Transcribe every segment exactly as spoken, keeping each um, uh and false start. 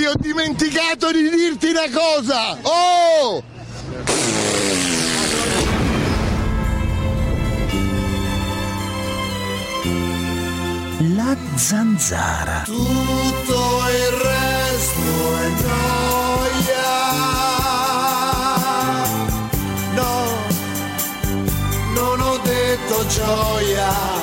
ho dimenticato di dirti una cosa! Oh! La zanzara. Tutto il resto è gioia. No, non ho detto gioia.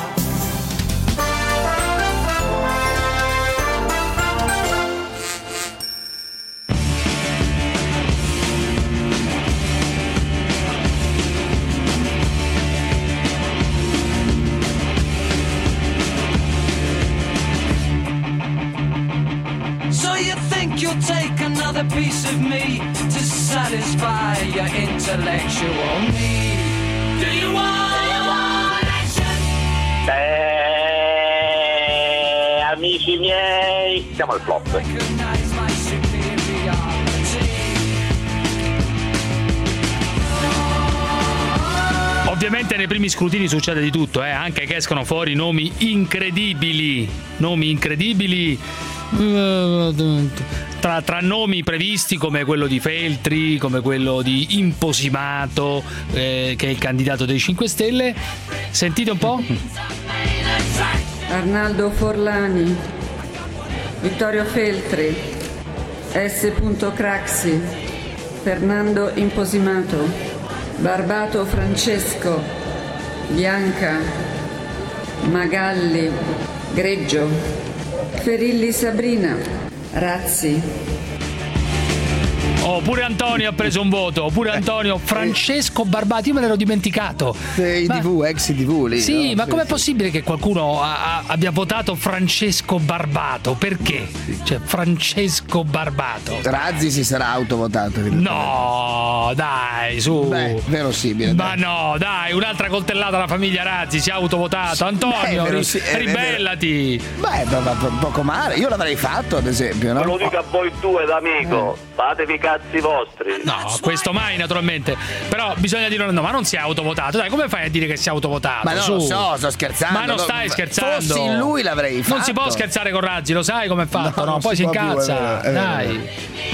So you think you'll take another piece of me to satisfy your intellectual need? Do you want, do you want action? Eh, amici miei, siamo al flop. Recognize my superiority. Ovviamente nei primi scrutini succede di tutto, eh? Anche che escono fuori nomi incredibili, nomi incredibili tra, tra nomi previsti come quello di Feltri, come quello di Imposimato, eh, che è il candidato dei cinque Stelle. Sentite un po'. Arnaldo Forlani, Vittorio Feltri, S. Craxi, Fernando Imposimato, Barbato Francesco, Bianca, Magalli, Greggio, Ferilli Sabrina, Razzi. Oh, pure Antonio ha preso un voto, pure Antonio. Francesco Barbato, io me l'ero dimenticato. I Ma- D V, ex I D V lì. Sì, no? ma Sì, com'è sì. possibile che qualcuno ha- ha- abbia votato Francesco Barbato? Perché? Cioè, Francesco Barbato. Razzi si sarà autovotato. No, dai, su. Beh, verosimile. Ma dai. no, dai, un'altra coltellata alla famiglia Razzi, si è autovotato. Antonio, Beh, ri- verosi- eh, ribellati. Beh, ma- ma- un poco male. Io l'avrei fatto, ad esempio, no? Ve lo dico a voi due d'amico, fatevi i cazzi vostri. No, questo mai naturalmente. Però bisogna dire no, ma non si è autovotato. Dai, come fai a dire che si è autovotato? Ma non Su. lo so, sto scherzando. Ma non No, stai scherzando. Fossi in lui l'avrei fatto. Non si può scherzare con Razzi, lo sai come è fatto, No, no? non Poi si si può più, è incazza. vero, è vero, Dai. è vero.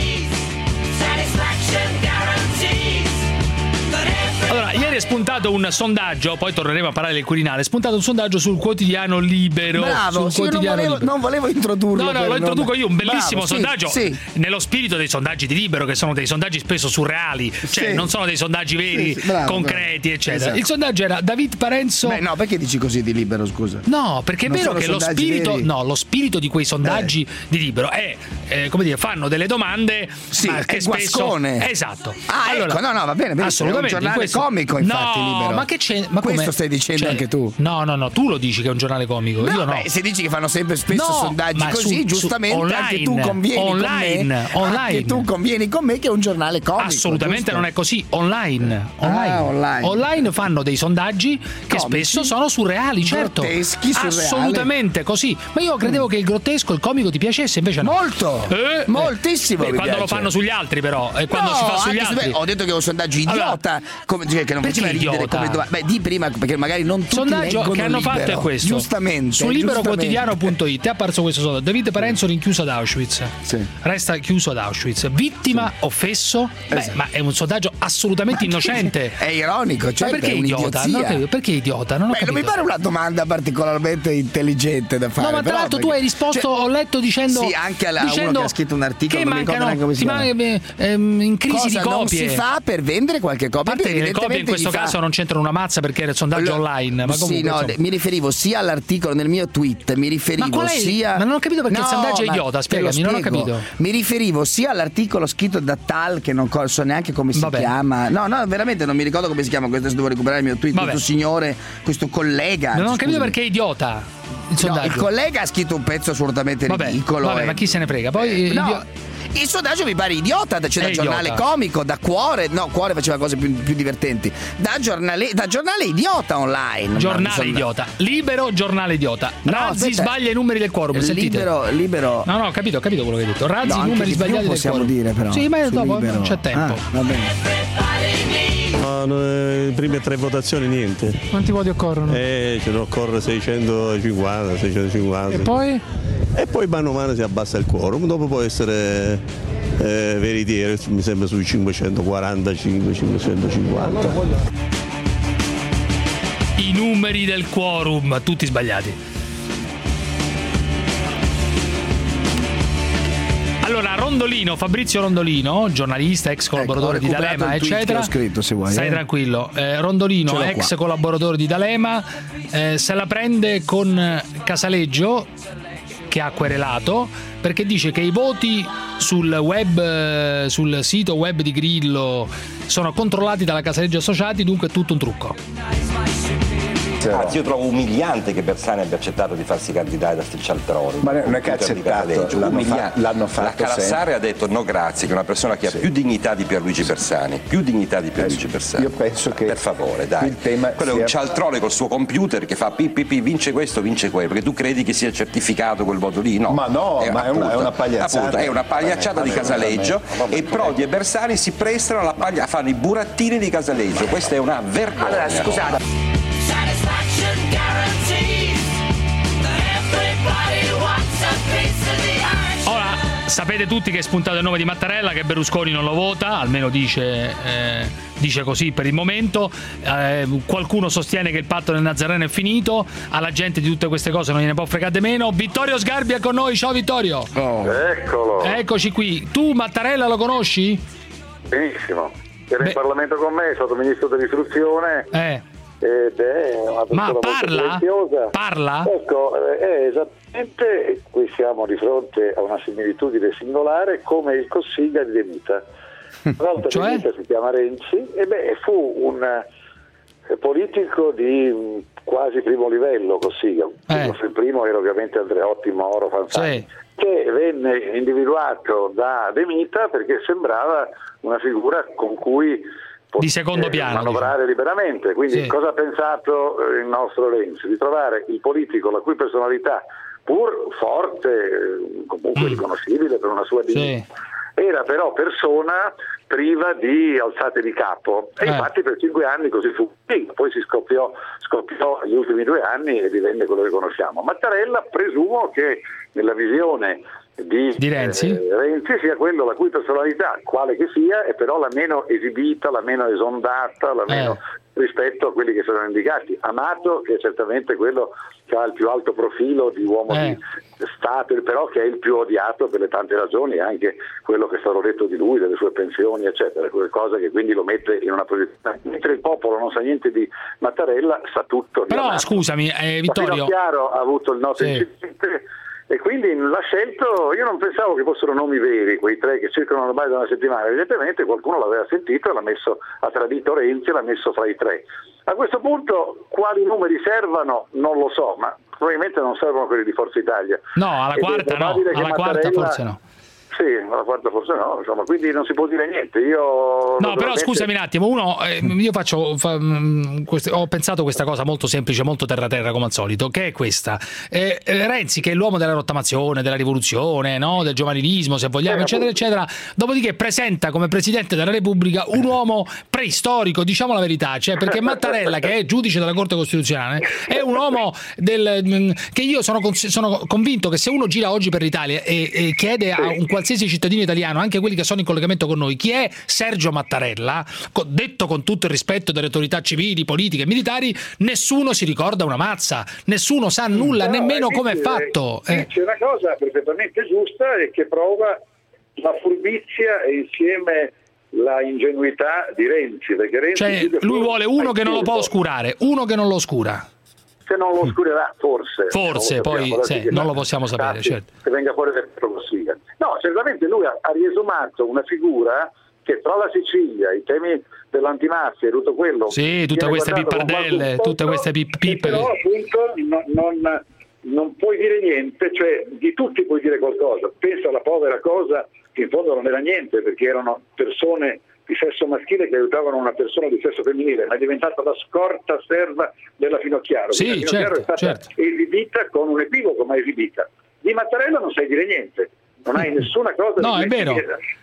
Satisfaction guarantees. But every Allora, ieri è spuntato un sondaggio, poi torneremo a parlare del Quirinale. È spuntato un sondaggio sul quotidiano Libero. Bravo, sul sì, io non quotidiano volevo, Libero. non volevo introdurlo. No, no, per lo non- introduco io, un bellissimo Bravo, sì, sondaggio sì. nello spirito dei sondaggi di Libero, che sono dei sondaggi spesso surreali, cioè Sì. non sono dei sondaggi veri, Sì, sì, bravo, concreti, bravo. eccetera. Esatto. Il sondaggio era David Parenzo. Beh, no, perché dici così di Libero, scusa? No, perché è Non vero sono che lo sondaggi spirito, veri? no, lo spirito di quei sondaggi di Libero è, eh, come dire, fanno delle domande, Sì, ma è che spesso, guascone. esatto. Ah, ecco, no, no, va bene, benissimo, assolutamente. è un giornale in questo- comico, infatti, no, Libero. ma che c'è? Ma Questo come? stai dicendo Cioè, anche tu. No, no, no, tu lo dici che è un giornale comico, io no. Beh, se dici che fanno sempre spesso No, sondaggi ma così, su- giustamente su- anche tu online, convieni online, con me. online. Anche tu convieni con me che è un giornale comico. Assolutamente giusto? non è così, online, online. Ah, online. Online fanno dei sondaggi che Comici. spesso sono surreali, certo. Grotteschi, surreali. Assolutamente così. Ma io credevo che il grottesco, il comico ti piacesse, invece no. Molto, Eh, moltissimo. eh, mi quando lo piace. fanno sugli altri, però, e quando No, si fa sugli anche se- altri. beh, ho detto che è un sondaggio Allora, idiota, come, cioè, che non perché faceva ridere idiota? come dova- Beh, di prima, perché magari non Il tutti sondaggio leggono che hanno Libero. fatto è questo. Giustamente. Su libero giustamente. quotidiano punto it è apparso questo sondaggio. David Parenzo rinchiuso ad Auschwitz. Sì. Resta chiuso ad Auschwitz. Vittima offesso? Beh, Esatto. ma è un sondaggio assolutamente innocente. È ironico, certo. Ma perché è idiota? un'idiozia. Non ho capito. Perché idiota? Non ho Beh, non mi capito. pare una domanda particolarmente intelligente da fare. No, ma tra però l'altro tu perché- hai risposto, cioè, ho letto dicendo. Sì, anche alla- a uno dicendo che ha scritto un articolo, che non mi ricordo mancano, neanche come si si chiama. manca- ehm, in crisi cosa di copie. non si fa per vendere qualche A copia? parte che le Evidentemente copie in questo gli fa- caso non c'entrano una mazza perché era il sondaggio Allora, online. Ma comunque, sì, no, insomma. mi riferivo sia all'articolo nel mio tweet, mi riferivo Ma qual è il- sia. ma non ho capito perché il No, sondaggio è ma idiota, te lo spiegami, non ho spiego. capito. Mi riferivo sia all'articolo scritto da Tal, che non co- so neanche come si Vabbè. chiama. No, no, veramente non mi ricordo come si chiama. Questo devo recuperare il mio tweet. Vabbè. Questo signore, questo collega. Non ho capito scusami. perché è idiota il No, sondaggio. il collega ha scritto un pezzo assolutamente Vabbè, ridicolo. vabbè, e- ma chi se ne frega? Poi Eh, no, idio- il sondaggio mi pare idiota, c'è È da giornale idiota. comico, da Cuore, no, Cuore faceva cose più, più divertenti, da giornale, da giornale idiota online. Giornale Insomma. idiota. Libero, giornale idiota. No, Razzi aspetta. sbaglia i numeri del quorum. Sentite. Libero, libero. No, no, ho capito, ho capito quello che hai detto. Razzi No, i anche numeri di più sbagliati del possiamo quorum. dire, però. Sì, ma su dopo Libero. c'è tempo. Ah, va bene. everybody needs No, no, le prime tre votazioni niente. Quanti voti occorrono? Eh, ce ne occorre seicentocinquanta, seicentocinquanta. E poi? E poi mano a mano si abbassa il quorum, dopo può essere eh, veritiero, mi sembra sui cinquecentoquarantacinque, cinquecentocinquanta. I numeri del quorum, tutti sbagliati. Allora, Rondolino, Fabrizio Rondolino, giornalista, ex collaboratore ecco, di D'Alema, eccetera. Ho scritto, se vuoi, Stai eh. tranquillo. Eh, Rondolino, ex qua. collaboratore di D'Alema, eh, se la prende con Casaleggio, che ha querelato, perché dice che i voti sul web, sul sito web di Grillo sono controllati dalla Casaleggio Associati, dunque è tutto un trucco. Anzi, io trovo umiliante che Bersani abbia accettato di farsi candidare da Stilcialtroni. Ma non è che ha accettato, l'hanno, fa- l'hanno fatto. La Calassare ha detto no grazie, che è una persona che sì. ha più dignità di Pierluigi Bersani, più dignità di Pierluigi Bersani. Io penso che per favore, dai. Il tema quello sia... è un cialtrone col suo computer che fa ppp, vince questo, vince quello, perché tu credi che sia certificato quel voto lì? No. Ma no, è, ma appunto, è, una, è una pagliacciata. Appunto, è una pagliacciata di Casaleggio e Prodi e Bersani si prestano alla paglia, fanno i burattini di Casaleggio. Questa è una vergogna. Allora, scusate. Ora, sapete tutti che è spuntato il nome di Mattarella, che Berlusconi non lo vota, almeno dice, eh, dice così per il momento. Eh, qualcuno sostiene che il patto del Nazareno è finito, alla gente di tutte queste cose non gliene può fregare meno. Vittorio Sgarbi è con noi, ciao Vittorio. Oh. Eccolo. Eccoci qui. Tu Mattarella lo conosci? Benissimo. Era Beh. in Parlamento con me, è stato ministro dell'istruzione. Eh. Ed è una persona Ma parla? molto preziosa. Parla? Ecco, è esattamente, qui siamo di fronte a una similitudine singolare, come il Cossiga di De Mita. Una volta cioè? De Mita si chiama Renzi e beh, fu un eh, politico di quasi primo livello, Cossiga. Eh. Il primo era ovviamente Andreotti, Moro, Fanfani, sì. che venne individuato da De Mita perché sembrava una figura con cui di secondo piano, manovrare diciamo. liberamente. Quindi sì. cosa ha pensato il nostro Renzi? Di trovare il politico la cui personalità, pur forte, comunque mm. riconoscibile per una sua dignità, sì. era però persona priva di alzate di capo e eh. infatti per cinque anni così fu. Poi si scoppiò, scoppiò gli ultimi due anni e divenne quello che conosciamo. Mattarella, presumo che nella visione Di, di Renzi? Eh, Renzi sia quello la cui personalità, quale che sia, è però la meno esibita, la meno esondata, la meno eh. rispetto a quelli che sono indicati. Amato, che è certamente quello che ha il più alto profilo di uomo eh. di Stato, però che è il più odiato per le tante ragioni, anche quello che è stato detto di lui, delle sue pensioni, eccetera, qualcosa che quindi lo mette in una posizione. Mentre il popolo non sa niente di Mattarella, sa tutto. Però scusami, eh, Vittorio. Chiaro ha avuto il noto sì. incidente. E quindi l'ha scelto, io non pensavo che fossero nomi veri quei tre che circolano ormai da una settimana, evidentemente qualcuno l'aveva sentito e l'ha messo, ha tradito Renzi e l'ha messo fra i tre. A questo punto quali numeri servano non lo so, ma probabilmente non servono quelli di Forza Italia. No, alla Ed quarta no, alla quarta forse no. Sì, alla quarta forse no, insomma, quindi non si può dire niente. Io no, però scusami un attimo, uno, eh, io faccio, fa, mh, queste, ho pensato questa cosa molto semplice, molto terra terra come al solito, che è questa. Eh, eh, Renzi, che è l'uomo della rottamazione, della rivoluzione, no? Del giovanilismo, se vogliamo, eh, eccetera, eccetera, dopodiché presenta come Presidente della Repubblica un uomo preistorico, diciamo la verità, cioè perché Mattarella, che è giudice della Corte Costituzionale, è un uomo del, mh, che io sono, sono convinto che se uno gira oggi per l'Italia e, e chiede a un qualsiasi cittadino italiano, anche quelli che sono in collegamento con noi, chi è Sergio Mattarella, detto con tutto il rispetto delle autorità civili, politiche e militari, nessuno si ricorda una mazza, nessuno sa nulla, no, nemmeno come è fatto. Eh. C'è una cosa perfettamente giusta e che prova la furbizia e insieme la ingenuità di Renzi, perché Renzi cioè lui vuole uno che non lo può oscurare, uno che non lo oscura. Se non lo oscurerà, forse. Forse, non poi sì, non lo possiamo sapere, certo. Che venga fuori del Cossiga. No, certamente lui ha, ha riesumato una figura che tra la Sicilia, i temi dell'antimafia e tutto quello... Sì, tutte queste pippardelle, tutte queste pippe... Però appunto non, non, non puoi dire niente, cioè di tutti puoi dire qualcosa. Pensa alla povera cosa che in fondo non era niente, perché erano persone di sesso maschile che aiutavano una persona di sesso femminile, ma è diventata la scorta serva della Finocchiaro. Sì, la Finocchiaro certo, è stata certo. esibita con un equivoco, ma esibita. Di Mattarella non sai dire niente, non hai nessuna cosa no, di è vero. dire.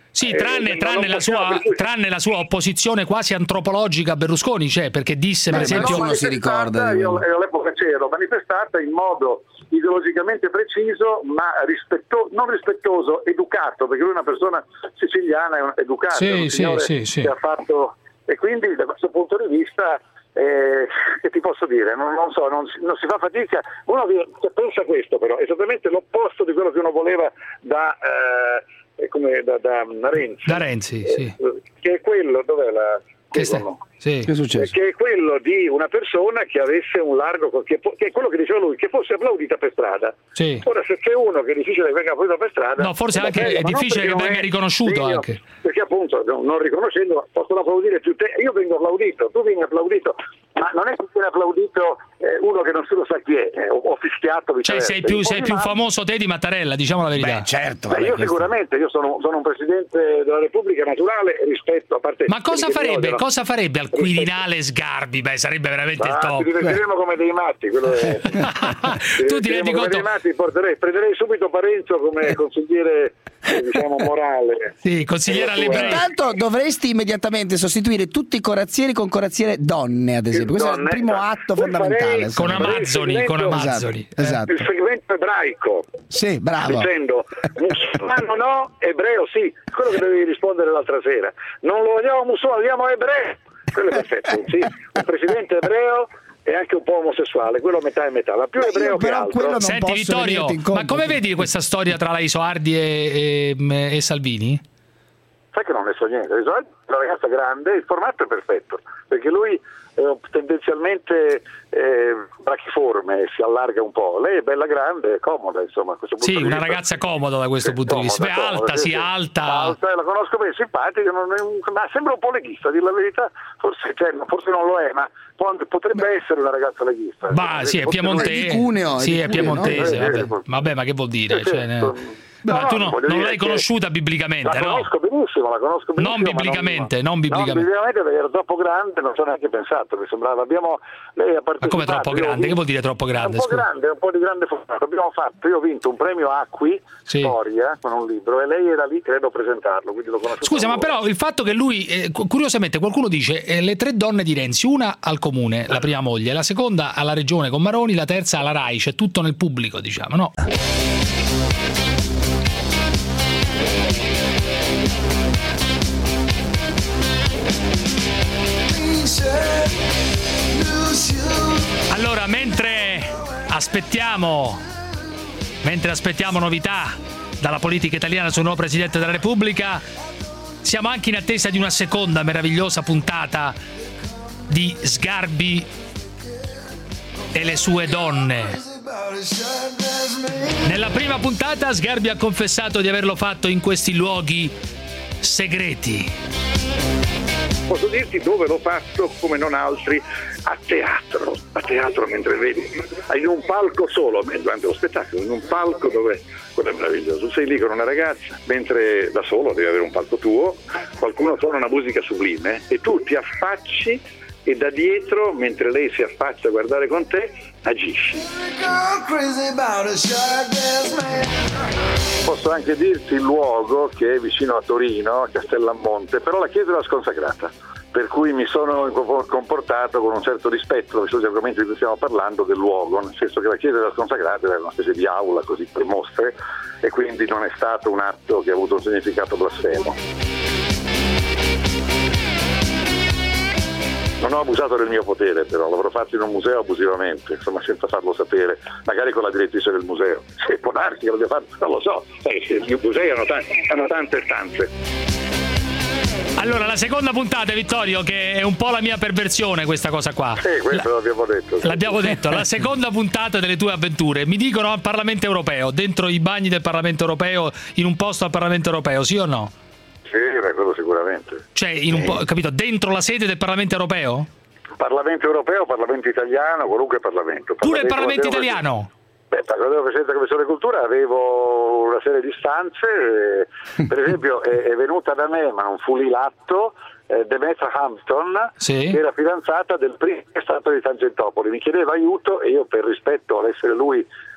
Sì, tranne, eh, tranne, la sua, possiamo... tranne la sua opposizione quasi antropologica a Berlusconi, cioè, perché disse, per Beh, esempio... nessuno si ricorda. Io, io all'epoca c'ero, manifestata in modo ideologicamente preciso, ma rispetto, non rispettoso, educato, perché lui è una persona siciliana, è un, educata, sì, è un sì, sì, sì. che ha fatto... E quindi da questo punto di vista... Eh, che ti posso dire? Non, non so, non si, non si fa fatica. Uno che pensa questo, però, è esattamente l'opposto di quello che uno voleva da, eh, come, da, da Renzi. Da Renzi, sì. Eh, che è quello, dov'è la... Che, sta... sì. Che è successo? Che è quello di una persona che avesse un largo, che, che è quello che diceva lui, che fosse applaudita per strada. Sì. Ora, se c'è uno che è difficile che venga applaudito per strada, no, forse anche bella, è difficile che venga è, riconosciuto io, anche. Perché appunto non, non riconoscendo possono applaudire più te. Io vengo applaudito, tu vieni applaudito, ma non è che viene applaudito eh, uno che non si lo sa chi è, eh, o, o fischiato. Cioè sei più, sei più famoso te di Mattarella, diciamo la verità. Beh, certo. Beh, vabbè, io questo... sicuramente, io sono, sono un presidente della Repubblica naturale rispetto a parte. Ma cosa farebbe? Odiano. Cosa farebbe al Quirinale Sgarbi? Beh, sarebbe veramente ah, il top. Ci divertiremo come dei matti, quello è. Tu ti rendi conto? Dei matti, porterei, prenderei subito Parenzo come consigliere, eh, diciamo, morale. Sì, consigliere alle tua... Intanto dovresti immediatamente sostituire tutti i corazzieri con corazziere donne, ad esempio. Questo donne, è il primo atto fondamentale. Con Amazzoni, con Amazzoni. Esatto, esatto. Il segmento ebraico. Sì, bravo. Dicendo musulmano no, ebreo sì. Quello che dovevi rispondere l'altra sera. Non lo vogliamo musulmano, vogliamo ebreo. Quello è perfetto, sì. Un presidente ebreo e anche un po' omosessuale, quello metà e metà, ma più ebreo che altro. Senti Vittorio, ma come vedi questa storia tra la Isoardi e, e, e Salvini? Sai che non ne so niente, Isoardi è una ragazza grande, il formato è perfetto, perché lui è tendenzialmente eh, brachiforme, si allarga un po', lei è bella grande, è comoda, insomma. A questo punto sì, di una vista, ragazza comoda da questo punto comoda, di vista. Beh, comoda, alta, sì, sì, sì. alta. alta. La conosco bene, simpatica, non è un, ma sembra un po' leghista, a dire la verità, forse, cioè, forse non lo è, ma potrebbe Beh. essere una ragazza leghista. Bah, sì, è piemontese. Cuneo, sì, è piemontese. No? Vabbè. vabbè, ma che vuol dire? Sì, cioè, sì, ne... No, ma tu no, no, non l'hai che... conosciuta biblicamente, la no? conosco benissimo, la conosco benissimo. Non biblicamente, non, non biblicamente. Non biblicamente perché era troppo grande, non ci ho neanche pensato, mi sembrava. Abbiamo, lei ha ma come troppo grande? Vinto, che vuol dire troppo grande? Un po' scusa. grande, un po' di grande formato. Abbiamo fatto, io ho vinto un premio Acqui, sì. Storia, con un libro, e lei era lì, credo, a presentarlo, quindi lo conosco. Scusa, ma però il fatto che lui, eh, curiosamente qualcuno dice, eh, le tre donne di Renzi, una al comune, la prima moglie, la seconda alla regione con Maroni, la terza alla Rai, c'è tutto nel pubblico, diciamo, no? Allora, mentre aspettiamo mentre aspettiamo novità dalla politica italiana sul nuovo Presidente della Repubblica, siamo anche in attesa di una seconda meravigliosa puntata di Sgarbi e le sue donne. Nella prima puntata Sgarbi ha confessato di averlo fatto in questi luoghi segreti. Posso dirti dove l'ho fatto come non altri, a teatro, a teatro mentre vedi, in un palco solo, durante lo spettacolo, in un palco dove, quello è meraviglioso, tu sei lì con una ragazza, mentre da solo devi avere un palco tuo, qualcuno suona una musica sublime e tu ti affacci e da dietro, mentre lei si affaccia a guardare con te, agisci. Posso anche dirti il luogo, che è vicino a Torino, a Castellammonte, però la chiesa era sconsacrata, per cui mi sono comportato con un certo rispetto verso gli argomenti di cui stiamo parlando del luogo, nel senso che la chiesa era sconsacrata, era una specie di aula così per mostre, e quindi non è stato un atto che ha avuto un significato blasfemo. Non ho abusato del mio potere, però l'avrò fatto in un museo abusivamente, insomma, senza farlo sapere, magari con la direttrice del museo. Se può darsi che l'abbia fatto, non lo so, sai, i musei hanno, t- hanno tante stanze. Allora, la seconda puntata, Vittorio, che è un po' la mia perversione, questa cosa qua. Sì, questo la... l'abbiamo detto. Sì. L'abbiamo detto, la seconda puntata delle tue avventure. Mi dicono al Parlamento Europeo, dentro i bagni del Parlamento Europeo, in un posto al Parlamento Europeo, sì o no? Sì, beh, quello sicuramente. Cioè, in un po', capito, dentro la sede del Parlamento Europeo? Parlamento Europeo, Parlamento Italiano, qualunque Parlamento. Parlamento Pure il Parlamento Italiano? Beh, quando ero Presidente della Commissione Cultura avevo una serie di stanze, eh, per esempio è, è venuta da me, ma non fu lì l'atto, eh, Demetra Hampton, sì. che era fidanzata del primo stato di Tangentopoli, mi chiedeva aiuto e io, per rispetto all'essere lui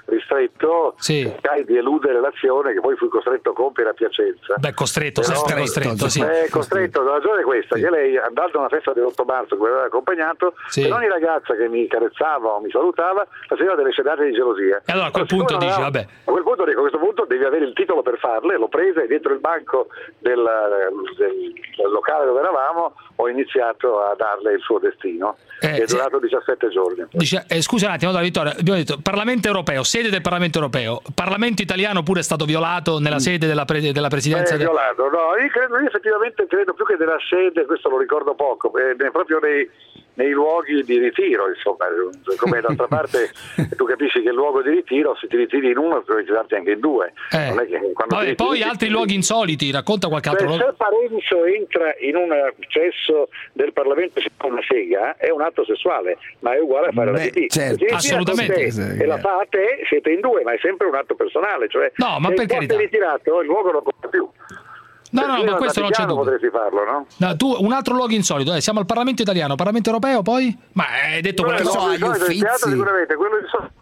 ristretto, sì. cercai di eludere l'azione che poi fui costretto a compiere a Piacenza. Beh, costretto, Però, sempre costretto, sì. Eh, costretto, la ragione è questa, sì. che lei andando a una festa dell'otto marzo che mi aveva accompagnato, sì. per ogni ragazza che mi carezzava o mi salutava faceva delle scenate di gelosia. E allora a quel allora, punto dici, vabbè. A quel punto dico, a questo punto devi avere il titolo per farle, l'ho presa e dietro il banco del, del, del locale dove eravamo ho iniziato a darle il suo destino, eh, che è durato sì. diciassette giorni. Dice, eh, scusa un attimo, allora, Vittorio, abbiamo detto Parlamento europeo, sede del Parlamento europeo, Parlamento italiano pure è stato violato nella sede della, pre- della presidenza? È del... violato, no, io, credo, io effettivamente credo più che della sede, questo lo ricordo poco, eh, proprio nei, nei luoghi di ritiro, insomma, come d'altra parte tu capisci che il luogo di ritiro, se ti ritiri in uno puoi ritirarti anche in due. Eh. Non è che quando Vabbè, poi ritiri, altri luoghi insoliti, racconta qualche altro luogo. Se Parenzo entra in un cesso del Parlamento e si fa una sega, è un atto sessuale, ma è uguale a fare Beh, la pipì. certo. Assolutamente. E la fa a te, siete in due, ma è sempre un atto personale, cioè no, ma se per carità. ritirato il luogo non conta più. No, no, ma questo non c'è dubbio. Potresti farlo, no? No, tu un altro luogo insolito, eh, siamo al Parlamento italiano, Parlamento europeo, poi? Ma hai detto quella cosa agli Uffizi. Sicuramente, quello di so-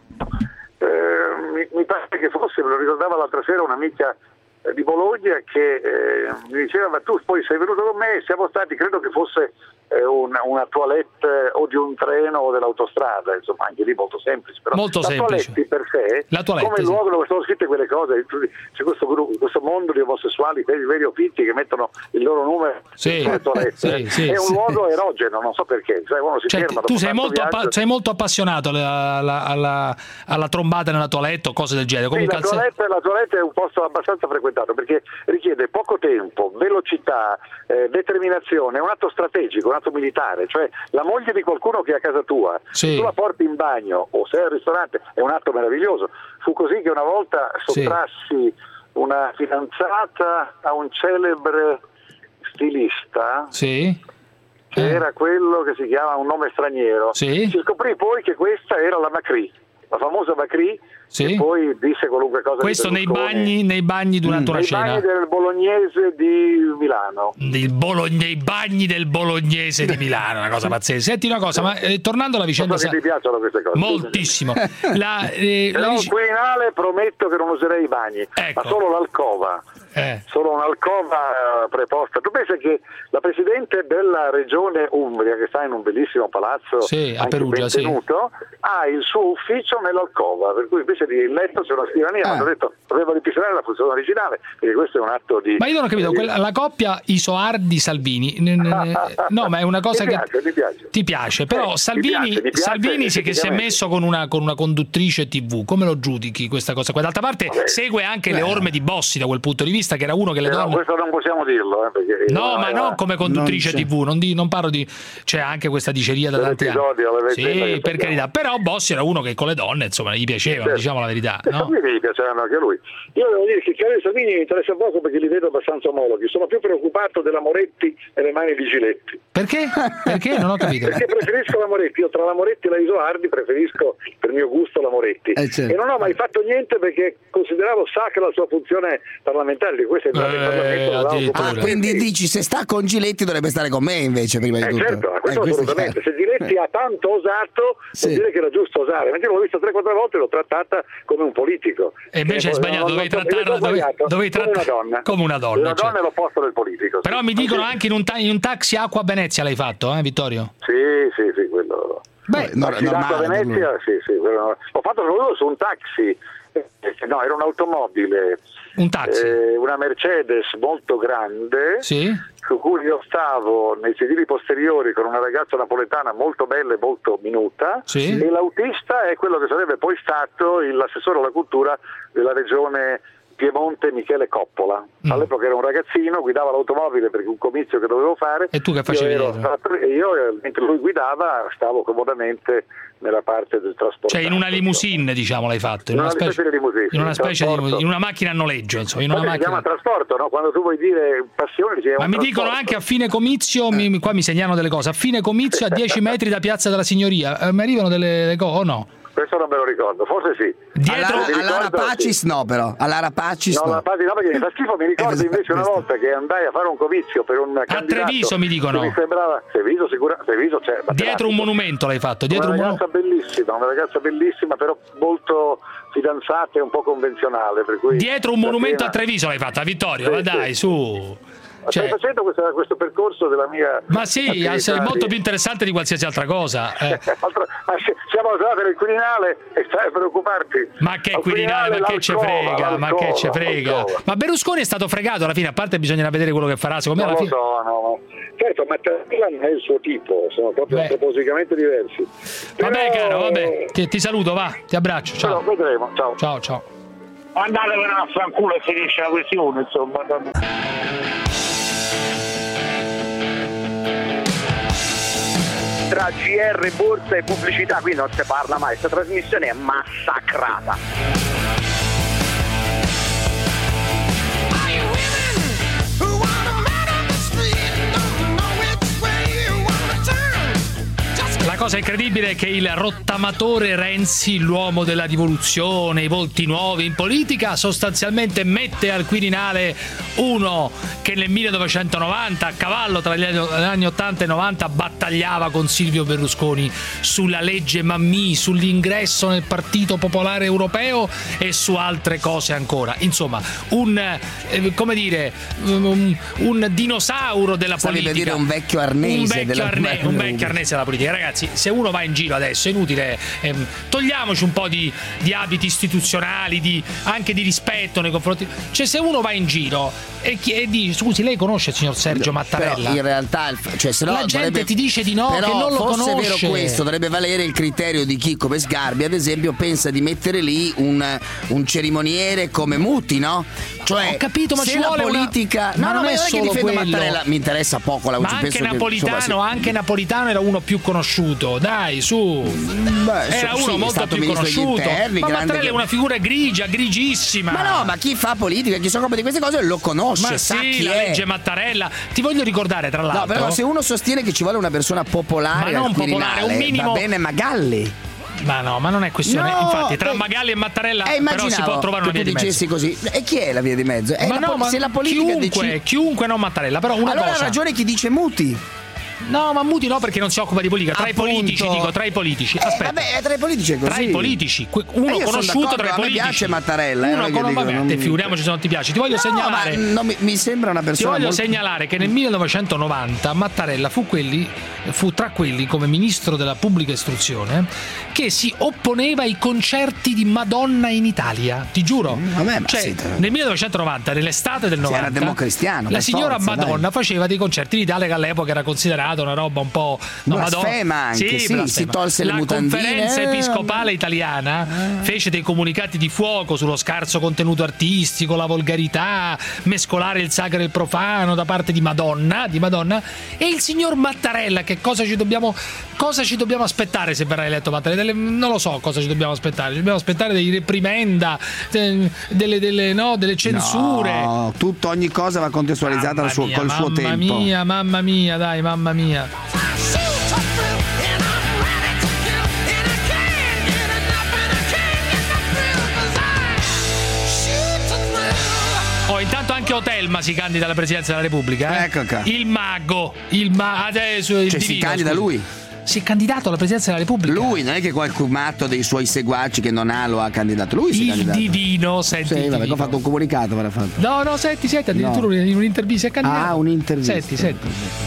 eh, mi, mi pare che fosse, me lo ricordava l'altra sera un'amica eh, di Bologna che eh, mi diceva, ma tu poi sei venuto con me, siamo stati, credo che fosse eh, una, una toilette o di un treno o dell'autostrada, insomma anche lì molto semplice, però molto la semplice. toilette per sé, la toilette, come il sì. luogo dove sono scritte quelle cose, c'è questo, gruppo, questo mondo di omosessuali veri, veri o finti che mettono il loro numero sì. sulle toilette, sì, sì, è un sì. luogo erogeno, non so perché, cioè uno si cioè, ferma tu dopo sei molto, viaggio. appa- sei molto appassionato alla, alla, alla, alla trombata nella toilette o cose del genere. Sì, Comunque la, toilette, la toilette è un posto abbastanza frequentato perché richiede poco tempo, velocità, eh, determinazione, è un atto strategico, un atto militare, cioè la moglie di qualcuno che è a casa tua, sì. tu la porti in bagno o sei al ristorante, è un atto meraviglioso. Fu così che una volta sottrassi sì. una fidanzata a un celebre stilista sì. che eh. era quello che si chiama un nome straniero. Sì. Si scoprì poi che questa era la Macri, la famosa Macri, sì. che poi disse qualunque cosa. Questo di nei bagni, nei bagni durante mm. una nei cena. Nei bagni del Bolognese di Milano. Il Bologn- nei bagni del Bolognese di Milano, una cosa pazzesca. Senti una cosa, ma eh, tornando alla vicenda, so che ti piacciono queste cose. Moltissimo. La, eh, Però la vic- Quirinale prometto che non userei i bagni, ecco. ma solo l'alcova. Eh. Solo un'alcova preposta. Tu pensi che la presidente della regione Umbria, che sta in un bellissimo palazzo sì, a anche Perugia, ben tenuto, sì. ha il suo ufficio nell'alcova, per cui invece di il letto c'è una scrivania. Ah. Hanno detto doveva ripristinare la funzione originale, perché questo è un atto di. Ma io non ho capito, quella, la coppia Isoardi-Salvini, no, ma è una cosa mi che piace, mi piace. ti piace, però eh, Salvini, mi piace, mi piace, Salvini si, che si è messo con una, con una conduttrice tivù, come lo giudichi questa cosa? D'altra parte Vabbè. segue anche Beh. le orme di Bossi da quel punto di vista, che era uno che le eh, donne. No, questo non possiamo dirlo, eh, perché no, ma era... non come conduttrice non tivù, non, di, non parlo di. C'è anche questa diceria da tanti anni. Sì, per carità, però Bossi era uno che con le donne, insomma, gli piacevano, certo. diciamo la verità. No? Salvini gli piacevano anche a lui. Io devo dire che Carlo Salvini mi interessa poco perché li vedo abbastanza omologhi. Sono più preoccupato della Moretti e le mani di Giletti. Perché? Perché? Non ho capito. Perché preferisco la Moretti. Io tra la Moretti e la Isoardi preferisco per mio gusto la Moretti. Eh, certo. E non ho mai fatto niente perché consideravo sacra la sua funzione parlamentare. Di questo è entrato in Parlamento. Ah, quindi dici se sta con Giletti dovrebbe stare con me invece prima di eh, tutto. Certo, questo eh, assolutamente. Se Giletti ha tanto osato, sì. vuol dire che era giusto osare. Mentre l'ho vista tre quattro volte e l'ho trattata come un politico. E invece hai sbagliato, dovevi trattarla dove, dovevi tratt- come una donna. Come una donna, una cioè. donna è l'opposto del politico. Però sì. mi dicono anche in un, ta- in un taxi Acqua Venezia l'hai fatto, eh Vittorio? Sì, sì, sì, quello. Beh, no, a Venezia, sì, sì, quello... ho fatto solo su un taxi. No, era un'automobile. Un taxi? Eh, una Mercedes molto grande. Sì. Su cui io stavo nei sedili posteriori con una ragazza napoletana molto bella e molto minuta, sì. e l'autista è quello che sarebbe poi stato l'assessore alla cultura della regione Piemonte, Michele Coppola. Mm. All'epoca era un ragazzino, guidava l'automobile per un comizio che dovevo fare. E tu che facevi? Io, ero, e io mentre lui guidava stavo comodamente nella parte del trasporto. Cioè in una limousine, diciamo, l'hai fatto? In, in una, una specie di limousine. In una specie di trasporto. in una macchina a noleggio, insomma. In una macchina... Si chiama trasporto, no? Quando tu vuoi dire passione, si chiama Ma mi trasporto. dicono anche a fine comizio, mi, qua mi segnalano delle cose, a fine comizio a dieci metri da Piazza della Signoria, eh, mi arrivano delle cose o no? questo non me lo ricordo, forse sì. Dietro all'Ara Pacis sì. no però, all'Ara Pacis no. No, l'Ara Pacis no, perché mi fa schifo, mi ricordo invece una volta che andai a fare un comizio per un candidato. A Treviso mi dicono. Mi sembrava, Treviso sicura, Treviso c'è. Dietro un monumento l'hai fatto, dietro una un ragazza monu- bellissima, una ragazza bellissima, però molto fidanzata e un po' convenzionale. Per cui dietro un monumento pena... a Treviso l'hai fatta, Vittorio, sì, ma dai, sì. su. Cioè, stai facendo questo, questo percorso della mia ma sì, attività, è molto sì. più interessante di qualsiasi altra cosa. Eh. Altro, siamo arrivati nel Quirinale e stai a preoccuparti. Ma che Quirinale, ma che ce frega, ma che ce frega. Ma Berlusconi è stato fregato alla fine, a parte bisognerà vedere quello che farà, secondo me alla non fine. lo so, no. Certo, Mattarella non è il suo tipo, sono proprio Beh. antroposicamente diversi. Vabbè, Però... caro, vabbè, ti, ti saluto, va, ti abbraccio, ciao. Però vedremo, ciao. Ciao, ciao. Andatevene a fanculo e finisce la questione, insomma. Tra G R, borsa e pubblicità qui non si parla mai, questa trasmissione è massacrata. La cosa incredibile è che il rottamatore Renzi, l'uomo della rivoluzione, i volti nuovi in politica, sostanzialmente mette al Quirinale uno che nel millenovecentonovanta, a cavallo tra gli anni ottanta e novanta, battagliava con Silvio Berlusconi sulla legge Mammì, sull'ingresso nel Partito Popolare Europeo e su altre cose ancora. Insomma, un eh, come dire, un, un dinosauro della Stavi politica. Per dire un vecchio arnese, un vecchio, della... arne- un vecchio arnese della politica, ragazzi. Se uno va in giro adesso è inutile, ehm, togliamoci un po' di, di abiti istituzionali, di, anche di rispetto nei confronti. Cioè, se uno va in giro e, chi, e dice scusi, lei conosce il signor Sergio Mattarella? Però in realtà, cioè, se no, la gente dovrebbe, ti dice di no, però che non lo fosse conosce. Vero questo, dovrebbe valere il criterio di chi, come Sgarbi, ad esempio, pensa di mettere lì un, un cerimoniere come Muti, no? Cioè, ho capito, ma se ci la vuole politica. una... No, ma no, non è che solo difendo quello. Mattarella, mi interessa poco la ma penso anche che, Napolitano, insomma, sì. anche Napolitano era uno più conosciuto, dai, su. Beh, era sì, uno molto più conosciuto. Interni, ma Mattarella che... è una figura grigia, grigissima. Ma no, ma chi fa politica, chi si occupa di queste cose lo conosce, ma sa sì, chi la è. legge Mattarella. Ti voglio ricordare, tra l'altro. No, però se uno sostiene che ci vuole una persona popolare, ma non al popolare, un minimo. Va bene Magalli. Ma no, ma non è questione. No, Infatti, tra poi, Magalli e Mattarella eh, però si può trovare una che via di tu dicessi mezzo. così. E chi è la via di mezzo? È ma la no, po- ma se la politica chiunque, decide... chiunque non Mattarella, però una allora cosa. ha ragione chi dice Muti. No, ma Muti no, perché non si occupa di politica. Tra Appunto. i politici, dico, tra i politici. Aspetta. Eh, vabbè, tra i politici è così. Tra i politici, uno eh, conosciuto tra i a politici. A me piace Mattarella. Uno eh, con... dico, Vabbè, non... te figuriamoci se non ti piace. Ti voglio no, segnalare. Ma non mi, mi sembra una Ti persona. voglio molto... segnalare che nel millenovecentonovanta Mattarella fu, quelli, fu tra quelli, come ministro della pubblica istruzione, che si opponeva ai concerti di Madonna in Italia. Ti giuro. Vabbè, ma cioè, sì, nel millenovecentonovanta, nell'estate del novanta, era democristiano. la signora forza, Madonna dai. faceva dei concerti in Italia che all'epoca era considerata una roba un po'. No, blasfema anche, sì, blasfema. si tolse le la mutandine. Conferenza Episcopale Italiana eh. fece dei comunicati di fuoco sullo scarso contenuto artistico, la volgarità, mescolare il sacro e il profano da parte di Madonna, di Madonna e il signor Mattarella. Che cosa ci dobbiamo cosa ci dobbiamo aspettare se verrà eletto Mattarella? Delle, non lo so cosa ci dobbiamo aspettare. Ci dobbiamo aspettare dei reprimenda, delle, delle, no, delle censure. No, tutto, ogni cosa va contestualizzata al suo, mia, col suo tempo. Mamma mia, mamma mia, dai, mamma mia. Oh, intanto anche Otelma si candida alla presidenza della Repubblica. Eh? Ecco qua. Il mago, il ma adesso il Cioè divino, si candida scusa. lui? Si è candidato alla presidenza della Repubblica. Lui, non è che qualcun matto dei suoi seguaci che non ha lo ha candidato. Lui si è il candidato. divino, senti. Sì, il vabbè, divino. ho fatto un comunicato, me l'ha fatto. No, no, senti, senti, addirittura No. in un'intervista è candidato. Ah, un'intervista. Senti, senti.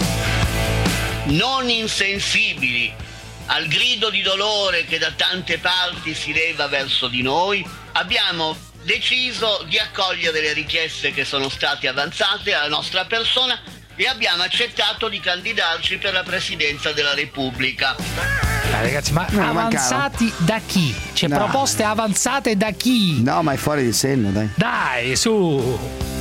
Non insensibili al grido di dolore che da tante parti si leva verso di noi, abbiamo deciso di accogliere le richieste che sono state avanzate alla nostra persona e abbiamo accettato di candidarci per la presidenza della Repubblica. Ah, ragazzi, ma No, avanzati da chi? Cioè, No. proposte avanzate da chi? No, ma è fuori di senno, dai. Dai, su.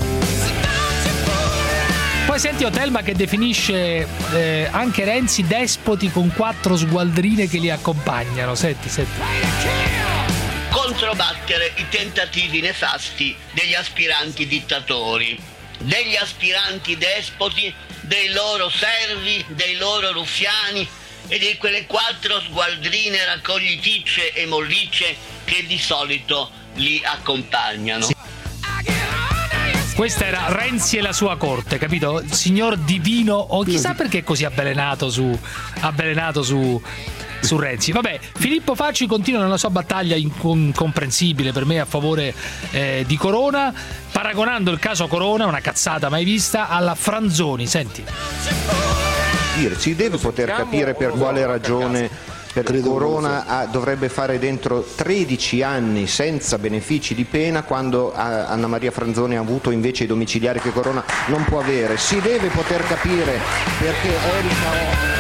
Poi senti Otelma che definisce eh, anche Renzi despoti con quattro sgualdrine che li accompagnano. Senti, senti. Controbattere i tentativi nefasti degli aspiranti dittatori, degli aspiranti despoti, dei loro servi, dei loro ruffiani e di quelle quattro sgualdrine raccogliticce e mollicce che di solito li accompagnano. Sì. Questa era Renzi e la sua corte, capito? Il signor Divino, o chissà perché è così avvelenato su avvelenato su su Renzi. Vabbè, Filippo Facci continua nella sua battaglia incomprensibile per me a favore eh, di Corona, paragonando il caso Corona, una cazzata mai vista, alla Franzoni. Senti. Si deve poter capire per quale ragione per Corona ha, dovrebbe fare dentro tredici anni senza benefici di pena, quando a, Anna Maria Franzoni ha avuto invece i domiciliari che Corona non può avere. Si deve poter capire perché Erika...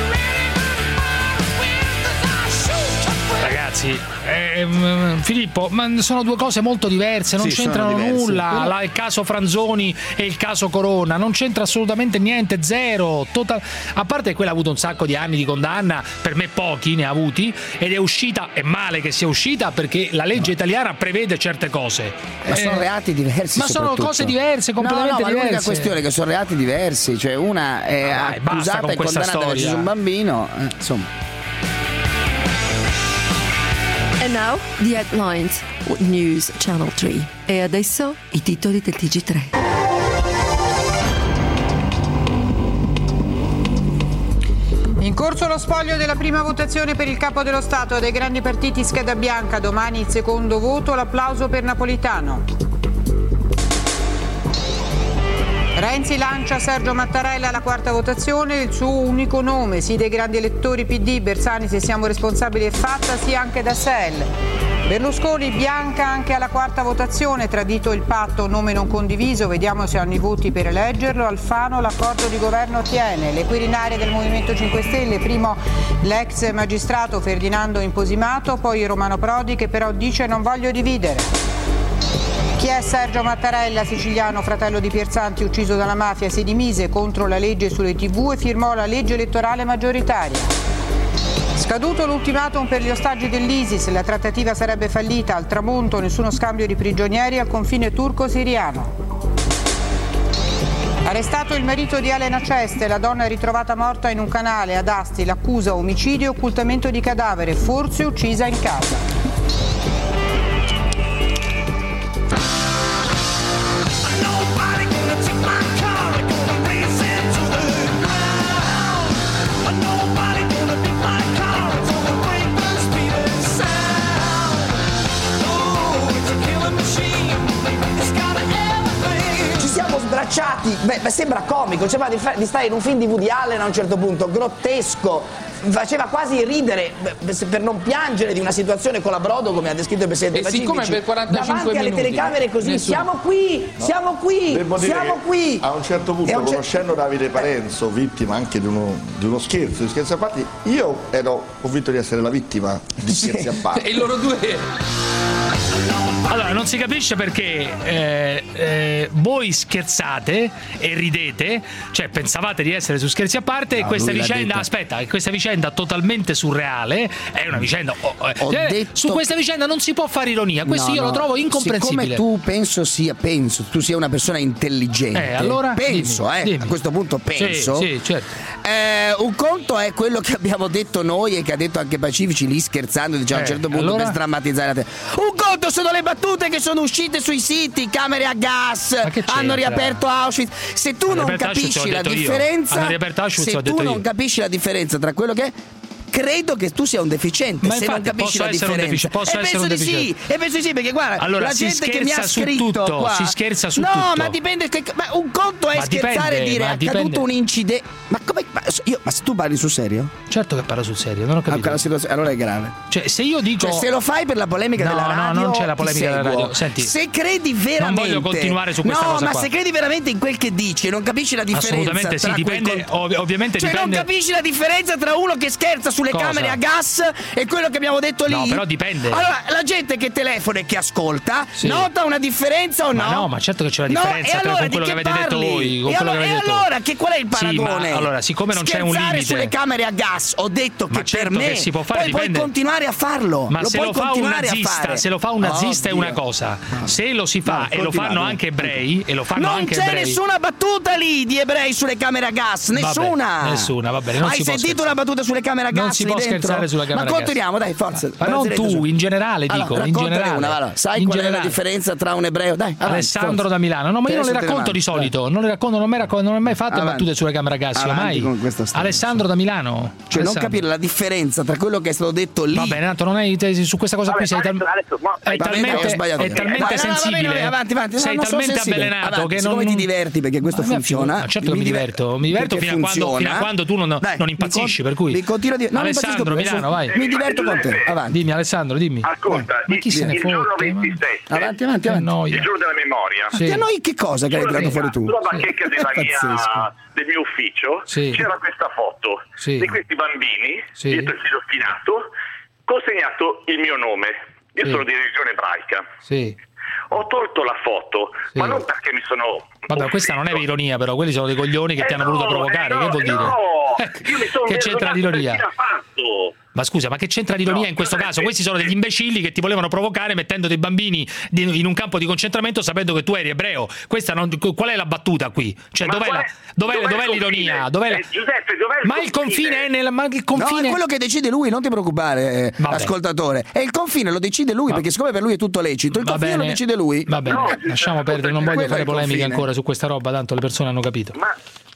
Ragazzi, eh, Filippo, ma sono due cose molto diverse, non sì, c'entrano nulla. Però... La, il caso Franzoni e il caso Corona non c'entra assolutamente niente, zero. Total... A parte che quella ha avuto un sacco di anni di condanna, per me pochi ne ha avuti, ed è uscita, è male che sia uscita, perché la legge italiana prevede certe cose. Ma eh, sono reati diversi. Ma sono cose diverse, completamente no, no, ma diverse. l'unica questione è che sono reati diversi, cioè una è ah, dai, accusata e condannata per aver ucciso un bambino, eh, insomma. And now the headlines, News Channel tre. E adesso i titoli del T G tre. In corso lo spoglio della prima votazione per il capo dello Stato dei grandi partiti scheda bianca, domani il secondo voto, l'applauso per Napolitano. Renzi lancia Sergio Mattarella alla quarta votazione, il suo unico nome, sì dei grandi elettori P D, Bersani se siamo responsabili è fatta, sì anche da S E L. Berlusconi bianca anche alla quarta votazione, tradito il patto, nome non condiviso, vediamo se hanno i voti per eleggerlo. Alfano l'accordo di governo tiene. Le Quirinarie del Movimento cinque Stelle, primo l'ex magistrato Ferdinando Imposimato, poi Romano Prodi che però dice non voglio dividere. Chi è Sergio Mattarella, siciliano, fratello di Piersanti, ucciso dalla mafia, si dimise contro la legge sulle tivù e firmò la legge elettorale maggioritaria. Scaduto l'ultimatum per gli ostaggi dell'ISIS, la trattativa sarebbe fallita, al tramonto nessuno scambio di prigionieri al confine turco-siriano. Arrestato il marito di Elena Ceste, la donna è ritrovata morta in un canale ad Asti, l'accusa omicidio e occultamento di cadavere, forse uccisa in casa. Beh, beh, sembra comico, sembrava di, fa- di stare in un film di Woody Allen a un certo punto, grottesco, faceva quasi ridere per non piangere di una situazione colabrodo come ha descritto il Presidente Pacifici. E siccome per quarantacinque davanti alle minuti, telecamere così, nessuno. siamo qui, No. siamo qui, Devo dire siamo che qui. A un certo punto, un cer- conoscendo Davide Parenzo, vittima anche di uno, di uno scherzo, di scherzi a parte, io ero convinto di essere la vittima di scherzi a parte. E loro due... Allora, non si capisce perché eh, eh, voi scherzate e ridete, cioè pensavate di essere su Scherzi a parte, no, e questa vicenda, aspetta, questa vicenda totalmente surreale, è una vicenda, oh, eh, detto... su questa vicenda non si può fare ironia, questo no, io no. lo trovo incomprensibile. Siccome tu penso sia, penso, tu sia una persona intelligente, eh, allora, penso, dimmi, eh, dimmi. a questo punto penso, sì, sì, certo. Eh, un conto è quello che abbiamo detto noi e che ha detto anche Pacifici lì scherzando, diciamo, Eh, a un certo punto, allora? per sdrammatizzare la te. Un conto sono le battute che sono uscite sui siti, camere a gas, hanno riaperto Auschwitz. Se tu Hanno non riaperto Auschwitz, capisci l'ho la detto io. differenza, Hanno riaperto Auschwitz, se l'ho tu detto non io. capisci la differenza tra quello che è, credo che tu sia un deficiente. Ma se non infatti, capisci posso la essere un differenza, defici- posso e essere penso un di sì, deficiente. e penso di sì, perché guarda, Allora, la si gente che mi ha scherza su scritto tutto, qua, si scherza su no, tutto. ma dipende che, ma un conto è Ma scherzare dipende, e dire ma è accaduto dipende. un incidente. Ma come ma, io, ma se tu parli sul serio? Certo che parlo sul serio, non ho capito. Ah, la situazione, allora è grave. Cioè, se io dico Cioè, se lo fai per la polemica No, della no, radio, non c'è la polemica ti della seguo. radio. Senti, se credi veramente, non voglio continuare su questa no, cosa ma qua. se credi veramente in quel che dici e non capisci la differenza Assolutamente sì, tra quel dipende, con- ov- ovviamente cioè dipende. non capisci la differenza tra uno che scherza sulle Cosa? camere a gas e quello che abbiamo detto lì? No, però dipende. Allora, la gente che telefona e che ascolta Sì. nota una differenza o no? Ma no, ma certo che c'è una No, differenza e tra- allora con quello di che che avete detto parli? voi. Con E quello allora, che avete e detto. allora che qual è il Sì, paragone? ma allora, siccome non c'è un Scherzare limite. sulle camere a gas, ho detto che Ma certo per me che si può fare, poi dipende. puoi continuare a farlo. Ma lo se puoi lo fa un continuare a nazista, fare. se lo fa un nazista è Oddio. una cosa. Se lo si fa No, e lo continuate. fanno anche ebrei e lo fanno Non anche c'è ebrei. nessuna battuta lì di ebrei sulle camere a gas, Vabbè, nessuna. nessuna, va bene, non Hai si può sentito scherzare. una battuta sulle camere a gas? Non si lì può dentro? scherzare sulla camera Ma a gas. continuiamo, dai, forza. Ma non Barzelletta tu, su. in generale Allora, dico, in raccontane generale. una, allora. Sai In qual è generale. la differenza tra un ebreo? Dai, avanti, Alessandro forza. da Milano. No, ma io non le Testa racconto davanti, di solito, non le racconto, non, mai racconto, non ho mai fatto Avanti. battute sulle camere a gas, io Avanti mai. con questa storia. Alessandro da Milano. Cioè, non Alessandro. capire la differenza tra quello che è stato detto lì. Va bene, tanto non hai te- su questa cosa qui sei, tal- è Va bene, talmente, ho sbagliato. è talmente Va bene, va bene, sensibile, va bene, avanti, avanti. No, sei non sono talmente sensibile. avvelenato Avanti, che siccome non ti diverti perché questo Ma mi funziona. affio- certo che mi diver- diverto, mi diverto perché fino a, quando, funziona. fino a quando tu non, Dai, non mi impazzisci, con- per cui mi continuo a dire- non Alessandro impazzisco più, Milano, vai. mi diverto con te. Avanti. Dimmi Alessandro, dimmi. Ascolta, ma chi il, se ne il giorno fotte? ma- ventisette, Avanti, avanti, Che avanti. noia. il giorno della memoria, Sì. E a noi che cosa che hai tirato fuori tu? sulla bacheca della mia, Pazzesco. del mio ufficio Sì. c'era questa foto Sì. di questi bambini Sì. dietro il filo spinato, consegnato il mio nome. Io Sì. sono di religione ebraica. Sì. Ho tolto la foto, Sì. ma non perché mi sono... Vabbè, questa non è ironia, però quelli sono dei coglioni che Eh ti hanno no, voluto provocare. eh no, Che vuol eh dire? no. Ecco, Io mi sono che c'entra vergognato l'ironia? per chi l'ha fatto. Ma scusa, ma che c'entra l'ironia No, in questo non è caso? vero. Questi sono degli imbecilli che ti volevano provocare mettendo dei bambini di- in un campo di concentramento sapendo che tu eri ebreo. Questa non, qual è la battuta qui? Cioè, Ma dov'è, qual la, è- dov'è, dov'è il dov'è l'ironia? confine? Dov'è la- Eh, Giuseppe, dov'è il ma il confine confine? è nel. Ma il No, confine. è quello che decide lui, non ti preoccupare, eh, Vabbè. ascoltatore. E il confine lo decide lui, perché siccome per lui è tutto lecito, il Va confine bene. lo decide lui. Va bene, No, lasciamo perdere, non voglio quello è fare il polemiche confine. ancora su questa roba, tanto le persone hanno capito. Ma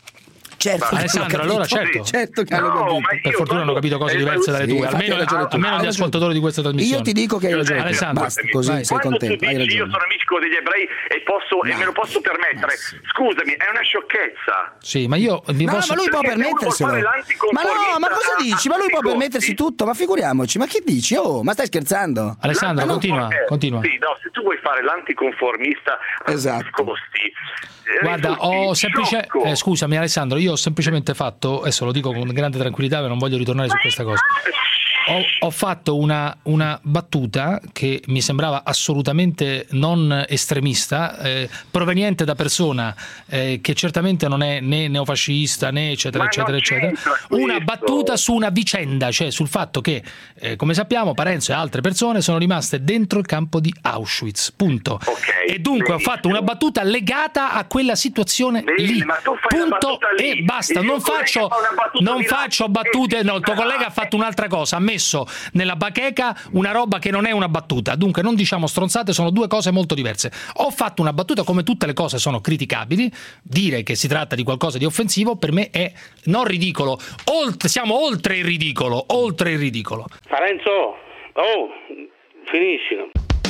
Certo, che Alessandro, hanno allora capito. certo. Certo che hanno No, capito. ma io Per fortuna hanno capito cose eh, diverse dalle sì, tue, infatti almeno, hai ragione tu. almeno Hai gli ragione ascoltatori di questa trasmissione. Io ti dico che hai ragione. tu. Alessandro, Basta, così vai. sei quando tu contento. Hai dici io ragione. sono amico degli ebrei e, posso, e me lo posso permettere, scusami, è una sciocchezza. Sì, ma io vi No, posso. ma lui può Perché se uno vuol permetterselo. fare Ma l'anticonformista no, ma cosa a- dici? Ma lui a può tutti i permettersi costi. tutto, ma figuriamoci, ma che dici? Oh, ma stai scherzando? Alessandro, Ma no, continua, Perché- continua. Sì, no, se tu vuoi fare l'anticonformista a Esatto. tutti i costi, eh, Guarda, risulti ho semplice... sciocco. eh, scusami Alessandro, io ho semplicemente fatto, adesso lo dico con grande tranquillità, ma non voglio ritornare su questa cosa. Ho, ho fatto una, una battuta che mi sembrava assolutamente non estremista, eh, proveniente da persona eh, che certamente non è né neofascista né eccetera Ma eccetera non eccetera. c'entra Una questo. battuta su una vicenda, cioè sul fatto che, eh, come sappiamo, Parenzo e altre persone sono rimaste dentro il campo di Auschwitz, punto. Ok, e dunque ho benissimo. fatto una battuta legata a quella situazione Bene, lì, ma tu fai la punto battuta lì. e basta. Il Non tuo collega faccio, fa una battuta non di là. faccio battute, no, il tuo Eh, collega ha fatto un'altra cosa, ha messo nella bacheca una roba che non è una battuta, dunque non diciamo stronzate, sono due cose molto diverse. Ho fatto una battuta, come tutte le cose sono criticabili, dire che si tratta di qualcosa di offensivo per me è non ridicolo, oltre, siamo oltre il ridicolo, oltre il ridicolo. Parenzo, oh, finiscilo.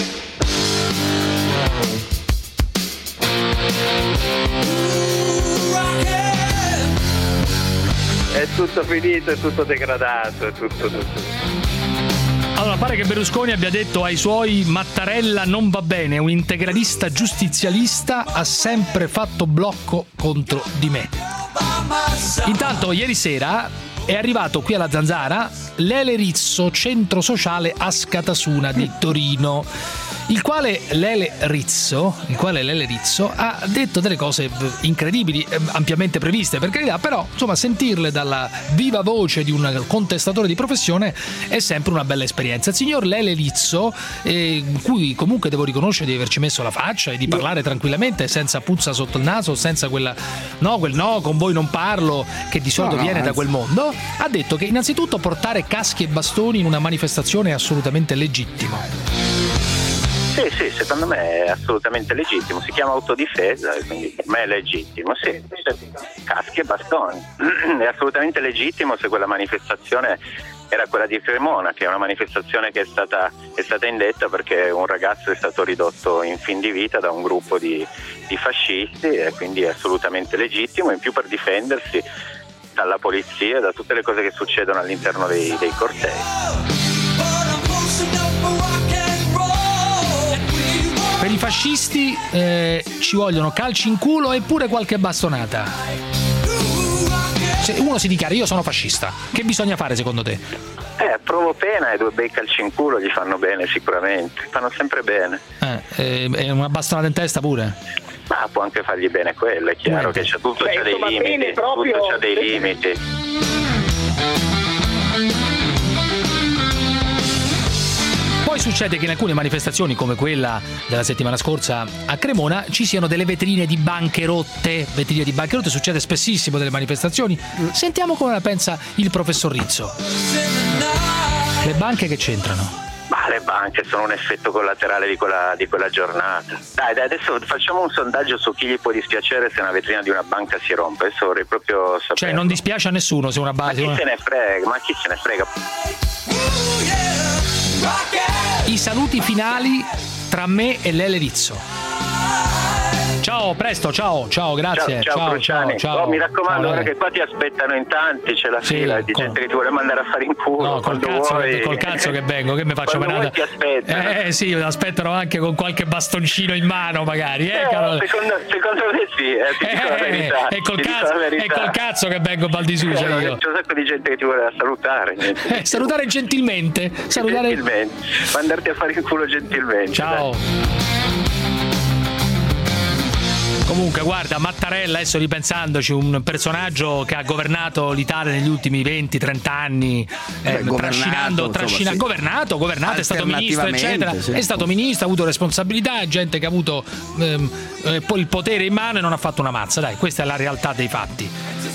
È tutto finito, è tutto degradato, è tutto... tutto. Allora, pare che Berlusconi abbia detto ai suoi Mattarella non va bene, un integralista giustizialista ha sempre fatto blocco contro di me. Intanto ieri sera è arrivato qui alla Zanzara Lele Rizzo, centro sociale Ascatasuna di Torino, il quale Lele Rizzo, il quale Lele Rizzo ha detto delle cose incredibili, ampiamente previste per carità, però insomma sentirle dalla viva voce di un contestatore di professione è sempre una bella esperienza. Il signor Lele Rizzo, eh, cui comunque devo riconoscere di averci messo la faccia e di parlare tranquillamente senza puzza sotto il naso, senza quella no, quel no, con voi non parlo che di solito No, no, viene da anzi. quel mondo, ha detto che innanzitutto portare caschi e bastoni in una manifestazione è assolutamente legittimo. Sì, sì, secondo me è assolutamente legittimo, si chiama autodifesa e quindi per me è legittimo, sì, caschi e bastoni, è assolutamente legittimo se quella manifestazione era quella di Cremona, che è una manifestazione che è stata, è stata indetta perché un ragazzo è stato ridotto in fin di vita da un gruppo di, di fascisti e quindi è assolutamente legittimo, in più per difendersi dalla polizia e da tutte le cose che succedono all'interno dei, dei cortei. Per i fascisti eh, ci vogliono calci in culo e pure qualche bastonata. Se uno si dichiara io sono fascista, che bisogna fare secondo te? Eh, provo pena e due bei calci in culo gli fanno bene sicuramente, fanno sempre bene. Eh, e una bastonata in testa pure? Ma può anche fargli bene quello, è chiaro che c'è tutto, Beh, c'ha dei insomma, limiti, bene proprio- tutto c'ha dei limiti. Poi succede che in alcune manifestazioni, come quella della settimana scorsa a Cremona, ci siano delle vetrine di banche rotte. Vetrine di banche rotte succede spessissimo delle manifestazioni. Sentiamo come la pensa il professor Rizzo. Le banche che c'entrano? Ma le banche sono un effetto collaterale di quella, di quella giornata. Dai, dai, adesso facciamo un sondaggio su chi gli può dispiacere se una vetrina di una banca si rompe. Adesso vorrei proprio sapere. Cioè non dispiace a nessuno se una base... Ma chi se ne frega? Ma chi se ne frega? I saluti finali tra me e Lele Rizzo. Ciao, presto, ciao, ciao, grazie. Ciao, ciao, ciao, Cruciani. ciao, Oh, mi raccomando, ciao, ora Lele. che qua ti aspettano in tanti, c'è la Sì, fila di con- gente che ti vuole mandare a fare in culo. No, col quando cazzo, vuoi. col cazzo che vengo, che mi faccio Quando menata? vuoi ti aspettano. Eh sì, mi aspettano anche con qualche bastoncino in mano magari, eh, Eh, caro- secondo, secondo me sì, eh, ti dico la verità. e col ti dico cazzo, la e verità. col cazzo che vengo Baldisucia Eh, io. C'è un sacco di gente che ti vuole salutare. niente. Eh, salutare gentilmente, salutare... Gentilmente. Mandarti a fare in culo gentilmente. Ciao. dai. Comunque, guarda, Mattarella, adesso ripensandoci, un personaggio che ha governato l'Italia negli ultimi venti trenta anni, eh, Beh, governato, trascinando, insomma, trascina- sì. governato, governato, è stato ministro, eccetera. Alternativamente, sì. È stato ministro, ha avuto responsabilità, gente che ha avuto ehm, eh, poi il potere in mano e non ha fatto una mazza. Dai, questa è la realtà dei fatti.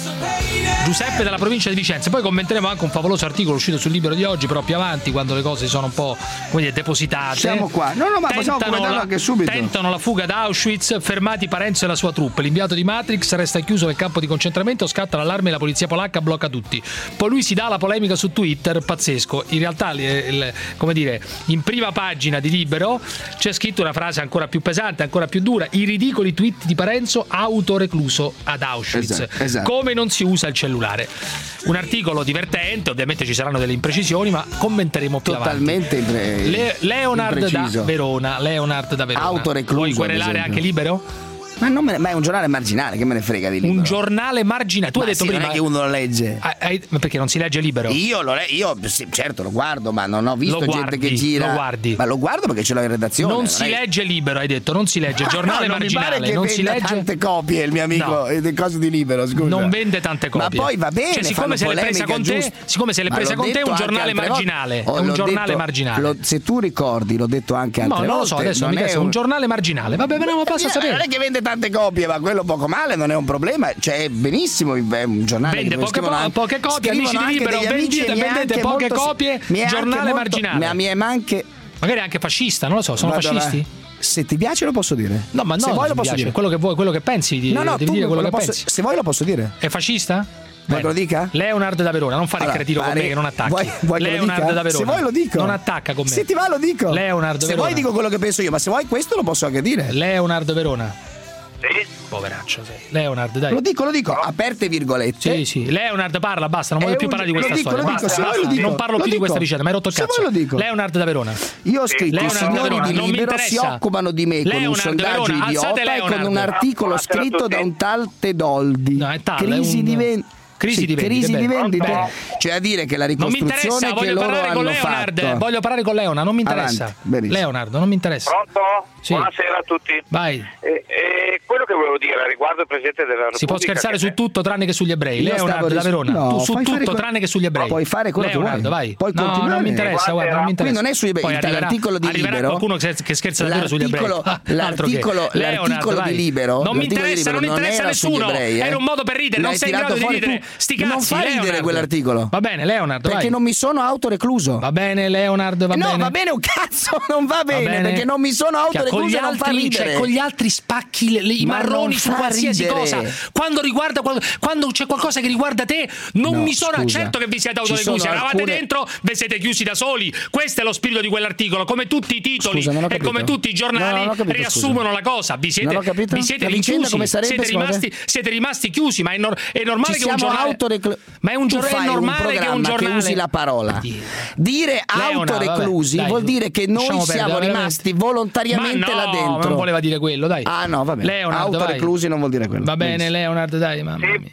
Giuseppe dalla provincia di Vicenza. Poi commenteremo anche un favoloso articolo uscito sul Libero di oggi, però più avanti, quando le cose sono un po', come dire, depositate. Siamo qua. No, no, ma possiamo Tentano commentarlo la- anche subito. Tentano la fuga da Auschwitz, fermati Parenzo e la sua troupe. L'inviato di Matrix resta chiuso nel campo di concentramento, scatta l'allarme e la polizia polacca blocca tutti. Poi lui si dà la polemica su Twitter, pazzesco. In realtà, il- il- come dire, in prima pagina di Libero c'è scritto una frase ancora più pesante, ancora più dura: i ridicoli tweet di Parenzo autorecluso ad Auschwitz. Esatto, esatto. Come non si usa il cellulare. Un articolo divertente, ovviamente ci saranno delle imprecisioni, ma commenteremo più Totalmente avanti. impre- Le- Leonard da impreciso. Verona, Leonard da Verona. Autorecluso, Vuoi ad querelare esempio. anche Libero? Ma, non me ne- ma è un giornale marginale, che me ne frega di Libero? Un giornale marginale. Tu Ma hai detto sì, prima non è che uno lo legge. Ah, hai- ma perché non si legge Libero? Io lo le- io sì, certo lo guardo, ma non ho visto Lo gente guardi, che gira. lo guardi. Ma lo guardo perché ce l'ho in redazione. Non si è- legge Libero, hai detto, non si legge. Giornale No, non mi marginale, pare che non si venda legge tante copie il mio amico No. e le cose di Libero, scusa. Non vende tante copie. Ma poi va bene, Cioè, siccome fanno se l'è presa polemica, con te, giusto. siccome se l'è Ma presa l'ho con te è un detto giornale anche altre volte. marginale, Oh, è un l'ho giornale detto- marginale. lo- se tu ricordi, l'ho detto anche No, altre non lo volte. so, adesso non mica è è un giornale marginale. Vabbè, ma basta Eh, sapere. Non è che vende tante copie, ma quello poco male non è un problema. Cioè, benissimo, è un giornale Vende dove poche, scrivono po- anche- poche copie, scrivono amici di anche Libero, degli amici vendete, e mi è vendete anche poche molto- copie, mi è anche giornale molto- marginale. Ma mi è anche Magari anche fascista, non lo so, sono Vado fascisti? là. Se ti piace lo posso dire. No, ma no, se vuoi mi lo posso piace. dire. Quello che vuoi, quello che pensi di, No, no, devi tu dire quello lo che posso- pensi. se vuoi lo posso dire. È fascista? Vuoi che lo dica? Leonard da Verona, non fare Allora, il cretino con pare- me che non attacchi. Vuoi, vuoi che lo Leonard dica? da Verona. Se vuoi lo dico. Non attacca con me. Se ti va lo dico. Leonard Se Verona. vuoi dico quello che penso io, ma se vuoi questo lo posso anche dire. Leonard Verona. Sì? Poveraccio sei. Leonard, dai. Lo dico, lo dico, aperte virgolette. Sì, sì. Leonard parla, basta, non È voglio più un- parlare di lo questa dico, storia. lo dico, Basta, se vuoi basta. lo dico, Non parlo lo più di dico. questa vicenda, mi hai rotto il Se cazzo. vuoi lo dico. Leonard da Verona. Io ho scritto, i Leonard da signori Verona, di non mi Libero si interessa. occupano di me con un Leonard sondaggio Verona, alzate idiota e con Leonard. un articolo Buonasera a scritto tutti. da un tal Tedoldi. No, è tal, è crisi un- di ven- Crisi sì, di vendite, crisi di bene. vendite. Bene. Cioè a dire che la Non mi ricostruzione interessa, che voglio loro parlare con hanno Leonard. fatto. Voglio parlare con Leonard, non mi interessa. Avanti, benissimo. Leonard, non mi interessa. Pronto? Sì. Buonasera a tutti. Vai. E, e quello che volevo dire riguardo il Presidente della Repubblica... Si può scherzare che- su tutto tranne che sugli ebrei. Io Leonard stavo da ris- Verona. no, tu su fai fare tutto que- tranne che sugli ebrei. Puoi fare quello che Leonard, vuoi. vai. Puoi no, continuare. non mi interessa, guarda, non mi interessa. Qui non è sugli ebrei, Poi arriverà- l'articolo di arriverà Libero. qualcuno che, che scherza davvero sugli ebrei. L'articolo- Ah, altro che. l'articolo- Leonard, l'articolo vai. di Libero- Non mi l'articolo di interessa, non Libero non interessa era sugli nessuno. ebrei, eh. Era un modo per ridere, non L'hai sei in tirato grado di fuori ridere. tu. Sti cazzi, Non fa ridere Leonard. quell'articolo. Va bene, Leonard, Perché vai. non mi sono autorecluso. Va bene, Leonard, va no, bene. va bene un cazzo, non va bene, bene. perché non mi sono Cioè, con autorecluso gli e non fa altri, ridere. cioè, con gli altri spacchi le- le- i Ma marroni non su fa qualsiasi ridere. cosa. Quando riguarda quando, quando c'è qualcosa che riguarda te, non No, mi sono scusa. certo che vi siete Ci autoreclusi. sono Eravate alcune- dentro, vi siete chiusi da soli. Questo è lo spirito di quell'articolo. Come tutti i titoli Scusa, non ho e capito. come tutti i No, giornali non ho capito, riassumono scusa. la cosa. Vi siete, Non ho capito. vi siete La vicenda rinchiusi, come sarebbe, siete secondo te? rimasti, siete rimasti chiusi. Ma è, nor- è normale Ci che un siamo giornale. autoreclu- Ma è un Tu giornale fai un normale che un programma giornale. che usi la parola. Dire Leona, autoreclusi vabbè, dai, vuol dire che noi lasciamo siamo perdere, rimasti veramente. volontariamente Ma no, là dentro. non voleva dire quello, dai. Ah no, va bene. Leonard, autoreclusi vai. non vuol dire quello. Va bene, Benissimo. Leonard, dai, mamma mia.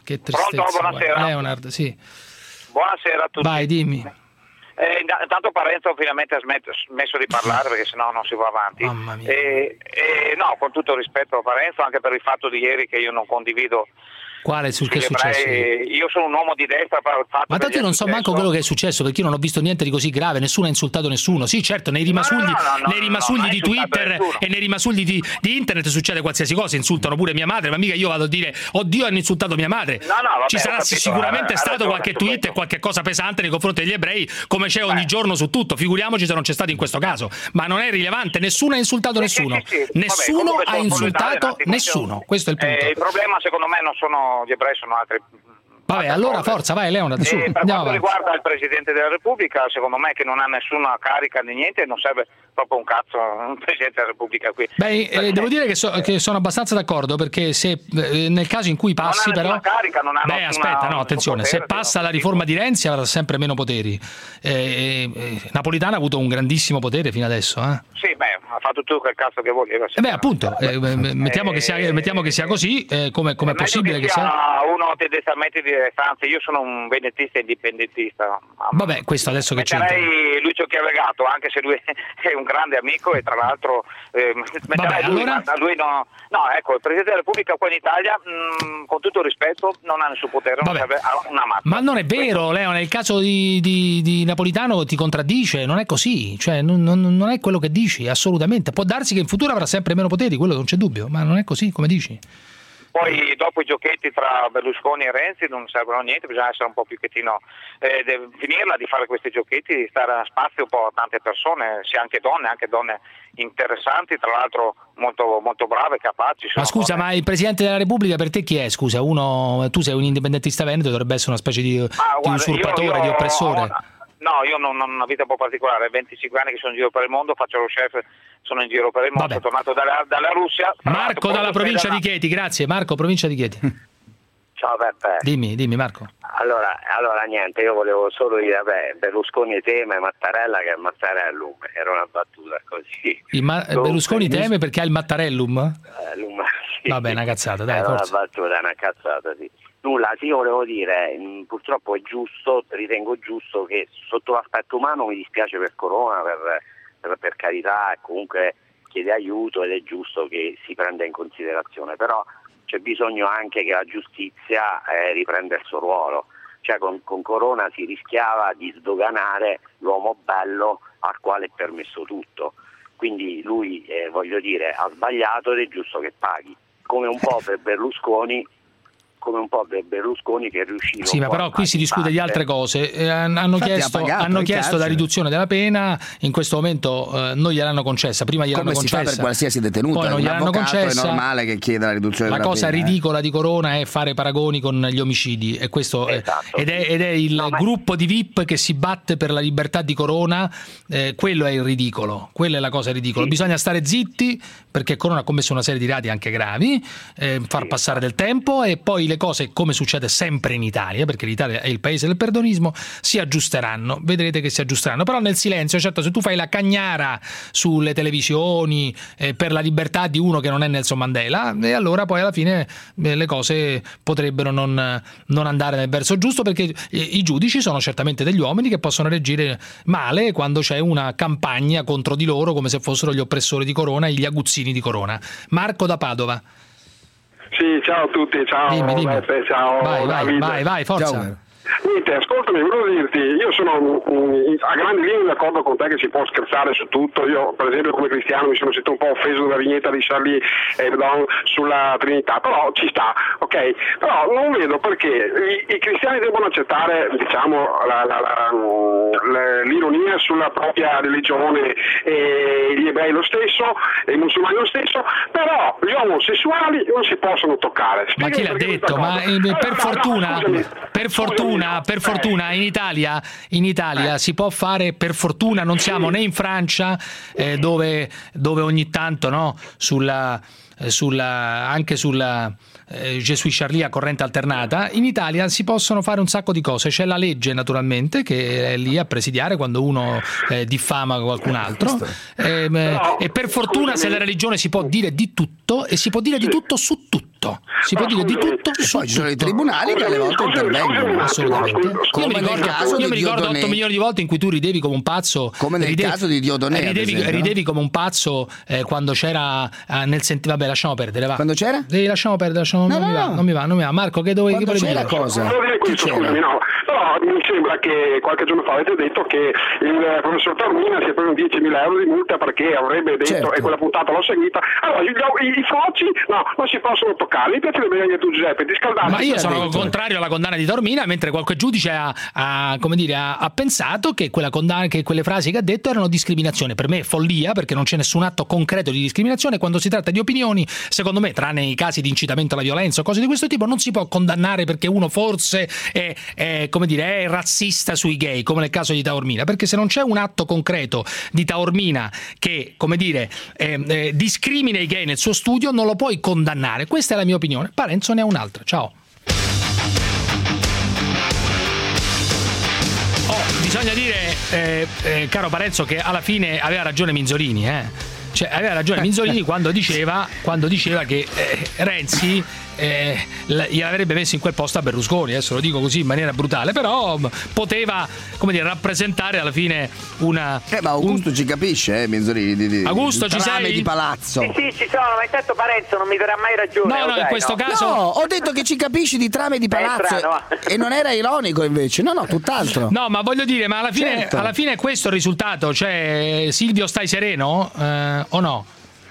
che tristezza. Pronto, buonasera. Guarda. Leonard, sì. Buonasera a tutti. Vai, dimmi. Eh, intanto Parenzo finalmente ha smesso di parlare perché sennò non si va avanti. Mamma mia. E, e, no, con tutto il rispetto a Parenzo, anche per il fatto di ieri che io non condivido. Quale su che è successo? Io sono un uomo di destra. Ma tanto io non so manco quello che è successo, perché io non ho visto niente di così grave, nessuno ha insultato nessuno. Sì, certo, nei rimasugli, no, no, no, nei rimasugli no, no, di Twitter nessuno. E nei rimasugli di, di internet succede qualsiasi cosa, insultano pure mia madre, ma mica io vado a dire oddio hanno insultato mia madre. No, no, vabbè, ci sarà capito, sicuramente ha, stato ha ragione, qualche tweet e qualche cosa pesante nei confronti degli ebrei, come c'è ogni Beh. giorno su tutto, figuriamoci se non c'è stato in questo caso, ma non è rilevante, nessuno ha insultato sì, nessuno, sì, sì. Nessuno Vabbè, ha insultato nessuno, questo è il punto. Eh, il problema secondo me non sono gli ebrei, sono altri. Vabbè, allora forza, vai Leonard, su, eh, per andiamo quanto avanti. riguarda il Presidente della Repubblica, secondo me che non ha nessuna carica né niente, non serve proprio un cazzo un Presidente della Repubblica qui. Beh, eh, devo dire che, so, che sono abbastanza d'accordo, perché se eh, nel caso in cui passi non ha però... carica, non ha Beh, aspetta, no, attenzione, potere, se passa no. la riforma di Renzi avrà sempre meno poteri. Eh, eh, Napolitano ha avuto un grandissimo potere fino adesso, eh? Sì, beh, ha fatto tutto quel cazzo che voleva. Eh beh, appunto, eh, mettiamo, che sia, mettiamo che sia così, eh, come è possibile che sia... che sia uno tendenzialmente di destra, io sono un venettista indipendentista. Vabbè, questo adesso che c'entra? Metterei Lucio Chiavegato, anche se lui è un grande amico e tra l'altro eh, Vabbè, lui, allora... ma lui no, no, ecco, il Presidente della Repubblica qua in Italia, mh, con tutto il rispetto, non ha nessun potere, non serve una mazza. Ma non è vero, Leo, nel caso di, di, di Napolitano ti contraddice, non è così, cioè non, non, non è quello che dici, assolutamente. Può darsi che in futuro avrà sempre meno poteri, quello non c'è dubbio, ma non è così come dici. Poi dopo i giochetti tra Berlusconi e Renzi non servono a niente, bisogna essere un po' più chettino, eh, finirla di fare questi giochetti, di stare a spazio un po' a tante persone, sia anche donne, anche donne interessanti, tra l'altro molto, molto brave, capaci. Ma scusa, donne. Ma il Presidente della Repubblica per te chi è? Scusa, uno, tu sei un indipendentista veneto, dovrebbe essere una specie di, ah, guarda, di usurpatore, io, io, di oppressore. Ho, no, io non ho una vita un po' particolare, venticinque anni che sono in giro per il mondo, faccio lo chef, sono in giro per il mondo, sono tornato dalla, dalla Russia. Marco dalla provincia di Chieti, grazie. Marco, provincia di Chieti. Ciao Peppe. Dimmi, dimmi Marco. Allora, allora niente, io volevo solo dire, beh, Berlusconi teme Mattarella che è il Mattarellum, era una battuta così. Il ma- Berlusconi teme perché ha il Mattarellum? Eh, l'um, sì. Vabbè, una cazzata, dai, era forza. Una battuta, una cazzata, sì. Nulla, sì, io volevo dire, mh, purtroppo è giusto, ritengo giusto che sotto l'aspetto umano mi dispiace per Corona, per, per, per carità, comunque chiede aiuto ed è giusto che si prenda in considerazione, però c'è bisogno anche che la giustizia eh, riprenda il suo ruolo, cioè con, con Corona si rischiava di sdoganare l'uomo bello al quale è permesso tutto, quindi lui, eh, voglio dire, ha sbagliato ed è giusto che paghi, come un po' per Berlusconi, come un po' per Berlusconi che riusciva. Sì, ma però qui si discute di altre cose. Eh, hanno Infatti chiesto, pagato, hanno chiesto la riduzione della pena, in questo momento eh, non gliel'hanno concessa, prima gliel'hanno come concessa. Come si fa per qualsiasi detenuto, poi non un gliel'hanno concessa. È normale che chieda la riduzione la della pena. La cosa ridicola eh. di Corona è fare paragoni con gli omicidi e questo esatto. è, ed, è, ed è il no, gruppo di V I P che si batte per la libertà di Corona, eh, quello è il ridicolo, quella è la cosa ridicola. Sì. Bisogna stare zitti perché Corona ha commesso una serie di reati anche gravi, eh, far sì, passare sì. del tempo e poi le cose, come succede sempre in Italia, perché l'Italia è il paese del perdonismo, si aggiusteranno, vedrete che si aggiusteranno, però nel silenzio. Certo, se tu fai la cagnara sulle televisioni eh, per la libertà di uno che non è Nelson Mandela, e allora poi alla fine eh, le cose potrebbero non, non andare nel verso giusto, perché eh, i giudici sono certamente degli uomini che possono reagire male quando c'è una campagna contro di loro come se fossero gli oppressori di Corona e gli aguzzini di Corona. Marco da Padova. Sì, ciao a tutti, ciao dimmi, dimmi. Beppe, ciao vai, vai, vai, vai, forza. Ciao. Niente, ascoltami, volevo dirti, io sono mh, a grandi linee d'accordo con te che si può scherzare su tutto. Io per esempio come cristiano mi sono sentito un po' offeso dalla vignetta di Charlie Hebdo sulla Trinità, però ci sta, ok? Però non vedo perché i, i cristiani devono accettare, diciamo, la, la, la, la, l'ironia sulla propria religione, e gli ebrei lo stesso, e i musulmani lo stesso, però gli omosessuali non si possono toccare. Spiegami. Ma chi l'ha detto? Ma eh, per allora, fortuna, no, scusami, per fortuna per fortuna in Italia, in Italia si può fare, per fortuna non siamo né in Francia eh, dove, dove ogni tanto no, sulla, sulla, anche sulla eh, Je suis Charlie a corrente alternata, in Italia si possono fare un sacco di cose. C'è la legge naturalmente che è lì a presidiare quando uno eh, diffama qualcun altro eh, e per fortuna se la religione si può dire di tutto e si può dire di tutto su tutto. tutto, si può dire di tutto. E poi ci sono i tribunali che alle volte intervengono. Assolutamente. Come io mi ricordo, nel caso io di mi ricordo Dieudonné. otto milioni di volte in cui tu ridevi come un pazzo. Come nel ridevi, caso di Dieudonné, ad ridevi, esempio, ridevi come un pazzo eh, quando c'era eh, nel senti- vabbè, lasciamo perdere, va. Quando c'era? Sì, lasciamo perdere, lasciamo, No, non, no, mi va, no. non mi va, non mi va. Marco, che dove che Quando volevi c'era dire? cosa? Volevo dire questo, Chi c'era? scusami, no. No, mi sembra che qualche giorno fa avete detto che il professor Taormina si è preso diecimila euro di multa perché avrebbe detto, Certo. e quella puntata l'ho seguita, allora gli- i, i froci no, non si possono toccare. Mi piacerebbe anche tu, Giuseppe, di scaldarti. Ma io ha sono detto? contrario alla condanna di Taormina, mentre qualche giudice ha, ha, come dire, ha, ha pensato che, quella condanna, che quelle frasi che ha detto erano discriminazione. Per me è follia, perché non c'è nessun atto concreto di discriminazione. Quando si tratta di opinioni, secondo me, tranne i casi di incitamento alla violenza o cose di questo tipo, non si può condannare perché uno forse è, è, come dire, è razzista sui gay, come nel caso di Taormina, perché se non c'è un atto concreto di Taormina che, come dire, eh, eh, discrimina i gay nel suo studio, non lo puoi condannare. Questa è la mia opinione. Parenzo ne ha un'altra. Ciao. Oh, bisogna dire, eh, eh, caro Parenzo, che alla fine aveva ragione Minzolini, eh. Cioè, aveva ragione Minzolini quando diceva, quando diceva che eh, Renzi eh, gliel'avrebbe messo in quel posto a Berlusconi. Adesso lo dico così in maniera brutale, però poteva, come dire, rappresentare alla fine una. Eh, ma Augusto un... ci capisce, eh, Minzolini. Di, di, Augusto, di ci trame sei? di palazzo. Sì, sì, ci sono, ma intanto Parenzo non mi darà mai ragione. No, no, sai, in questo no? caso. No, ho detto che ci capisci di trame di palazzo. È strano, E non era ironico invece. No, no, tutt'altro. No, ma voglio dire, ma alla fine, Certo. alla fine è questo il risultato? Cioè, Silvio, stai sereno? Eh, o no?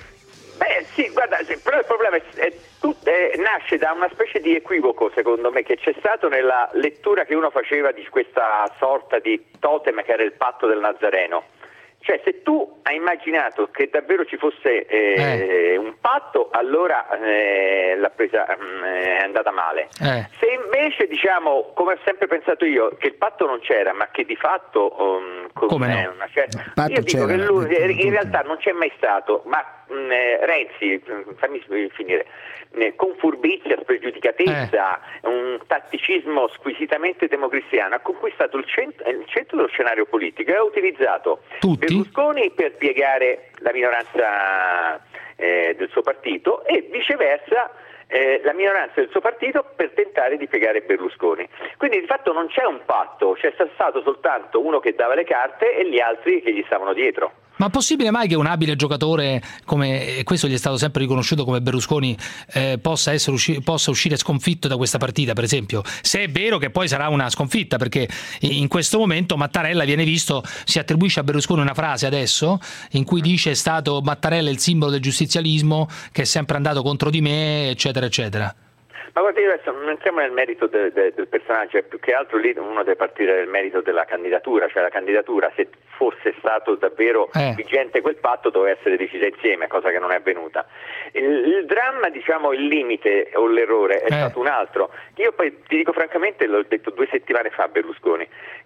Beh, sì, guarda, sì, però il problema è, è, tu- è- nasce da una specie di equivoco, secondo me, che c'è stato nella lettura che uno faceva di questa sorta di totem che era il patto del Nazareno. Cioè, se tu hai immaginato che davvero ci fosse eh, Eh. un patto, allora eh, l'ha presa, mm, è andata male. Eh. Se invece, diciamo, come ho sempre pensato io, che il patto non c'era, ma che di fatto um, con Come no? eh, una certa... patto Io dico c'era, che lui, detto in tutto. realtà non c'è mai stato, ma mh, eh, Renzi, mh, fammi finire, eh, con furbizia, spregiudicatezza, un tatticismo squisitamente democristiano, ha conquistato il centro, il centro dello scenario politico e ha utilizzato Tutti? Berlusconi per piegare la minoranza eh, del suo partito e viceversa eh, la minoranza del suo partito per tentare di piegare Berlusconi. Quindi di fatto non c'è un patto, c'è stato soltanto uno che dava le carte e gli altri che gli stavano dietro. Ma possibile mai che un abile giocatore, come e questo gli è stato sempre riconosciuto come Berlusconi, eh, possa, essere usci- possa uscire sconfitto da questa partita, per esempio? Se è vero che poi sarà una sconfitta, perché in questo momento Mattarella viene visto, si attribuisce a Berlusconi una frase adesso in cui dice: è stato Mattarella il simbolo del giustizialismo, che è sempre andato contro di me, eccetera, eccetera. Ma guarda, io adesso non entriamo nel merito de, de, del personaggio, è più che altro lì uno deve partire dal merito della candidatura, cioè la candidatura, se fosse stato davvero Eh. vigente quel patto, doveva essere decisa insieme, cosa che non è avvenuta. Il, il dramma, diciamo, il limite o l'errore è Eh. stato un altro. Io poi ti dico francamente, l'ho detto due settimane fa a Berlusconi,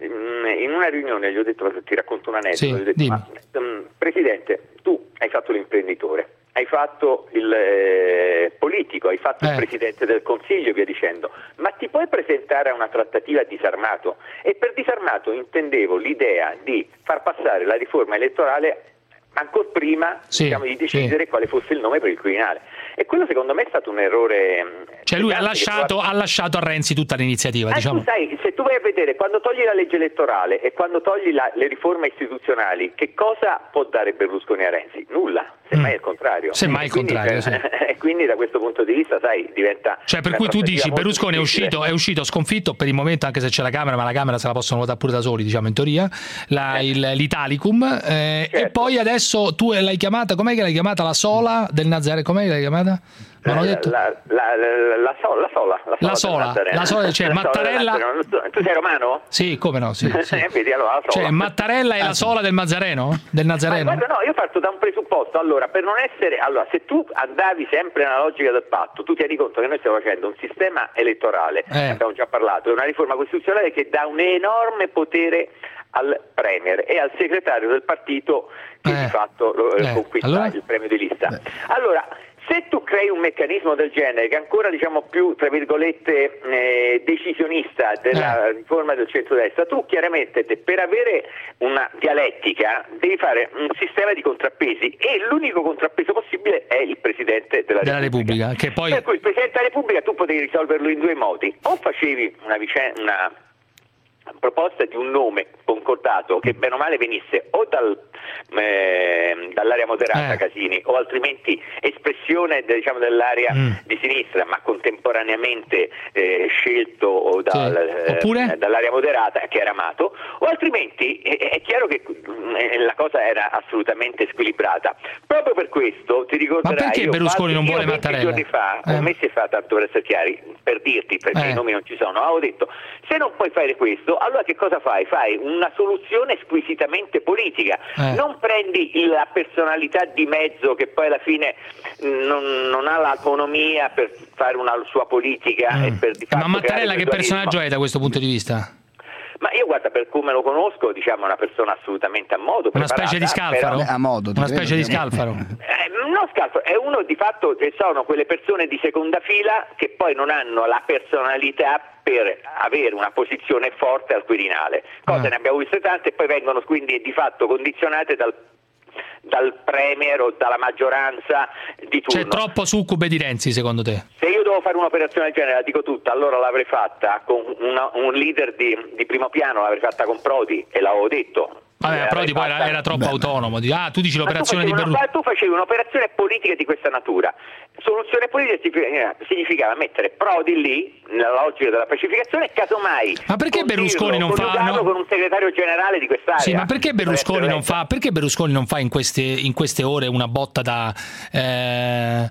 in una riunione gli ho detto, ti racconto un aneddoto, Sì, gli ho detto, dimmi. ma, um, Presidente, tu hai fatto l'imprenditore, hai fatto il eh, politico, hai fatto Eh. il Presidente del Consiglio e via dicendo, ma ti puoi presentare a una trattativa disarmato? E per disarmato intendevo l'idea di far passare la riforma elettorale ancora prima Sì, diciamo, di decidere sì. quale fosse il nome per il Quirinale. E quello secondo me è stato un errore. mh, Cioè lui ha gigante che lasciato, guarda- ha lasciato a Renzi tutta l'iniziativa, Ah, diciamo. tu sai, se tu vai a vedere, quando togli la legge elettorale e quando togli la- le riforme istituzionali, che cosa può dare Berlusconi a Renzi? Nulla, semmai Mm. il contrario. Semmai E il quindi, contrario, sì. E quindi da questo punto di vista, sai, diventa... Cioè, per una cui tu trattativa dici molto Berlusconi è difficile. uscito, è uscito sconfitto per il momento, anche se c'è la Camera, ma la Camera se la possono votare pure da soli, diciamo in teoria, la- il- l'Italicum, eh, Certo. e poi adesso tu l'hai chiamata, com'è che l'hai chiamata? La Sola del Nazareno, com'è che l'hai chiamata? Mi hanno detto? La, la, la, la, so- la sola, la La sola, sola, del Nazareno. la sola, cioè La sola del Mattarella- Nazareno. Tu, tu sei romano? Sì, come no, sì, sì. Eh, vedi, allora, la sola. Cioè Mattarella è la Sola del Nazareno? Del Nazareno? Ma guarda, no, io parto da un presupposto. Allora, per non essere, allora, se tu andavi sempre nella logica del patto, tu ti rendi conto che noi stiamo facendo un sistema elettorale, Eh. abbiamo già parlato, è una riforma costituzionale che dà un enorme potere al premier e al segretario del partito che Eh. di fatto lo, Eh, conquista allora? il premio di lista. Allora, se se tu crei un meccanismo del genere che è ancora diciamo più tra virgolette eh, decisionista della eh. riforma del centrodestra, tu chiaramente te, per avere una dialettica devi fare un sistema di contrappesi e l'unico contrappeso possibile è il Presidente della, della Repubblica. Repubblica che poi... Per cui il Presidente della Repubblica tu potevi risolverlo in due modi: o facevi una vicenda, una proposta di un nome concordato che bene o male venisse o dal, eh, dall'area moderata eh. Casini o altrimenti espressione de, diciamo, dell'area mm. di sinistra ma contemporaneamente eh, scelto dal, sì. eh, dall'area moderata che era Amato, o altrimenti eh, è chiaro che eh, la cosa era assolutamente squilibrata. Proprio per questo ti ricorderai, ma perché Berlusconi io, non vuole io Mattarella? giorni fa, eh. un mese fa, tanto per essere chiari, per dirti perché eh. i nomi non ci sono, avevo detto se non puoi fare questo allora che cosa fai? Fai una soluzione squisitamente politica, eh. non prendi la personalità di mezzo che poi alla fine non, non ha l'autonomia per fare una sua politica mm. e per di fatto ma Mattarella che personaggio è da questo punto di vista? Ma io guarda, per come lo conosco, diciamo una persona assolutamente a modo, una specie di Scalfaro? Però... A modo, una specie di Scalfaro? Eh, non Scalfaro, è uno di fatto che sono quelle persone di seconda fila che poi non hanno la personalità per avere una posizione forte al Quirinale. Cose ah. ne abbiamo viste tante e poi vengono quindi di fatto condizionate dal dal premier o dalla maggioranza di turno. C'è troppo succube di Renzi secondo te? Se io devo fare un'operazione del genere, la dico tutta, allora l'avrei fatta con una, un leader di, di primo piano, l'avrei fatta con Prodi e l'avevo detto. Vabbè, Prodi poi era, era troppo Beh. autonomo. Ah, tu dici l'operazione tu di Berlusconi. Tu facevi un'operazione politica di questa natura. Soluzione politica significava mettere Prodi lì nella logica della pacificazione e casomai ma perché Berlusconi non fa no? con un segretario generale di quest'area. Sì, ma perché Berlusconi non fa perché Berlusconi non fa in queste in queste ore una botta da eh,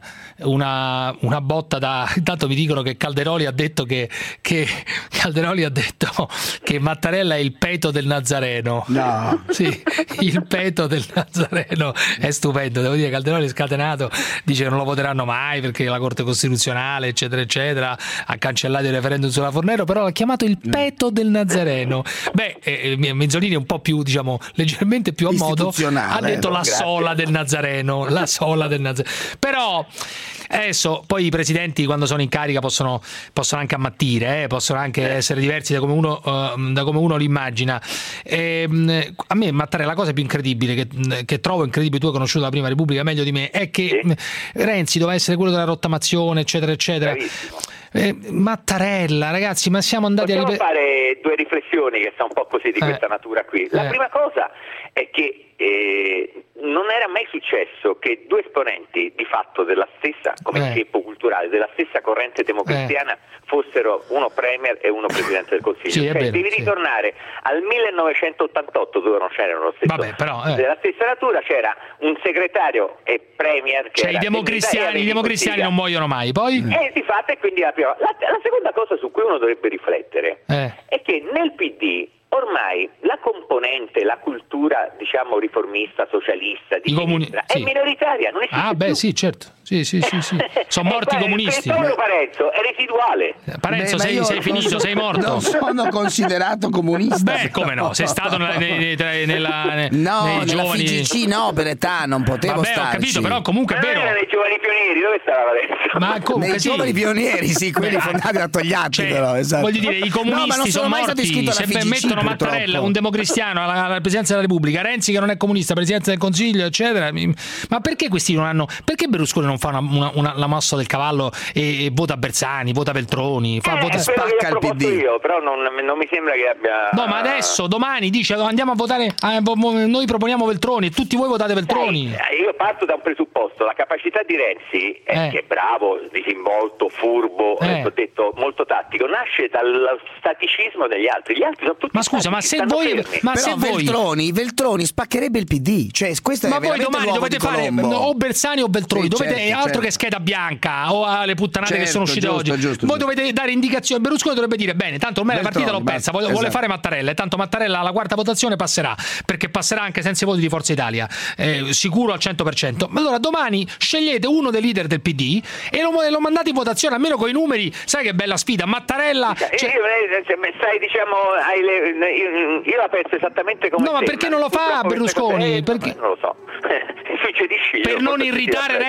una, una botta da intanto mi dicono che Calderoli ha detto che, che Calderoli ha detto che Mattarella è il peto del Nazareno. No. Sì, il peto del Nazareno è stupendo, devo dire. Calderoli è scatenato, dice che non lo voteranno mai perché la Corte Costituzionale eccetera eccetera ha cancellato il referendum sulla Fornero, però l'ha chiamato il peto del Nazareno. Beh, eh, Menzolini è un po' più, diciamo, leggermente più a modo, ha detto la grazie. sola del Nazareno, la sola del Nazareno. Però adesso poi i presidenti quando sono in carica possono, possono anche ammattire, eh, possono anche eh. essere diversi da come uno, uh, da come uno li immagina. E, a me Mattarella, la cosa più incredibile che, che trovo incredibile, tu hai conosciuto la Prima Repubblica meglio di me, è che sì. Renzi doveva essere quello della rottamazione eccetera eccetera. Eh, Mattarella, ragazzi, ma siamo andati Possiamo a ripetere. fare due riflessioni che sono un po' così di eh. questa natura qui. La eh. prima cosa è che eh, non era mai successo che due esponenti di fatto della stessa, come eh. ceppo culturale, della stessa corrente democristiana eh. fossero uno premier e uno presidente del Consiglio. Sì, cioè, vero, devi sì. ritornare al millenovecentottantotto dove non c'erano lo stesso. Vabbè, però, eh. della stessa natura c'era un segretario e premier che cioè era i democristiani, i democristiani non muoiono mai, poi? E di fatto è quindi la prima. La, la seconda cosa su cui uno dovrebbe riflettere eh. è che nel P D ormai la componente, la cultura diciamo riformista, socialista di comuni- sinistra sì. è minoritaria, non esiste Ah beh più. sì, certo. Sì, sì, sì, sì. Sono morti i comunisti. Il Paolo Parenzo è residuale. Parenzo, Beh, sei, sei finito, so, sei morto. Non sono considerato comunista. Beh, come no? Sei stato nella, nei, nei, nella, nei, no, nei nella giovani... F G C no, per età non potevo Vabbè, starci. ho capito, però comunque è Ma vero. non era nei giovani pionieri, dove stava Parenzo? Ma comunque nei sì. giovani pionieri, sì, quelli fondati da Togliatti, cioè, però, esatto. Voglio dire, i comunisti no, sono morti. Se F G C, mettono Mattarella, purtroppo. un democristiano alla, alla presidenza della Repubblica, Renzi che non è comunista, presidenza del Consiglio, eccetera. Ma perché questi non hanno? Perché Berlusconi non fa una, una, una, la mossa del cavallo e, e vota Bersani, vota Veltroni, fa, eh, vota spacca il P D? Io, però non, non mi sembra che abbia. No, ma adesso, domani dice andiamo a votare, eh, noi proponiamo Veltroni e tutti voi votate Veltroni. Eh, io parto da un presupposto, la capacità di Renzi, eh, Eh. che è bravo, disinvolto, furbo, Eh. eh, ho detto molto tattico, nasce dal staticismo degli altri. Gli altri sono tutti Ma scusa, ma statici, se stanno voi fermi. ma Però se voi Veltroni, Veltroni spaccherebbe il P D, cioè questo ma è voi veramente domani l'uovo dovete di fare Colombo. o Bersani o Veltroni, Sì, dovete, certo, altro certo. che scheda bianca o alle puttanate che sono Certo, uscite giusto, oggi. giusto, voi giusto. dovete dare indicazioni. Berlusconi dovrebbe dire bene, tanto ormai la partita l'ho Veltroni, persa, basta, vuole, vuole esatto. fare Mattarella e tanto Mattarella alla quarta votazione passerà, perché passerà anche senza i voti di Forza Italia, eh, sicuro al cento per cento. Ma allora domani scegliete uno dei leader del P D e lo, lo mandate in votazione, almeno con i numeri. Sai che bella sfida, Mattarella, cioè... io, stai diciamo hai le, io, io la penso esattamente come no, ma te, perché non lo fa purtroppo Berlusconi? queste cose- Perché... non lo so. Succedisci, per io non posso irritare dire, Renzi,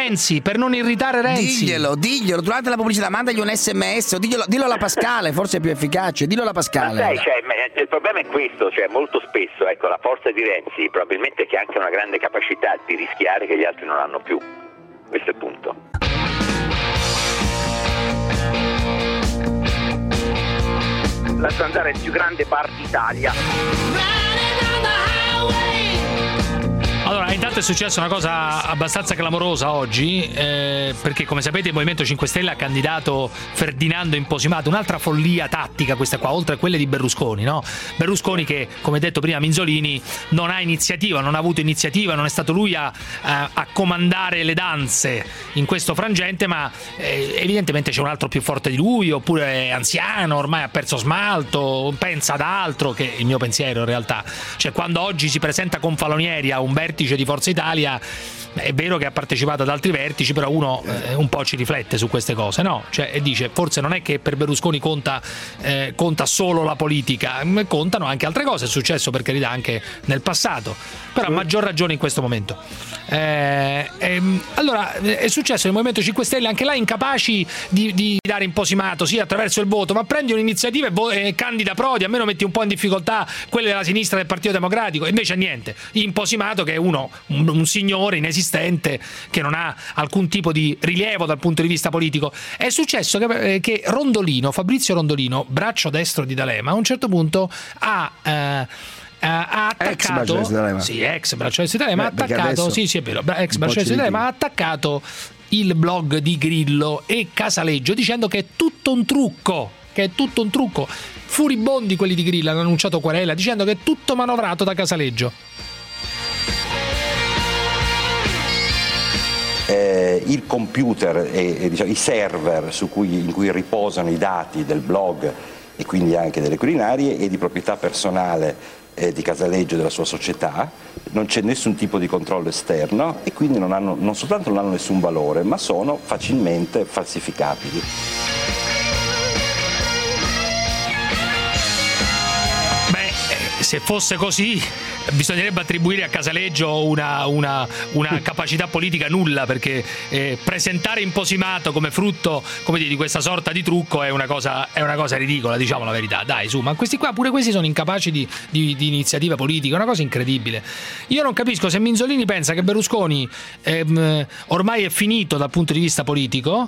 per non irritare Renzi. Diglielo, diglielo, durante la pubblicità mandagli un sms o diglielo, dillo alla Pascale, forse è più efficace, dillo alla Pascale. Ma sai, cioè, il problema è questo, cioè molto spesso, ecco, la forza di Renzi probabilmente che ha anche una grande capacità di rischiare che gli altri non hanno più. Questo è il punto. La Zanzara è il più grande bar d'Italia. Allora, intanto è successa una cosa abbastanza clamorosa oggi, eh, perché come sapete il Movimento cinque Stelle ha candidato Ferdinando Imposimato, un'altra follia tattica questa qua, oltre a quelle di Berlusconi, no? Berlusconi che, come detto prima Minzolini, non ha iniziativa, non ha avuto iniziativa, non è stato lui a, a, a comandare le danze in questo frangente, ma eh, evidentemente c'è un altro più forte di lui, oppure è anziano, ormai ha perso smalto, pensa ad altro, che è il mio pensiero in realtà. Cioè, quando oggi si presenta con Falonieri a un vertice di Forza Italia, è vero che ha partecipato ad altri vertici, però uno eh, un po' ci riflette su queste cose, no? Cioè, e dice, forse non è che per Berlusconi conta, eh, conta solo la politica, contano anche altre cose, è successo per carità anche nel passato, però a maggior ragione in questo momento. Eh, ehm, allora, è successo nel Movimento cinque Stelle, anche là incapaci di, di dare Imposimato, sì, attraverso il voto, ma prendi un'iniziativa e, vo- e candida Prodi, almeno metti un po' in difficoltà quelle della sinistra del Partito Democratico, invece niente, Imposimato che è uno, un, un signore inesistente, che non ha alcun tipo di rilievo dal punto di vista politico. È successo che, che Rondolino, Fabrizio Rondolino, braccio destro di D'Alema, a un certo punto ha... Eh, ha attaccato, ex braccio sì, ex braccio destro di D'Alema, ha attaccato, adesso, sì, sì, è vero, ex braccio destro di D'Alema, ha attaccato il blog di Grillo e Casaleggio dicendo che è tutto un trucco, che è tutto un trucco. Furibondi quelli di Grillo hanno annunciato querela dicendo che è tutto manovrato da Casaleggio. Eh, il computer e, e diciamo, i server su cui, in cui riposano i dati del blog e quindi anche delle culinarie è di proprietà personale eh, di Casaleggio e della sua società, non c'è nessun tipo di controllo esterno e quindi non, hanno, non soltanto non hanno nessun valore, ma sono facilmente falsificabili. Beh, se fosse così bisognerebbe attribuire a Casaleggio una, una, una capacità politica nulla, perché eh, presentare Imposimato come frutto, come dire, di questa sorta di trucco è una cosa, è una cosa ridicola, diciamo la verità, dai, su, ma questi qua, pure questi sono incapaci di, di, di iniziativa politica, è una cosa incredibile. Io non capisco se Minzolini pensa che Berlusconi ehm, ormai è finito dal punto di vista politico,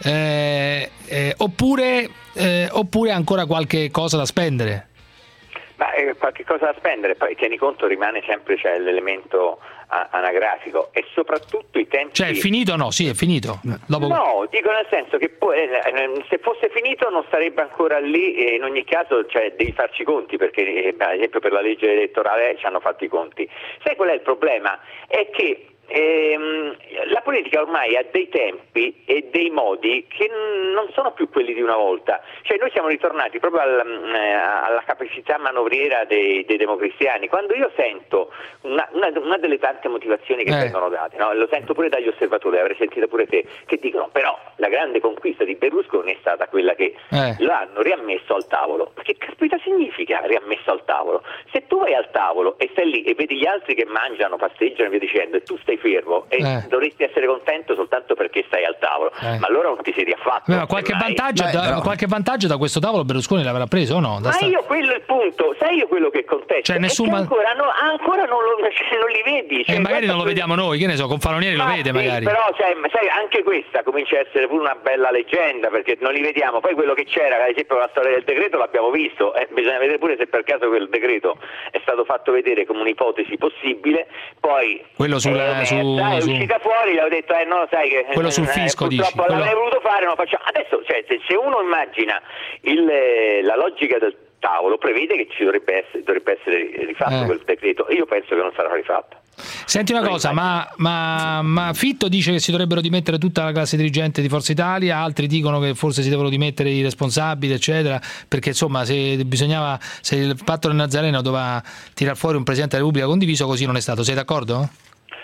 eh, eh, oppure, eh, oppure ha ancora qualche cosa da spendere. Ma eh, qualche cosa da spendere, poi tieni conto, rimane sempre c'è l'elemento a- anagrafico e soprattutto i tempi. Cioè è finito o no? Sì, è finito. Dopo... No, dico nel senso che poi, eh, se fosse finito non sarebbe ancora lì e in ogni caso cioè, devi farci i conti, perché eh, ad esempio per la legge elettorale ci hanno fatto i conti. Sai qual è il problema? È che Ehm, la politica ormai ha dei tempi e dei modi che non sono più quelli di una volta, cioè noi siamo ritornati proprio al, eh, alla capacità manovriera dei, dei democristiani. Quando io sento una, una, una delle tante motivazioni che eh. vengono date, no? Lo sento pure dagli osservatori, l'avrei sentito pure te, che dicono però la grande conquista di Berlusconi è stata quella che eh. lo hanno riammesso al tavolo. Che caspita significa riammesso al tavolo? Se tu vai al tavolo e stai lì e vedi gli altri che mangiano, passeggiano e via dicendo e tu stai fermo e eh. dovresti essere contento soltanto perché stai al tavolo, eh. ma allora non ti sei riaffatto. Beh, ma qualche, vantaggio Beh, da, però... qualche vantaggio da questo tavolo Berlusconi l'avrà preso o no? Da ma sta... io quello è il punto, sai io quello che contesto, cioè, nessun... è che ancora, no, ancora non, lo, non li vedi. Cioè, e magari non lo vediamo noi, che ne so, con Falonieri ma lo vede sì, magari. Però cioè, sai, anche questa comincia a essere pure una bella leggenda, perché non li vediamo. Poi quello che c'era, ad esempio la storia del decreto l'abbiamo visto, eh, bisogna vedere pure se per caso quel decreto è stato fatto vedere come un'ipotesi possibile, poi quello sul, eh, su, è su... uscita fuori, gli ho detto eh no sai che quello sul fisco, eh, purtroppo dici, l'avrei quello... voluto fare, non faccio adesso, cioè se, se uno immagina il, la logica del tavolo prevede che ci dovrebbe essere, dovrebbe essere rifatto eh. quel decreto, e io penso che non sarà rifatto. Senti una cosa, ma, ma, ma Fitto dice che si dovrebbero dimettere tutta la classe dirigente di Forza Italia, altri dicono che forse si devono dimettere i responsabili, eccetera, perché insomma se bisognava, se il patto del Nazareno doveva tirar fuori un Presidente della Repubblica condiviso, così non è stato. Sei d'accordo?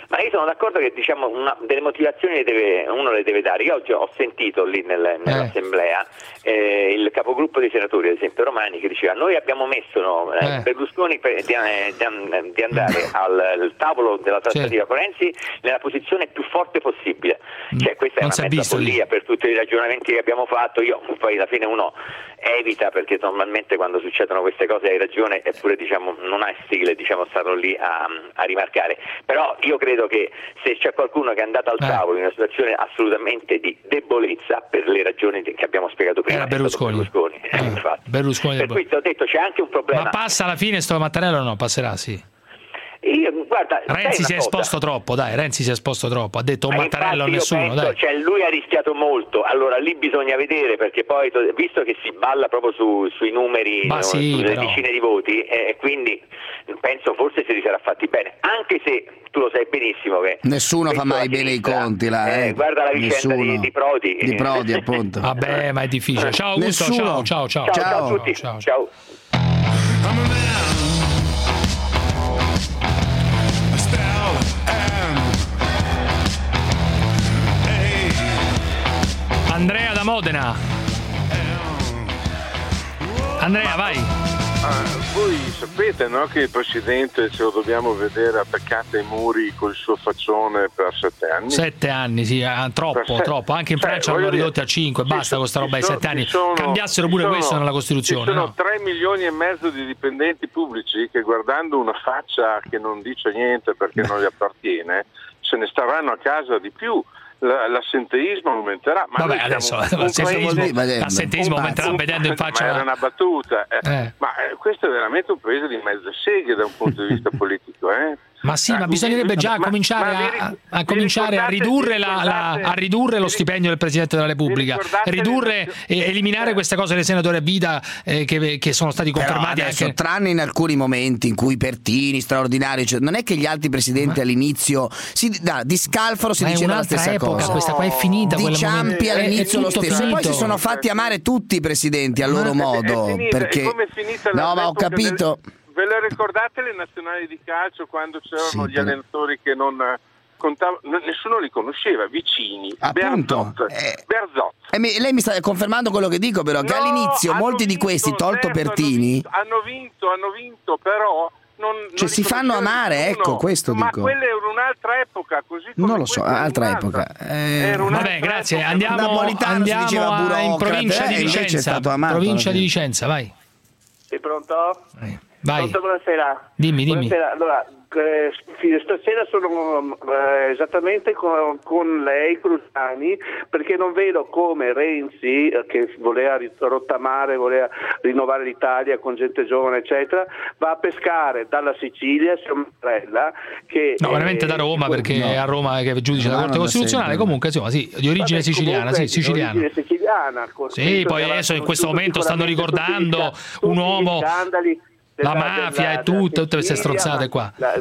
Ma io sono d'accordo che diciamo una, delle motivazioni le deve, uno le deve dare. Io oggi ho sentito lì nel, nell'assemblea eh, il capogruppo dei senatori, ad esempio Romani, che diceva noi abbiamo messo no, eh. Berlusconi per, di, di, di andare al, al tavolo della trattativa con Renzi nella posizione più forte possibile. Cioè, questa non è una mezza follia per tutti i ragionamenti che abbiamo fatto. Io poi alla fine uno evita, perché normalmente quando succedono queste cose hai ragione, eppure diciamo non ha stile diciamo starlo lì a, a rimarcare. Però io credo che se c'è qualcuno che è andato al tavolo in una situazione assolutamente di debolezza per le ragioni che abbiamo spiegato prima, era Berlusconi. Berlusconi, eh, infatti. Berlusconi per cui ti ho detto c'è anche un problema. Ma passa alla fine sto Mattarella o no? Passerà, sì. Io, guarda, Renzi si è cosa? esposto troppo, dai, Renzi si è esposto troppo, ha detto un Ma Mattarella o io nessuno, penso, dai. Cioè, lui ha rischiato molto, allora lì bisogna vedere, perché poi visto che si balla proprio su, sui numeri, no, sì, sulle però. decine di voti, e eh, quindi penso forse se li sarà fatti bene, anche se tu lo sai benissimo che nessuno fa mai bene i conti là, eh. Eh, guarda la vicenda di, di Prodi di Prodi appunto. Vabbè, ma è difficile. Ciao Augusto, ciao, ciao, ciao. Ciao, ciao a tutti. Ciao. Ciao. Andrea da Modena. Andrea, vai. Ah, voi sapete, no, che il Presidente ce lo dobbiamo vedere attaccato ai muri col suo faccione per sette anni? Sette anni, sì, ah, troppo, se- troppo. Anche in cioè, Francia l'hanno voglio ridotti dire, a cinque, ci basta sono- con sta roba ci ai sono- sette anni. ci sono- Cambiassero ci pure sono- questo nella Ci Costituzione, sono no? tre milioni e mezzo di dipendenti pubblici che, guardando una faccia che non dice niente perché non gli appartiene, se ne staranno a casa di più. La- L'assenteismo aumenterà. Ma Vabbè, noi siamo adesso un l'assenteismo, paese- l'assenteismo un- aumenterà un- vedendo in faccia ma la- era una battuta, eh. Eh. Ma eh, questo è veramente un paese di mezze seghe da un punto di vista politico, eh? Ma sì, Eh, ma bisognerebbe già ma- cominciare ma vi a, ric- a vi cominciare a ricordate- ridurre, vi la, la- ricordate- a ridurre lo stipendio del Presidente della Repubblica, ricordate ridurre e eliminare queste cose dei senatori a vita eh, che, che sono stati Però confermati adesso, anche. tranne in alcuni momenti in cui Pertini straordinario, cioè, non è che gli altri presidenti all'inizio si, da, di Scalfaro si Ma è diceva la un'altra stessa epoca, cosa, questa qua è finita, di quel Ciampi momento. È- all'inizio è lo tutto stesso, e poi finito. si sono fatti amare tutti i presidenti a loro È- è modo, finita, è perché come è finita no, ma ho l'epoca capito. del- Ve le ricordate le nazionali di calcio quando c'erano Sì, gli però- allenatori che non eh, contavano, n- nessuno li conosceva, vicini, Appunto, Berzot, Berzot. E mi- lei mi sta confermando quello che dico, però, che No, all'inizio hanno molti di vinto, questi, tolto certo, Pertini, Hanno vinto, hanno vinto, però non, non cioè li si fanno conosceva amare, nessuno. ecco, questo Ma dico. quella era un'altra epoca, così come Non lo so, questa era altra un'altra. epoca. Eh, Era un'altra Vabbè, grazie. epoca. Andiamo, Napolitano si diceva andiamo a- in burocrate, provincia eh, di invece è Vicenza. stato amato Provincia alla di fine. Vicenza, vai. Sei pronto? Vai. Pronto, buonasera. Dimmi, dimmi. Buonasera. Allora, eh, f- stasera sono eh, esattamente con, con lei, Cruciani, perché non vedo come Renzi, eh, che voleva ri- rottamare, voleva rinnovare l'Italia con gente giovane, eccetera, va a pescare dalla Sicilia, signor Mattarella, che No, veramente eh, da Roma, perché no. è a Roma che è giudice della No, Corte non Costituzionale. sembra. Comunque, insomma, sì, di origine Vabbè, siciliana, comunque, sì, siciliana. di origine siciliana, con- Sì, penso poi che adesso in avrà questo momento stanno sicuramente tutti gli ricordando sca- un tutti gli uomo, scandali la della- mafia della- e tutto, tutte queste Sicilia, stronzate ma- qua. la-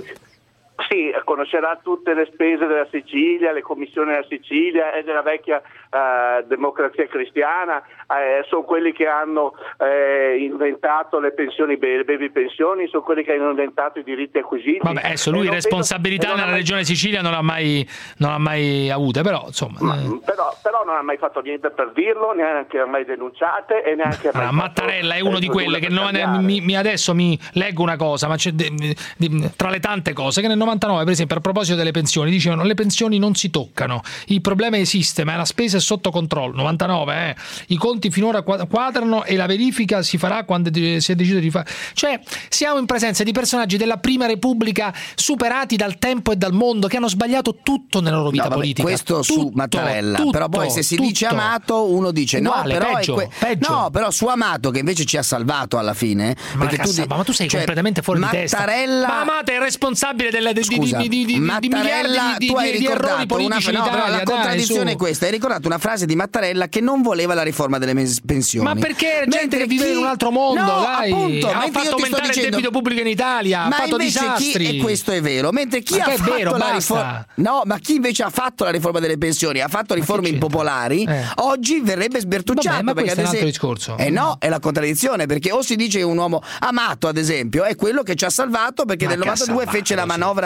sì, conoscerà tutte le spese della Sicilia, le commissioni della Sicilia e della vecchia eh, democrazia cristiana, eh, sono quelli che hanno eh, inventato le pensioni, le baby pensioni, sono quelli che hanno inventato i diritti acquisiti. Vabbè, adesso E lui non responsabilità vedo- e non ha nella mai- regione Sicilia non ha mai, non ha mai avute, però insomma. eh. Però, però non ha mai fatto niente per dirlo, neanche ha mai denunciate e neanche ha mai Allora, fatto, Mattarella è uno eh, di quelle nulla che per non- cambiare. mi, mi- adesso mi leggo una cosa, ma c'è de- di- tra le tante cose che nel novantanove, per esempio, a proposito delle pensioni, dicevano le pensioni non si toccano, il problema esiste, ma la spesa è sotto controllo. novantanove, eh. I conti finora qua- quadrano e la verifica si farà quando de- si è deciso di fare. Cioè, siamo in presenza di personaggi della Prima Repubblica superati dal tempo e dal mondo, che hanno sbagliato tutto nella loro vita No, vabbè, politica. questo su Tutto, Mattarella, tutto, però poi se si tutto. dice Amato uno dice Uguale, no, però peggio, è que- peggio. no, però su Amato che invece ci ha salvato alla fine, Ma, perché tu, cazzo, di- ma tu sei cioè, completamente fuori di testa. Mattarella, Ma Amato è responsabile della, di, Scusa, di, di, di, di Mattarella, miliardi di, tu hai di, di errori ricordato una, politici no, in però Italia. la dai, contraddizione su. è questa, hai ricordato una frase di Mattarella che non voleva la riforma delle mes- pensioni. Ma perché gente Mentre che vive chi- in un altro mondo, no, dai, appunto, ha mentre io fatto ti sto aumentare il dicendo- debito pubblico in Italia, ha ma fatto invece disastri. chi, e questo è vero, mentre chi Ma ha che è fatto vero, la basta. riforma, no, ma chi invece ha fatto la riforma delle pensioni, ha fatto riforme impopolari, Eh. oggi verrebbe sbertucciato. Vabbè, ma perché questo è ad un altro esempio- discorso. Eh no, è la contraddizione, perché o si dice che un uomo Amato, ad esempio, è quello che ci ha salvato perché Ma nel che ha novantadue salvato, fece la sì. manovra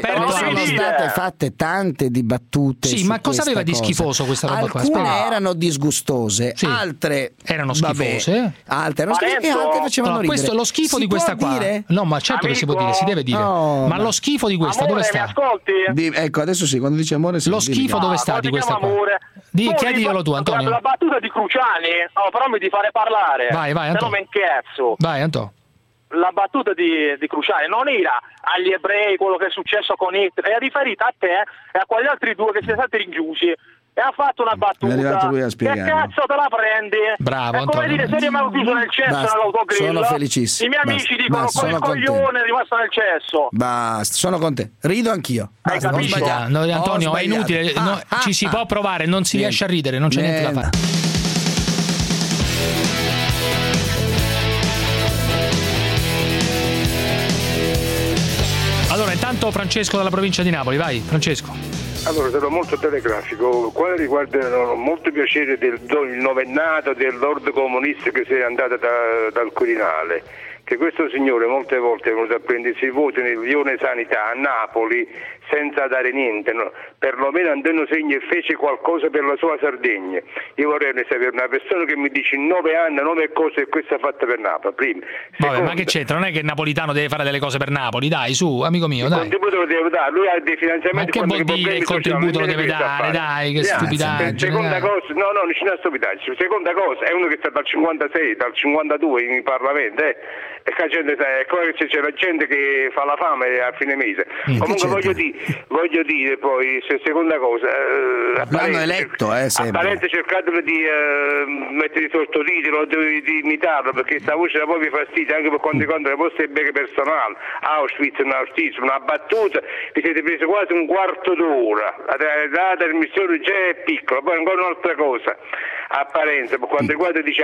aperto ne sono anche- state fatte tante dibattute. Sì, su ma cosa questa aveva di cosa. schifoso questa roba qua? Alcune Spiega. erano disgustose, Sì. altre Erano vabbè, schifose. altre erano schifose e Parenzo- altre facevano No, ridere. questo è lo schifo Si di questa può qua. dire? No, ma certo che si può dire, si deve dire. Oh, ma ma- lo schifo di questa Amore, dove mi sta? ascolti? Di- ecco, adesso sì, quando dice amore sì, Lo dimmi. schifo dove Ah, sta come di si questa chiama qua? amore? Di, Tu chiediglielo mi- tu, Antonio. La battuta di Cruciani, no, però mi devi fare parlare. Vai, vai, Se no Antonio. mi incherzo. Vai, Anto. La battuta di, di Cruciani non era agli ebrei quello che è successo con Hitler, è riferita a te e a quegli altri due che siete stati rinchiusi. e ha fatto una battuta. È arrivato lui a Che spiegarlo. cazzo te la prendi? Bravo, è come Antonio. dire, se eri mai chiuso nel cesso Basta, nell'autogrill. sono felicissimo. I miei Basta, amici dicono basta, quel sono coglione è rimasto nel cesso. Basta, sono con te. Rido anch'io. Basta, ho Pubblicità. sbagliato. No, Ho Antonio, è sbagliato. inutile, Ah, no, ah, ci si ah. può provare, non si Niente. riesce a ridere, non c'è niente da Niente. fare. Allora, intanto Francesco dalla provincia di Napoli, vai, Francesco. Allora, sarò molto telegrafico. Quale riguarda molto piacere del do- il novennato del Lord comunista che si è andato da- dal Quirinale, che questo signore molte volte è venuto a prendersi i voti nel Lione Sanità a Napoli senza dare niente, no? Perlomeno Antonio Segni fece qualcosa per la sua Sardegna. Io vorrei sapere una persona che mi dice in nove anni nove cose e questa è fatta per Napoli, prima. Vabbè, ma che c'entra? Non è che il napolitano deve fare delle cose per Napoli, dai, su, amico mio, Il dai. contributo lo deve dare, lui ha dei finanziamenti. Ma che quando vuol i problemi dire il sociali, contributo lo non deve viene a dare, fare. dai, che Grazie. stupidaggine, Seconda dai. cosa, no, no, non c'è una stupidaggine. Seconda cosa, è uno che sta dal cinquantasei, dal cinquantadue in Parlamento, eh. E che la gente, è come se c'è la gente che fa la fame a fine mese. Mm, Comunque che voglio dire, voglio dire poi, se, seconda cosa, eh, L'hanno eletto, eh, sempre. apparente cercate di eh, mettere sotto titolo, di, di imitarlo, perché sta voce da poi vi fastidia anche per quanto riguarda le vostre beghe personali. Auschwitz, un autismo, una battuta, vi siete presi quasi un quarto d'ora, la, la trasmissione già è piccola, poi ancora un'altra cosa. Apparenza, per quanto riguarda dice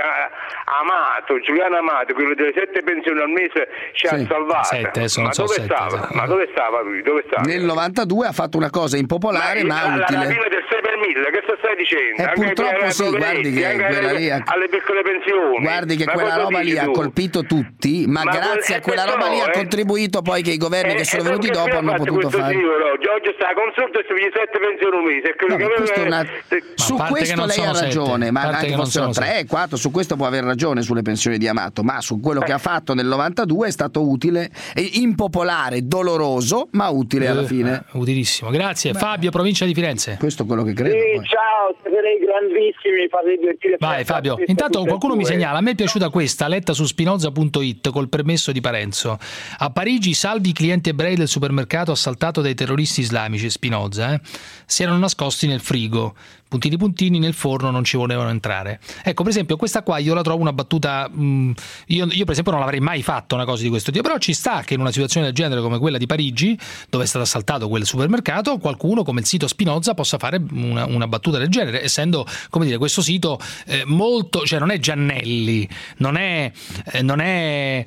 Amato, Giuliano Amato, quello delle sette pensioni al mese ci ha Sì. salvato. Sette, adesso ma non so dove sette, stava? sì. Ma dove stava lui? Dove stava? Nel novantadue ha fatto una cosa impopolare ma, la, la utile. rapina del sei per mille, che stai dicendo? E Anche purtroppo ai sì, poveretti, guardi che anche quella alle, lì ha- alle piccole pensioni. Guardi che Ma quella cosa roba lì dici ha tu? colpito tutti, ma, Ma grazie a quel- quella eh, roba lì ha però, eh. contribuito poi che i governi che sono venuti dopo hanno potuto fare. Oggi sta a consulta e si vede sette pensioni un mese. e quello No, che questo è aveva- una- Su parte che questo non lei sono ha sette, ragione, ma parte anche che non fossero sono tre, quattro, su questo può aver ragione sulle pensioni di Amato, ma su quello che ha fatto nel novantadue è stato utile, e impopolare, doloroso, ma utile alla Eh, fine. Utilissimo, grazie. Fabio, provincia di Firenze. Questo è quello che credo. Sì, poi. ciao, sarei grandissimi, fate divertire. Vai Fabio, intanto qualcuno mi segnala, a me è piaciuta questa, letta su spinoza punto it col permesso di Parenzo. A Parigi salvi i clienti ebrei del supermercato assaltato dai terroristi islamici, Spinoza, eh? si erano nascosti nel frigo, puntini puntini nel forno non ci volevano entrare. Ecco, per esempio questa qua io la trovo una battuta, mh, io, io per esempio non l'avrei mai fatto una cosa di questo tipo, però ci sta che in una situazione del genere come quella di Parigi, dove è stato assaltato quel supermercato, qualcuno come il sito Spinoza possa fare una, una battuta del genere, essendo, come dire, questo sito eh, molto, cioè non è Giannelli, non è, eh, non è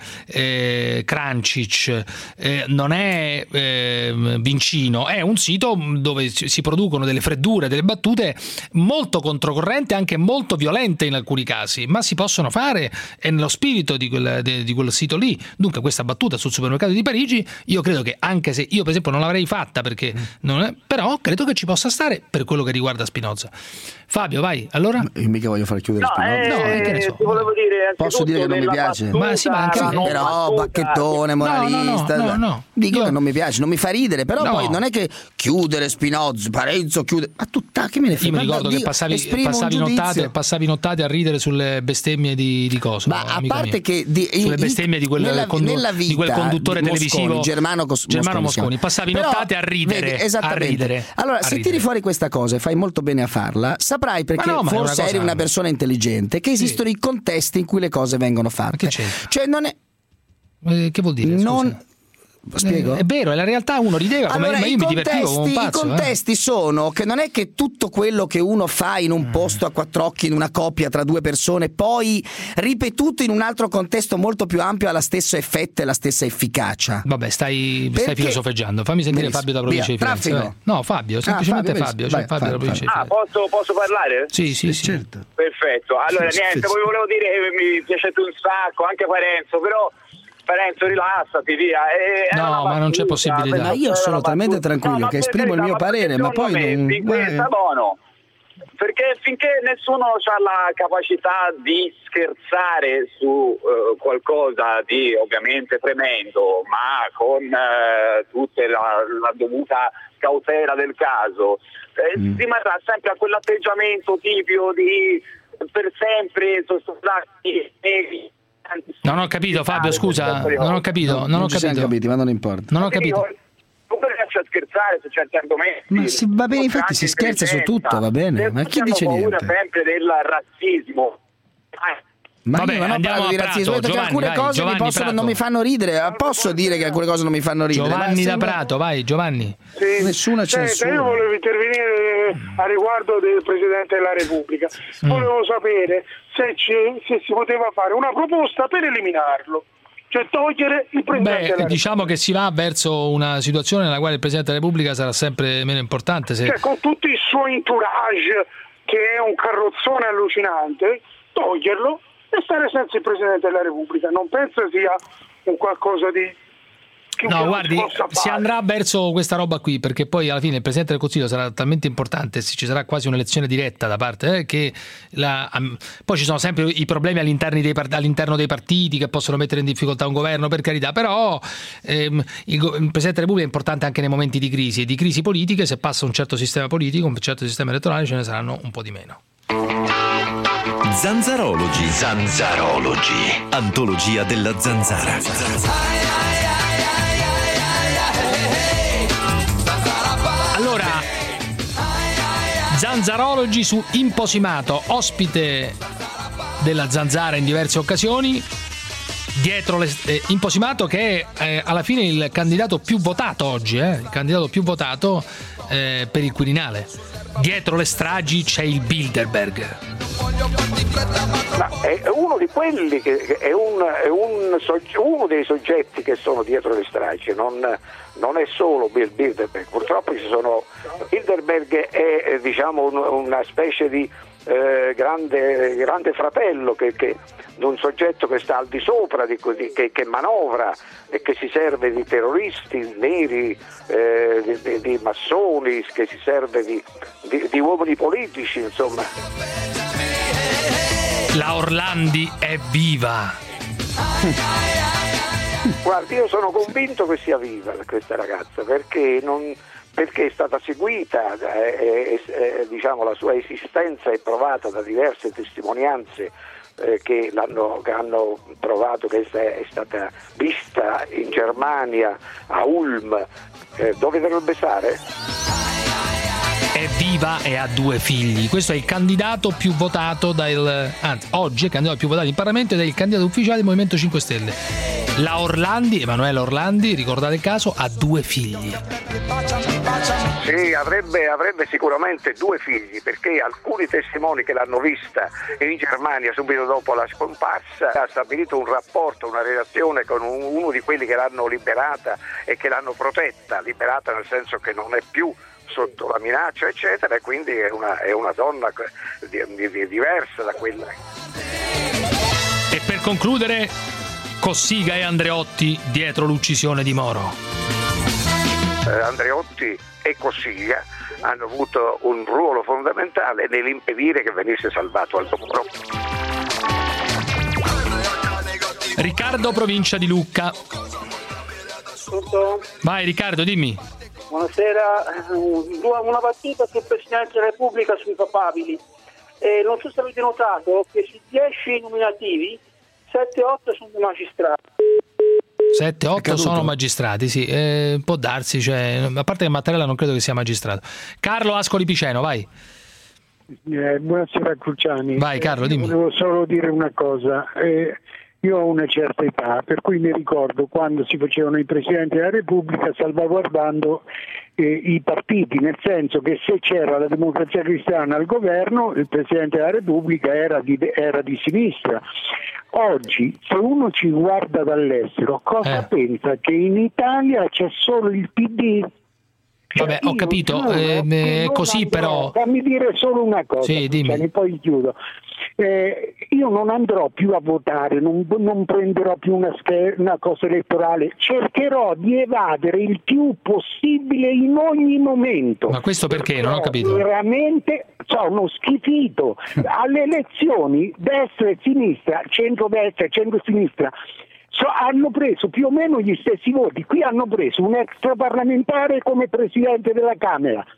eh, Crancic, eh, non è eh, Vincino, è un sito dove si producono delle freddure, delle battute molto controcorrente, anche molto violente in alcuni casi, ma si possono fare, è nello spirito di quel, di, di quel sito lì. Dunque questa battuta sul supermercato di Parigi, io credo che, anche se io per esempio non l'avrei fatta perché non è, però credo che ci possa stare per quello che riguarda Spinoza. Fabio, vai, allora? Io mica voglio far chiudere No, Spinoza. eh, No, eh, che ne so. ti volevo dire, Posso dire che non mi della piace? battuta, Ma sì, ma anche a me. non Però battuta. bacchettone, moralista. No, no, no, no. Dico Io- che non mi piace, non mi fa ridere, però No. poi non è che chiudere Spinoza, Parenzo chiude. Ma tutta che me ne frega. Io mi ricordo Guarda, che Dio, passavi, esprimo un passavi, giudizio. nottate, passavi nottate a ridere sulle bestemmie di, di cosa? Ma a amico parte mio. che di- sulle in- bestemmie di quel, nella- condu- nella di quel vita conduttore di televisivo Mosconi, Germano Cos- Germano Mosconi, Mosconi. Passavi Però, nottate a ridere, vedi, a esattamente. ridere. Allora, a se ridere. tiri fuori questa cosa e fai molto bene a farla, saprai perché Ma no, ma è una forse cosa- eri una persona intelligente, che esistono i contesti in cui le cose vengono fatte. Che c'entra? Cioè non è Eh, che vuol dire? non scusa? Spiego? Eh, È vero, è la realtà, uno rideva, come Allora, ma io i mi divertivo come un contesti, pazzo. i eh. contesti sono che non è che tutto quello che uno fa in un posto a quattro occhi, in una coppia tra due persone, poi ripetuto in un altro contesto molto più ampio ha lo stesso effetto e la stessa efficacia. Vabbè, stai, stai Perché? filosofeggiando. Fammi sentire Benissimo. Fabio da provincia Via, di Firenze. traffico. vai. No, Fabio, semplicemente Fabio, Fabio. benissimo. Cioè Vai, Fabio da Fabio, provincia di Ah, Firenze. posso, posso parlare? Sì, sì, sì. Certo. Perfetto, allora Sì, niente, sì. poi volevo dire che mi piacete un sacco, anche Parenzo, però Parenzo rilassati via. E- è No, una ma non c'è battuta, possibilità. per Ma io non sono una talmente battuta. tranquillo No, ma che per esprimo il carità, mio ma parere, ma secondo poi me, non- fin qui eh. sta buono. Perché finché nessuno ha la capacità di scherzare su eh, qualcosa di ovviamente tremendo, ma con eh, tutta la, la dovuta cautela del caso, eh, Mm. si rimarrà sempre a quell'atteggiamento tipico di per sempre sottostati negli. Non ho capito, Fabio, scusa. Non ho capito, non ho ci siamo capito. capiti, ma non importa. Non ho capito. Comunque faccio a scherzare su certi argomenti. Ma si, va bene, infatti si scherza su tutto, va bene, ma chi dice hanno paura niente? sempre del razzismo. Ma Vabbè, io non ho andiamo parlato di a razzismo, ho Prato. detto che Giovanni, alcune vai, cose mi Giovanni possono, Prato. non mi fanno ridere. Posso dire che alcune cose non mi fanno ridere. Giovanni ma da sembra- Prato, vai Giovanni. Sì. Nessuna Senta, censura. io volevo intervenire a riguardo del Presidente della Repubblica. Volevo sapere se, ci, se si poteva fare una proposta per eliminarlo, cioè togliere il Presidente Beh, della Repubblica. diciamo che si va verso una situazione nella quale il Presidente della Repubblica sarà sempre meno importante. Se... Cioè, con tutto il suo entourage, che è un carrozzone allucinante, toglierlo e stare senza il Presidente della Repubblica. Non penso sia un qualcosa di... che No, non guardi, si possa si fare. andrà verso questa roba qui, perché poi alla fine il Presidente del Consiglio sarà talmente importante, ci sarà quasi un'elezione diretta da parte, eh, che la, um, poi ci sono sempre i problemi all'interno dei, part- all'interno dei partiti che possono mettere in difficoltà un governo, per carità, però ehm, il, go- il Presidente della Repubblica è importante anche nei momenti di crisi, e di crisi politiche, se passa un certo sistema politico, un certo sistema elettorale, ce ne saranno un po' di meno. Zanzarology. Zanzarology. Antologia della zanzara. Allora, Zanzarology su Imposimato, ospite della Zanzara in diverse occasioni. Dietro le, eh, Imposimato, che è eh, alla fine il candidato più votato oggi, eh, il candidato più votato eh, per il Quirinale. Dietro le stragi c'è il Bilderberg. Ma è uno di quelli che è, un, è un, uno dei soggetti che sono dietro le stragi, non, non è solo Bill Bilderberg. Purtroppo ci sono. Bilderberg è diciamo un, una specie di eh, grande, grande fratello che, che un soggetto che sta al di sopra, di, di, che, che manovra e che si serve di terroristi neri, eh, di, di, di massoni, che si serve di, di, di uomini politici, insomma. La Orlandi è viva. Guardi, io sono convinto che sia viva questa ragazza, perché non, perché è stata seguita, eh, eh, diciamo la sua esistenza è provata da diverse testimonianze eh, che, l'hanno, che hanno provato che è stata vista in Germania, a Ulm, eh, dove dovrebbe stare? È viva e ha due figli. Questo è il candidato più votato dal, anzi oggi è il candidato più votato in Parlamento ed è il candidato ufficiale del Movimento cinque Stelle. La Orlandi, Emanuela Orlandi, ricordate il caso, ha due figli. Sì, avrebbe, avrebbe sicuramente due figli, perché alcuni testimoni che l'hanno vista in Germania subito dopo la scomparsa ha stabilito un rapporto, una relazione con uno di quelli che l'hanno liberata e che l'hanno protetta, liberata nel senso che non è più sotto la minaccia eccetera, e quindi è una, è una donna di, di, diversa da quella. E per concludere, Cossiga e Andreotti dietro l'uccisione di Moro. eh, Andreotti e Cossiga hanno avuto un ruolo fondamentale nell'impedire che venisse salvato Aldo Moro. Riccardo, provincia di Lucca. Tutto? Vai Riccardo, dimmi. Buonasera, una battuta sul Presidente della Repubblica sui papabili. Eh, non so se avete notato che su dieci nominativi sette otto sono magistrati. sette otto sono magistrati, sì, eh, può darsi, cioè, a parte che Mattarella non credo che sia magistrato. Carlo Ascoli Piceno, vai. Eh, buonasera Cruciani. Vai Carlo, dimmi. Eh, volevo solo dire una cosa. Eh, io ho una certa età, per cui mi ricordo quando si facevano i Presidenti della Repubblica salvaguardando eh, i partiti, nel senso che se c'era la Democrazia Cristiana al governo, il Presidente della Repubblica era di, era di sinistra. Oggi, se uno ci guarda dall'estero, cosa eh. pensa? Che in Italia c'è solo il P D? Cioè, Vabbè, ho capito, eh, eh, così andrò, però... Fammi dire solo una cosa, sì, dimmi. poi chiudo. Eh, io non andrò più a votare, non, non prenderò più una, scher- una cosa elettorale, cercherò di evadere il più possibile in ogni momento. Ma questo perché? Non ho capito. Veramente sono schifito. Alle elezioni destra e sinistra, centro-destra e centro-sinistra, So, hanno preso più o meno gli stessi voti. Qui hanno preso un extraparlamentare come presidente della Camera,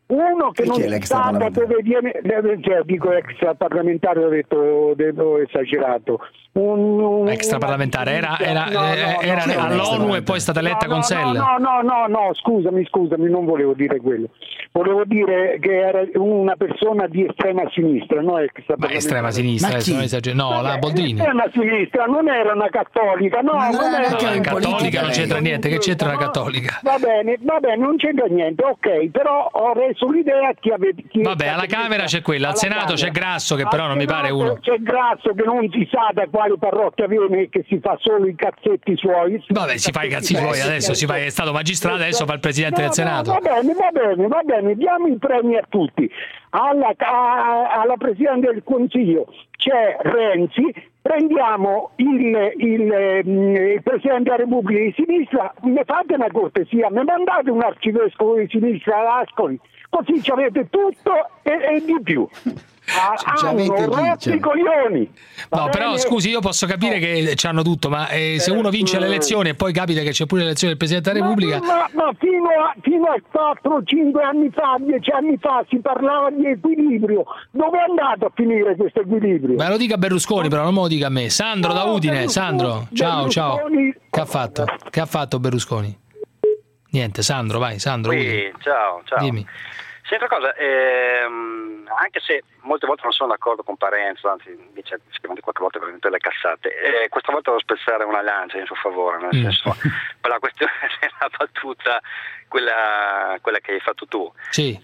Uno che Chi non è si l'extra sa da parlamentare? dove viene, deve- cioè, dico extra parlamentare, ho detto, detto esagerato. Un, un, Extraparlamentare, era, era, No, no, eh, no, era no, all'ONU no, e poi è stata eletta no, con no, Sell. No, no, no, no, scusami, scusami, non volevo dire quello. Volevo dire che era una persona di estrema sinistra, no? Ma estrema sinistra, Ma adesso chi? non esager- no, la Boldrini. Estrema sinistra, non era una cattolica, no, Ma non non era era neanche La in cattolica politica, non lei. c'entra niente, che c'entra la cattolica? Va bene, va bene, non c'entra niente, ok, però ho reso l'idea che avete... Chi Vabbè, alla Camera c'è quella, al alla Senato Camera. c'è Grasso, che Al però non mi pare Senato uno. C'è Grasso che non si sa da quale parrocchia viene e che si fa solo i cazzetti suoi. Vabbè, si fa i cazzi suoi, adesso si fa, è stato magistrato, adesso fa il Presidente No, del Senato. no, va bene, va bene, va bene, diamo i premi a tutti. Alla, a- alla Presidente del Consiglio c'è Renzi, prendiamo il, il, ehm, il Presidente della Repubblica di sinistra, mi fate una cortesia, mi mandate un arcivescovo di sinistra ad Ascoli, così ci avete tutto e, e di più. Ah, Ci hanno avete chi? rotto i coglioni. Va No, però Eh, bene? scusi, io posso capire che c'hanno tutto, ma eh, se uno vince le elezioni e poi capita che c'è pure l'elezione del Presidente della Repubblica, Ma, ma- ma fino a, fino a quattro cinque anni fa, dieci anni fa si parlava di equilibrio. Dove è andato a finire questo equilibrio? ma lo dica a Berlusconi, però non me lo dica a me. Sandro da No, Udine, Berlusconi- Sandro, ciao, ciao. Berlusconi- Che ha fatto? Che ha fatto Berlusconi? Niente, Sandro, vai, Sandro. Udine. Sì, ciao, ciao. Dimmi. Senti una cosa, ehm, anche se molte volte non sono d'accordo con Parenzo, anzi dice sicuramente qualche volta veramente le cassate, eh, questa volta devo spezzare una lancia in suo favore, nel Mm. senso, per la questione della battuta, quella, quella che hai fatto tu. Sì.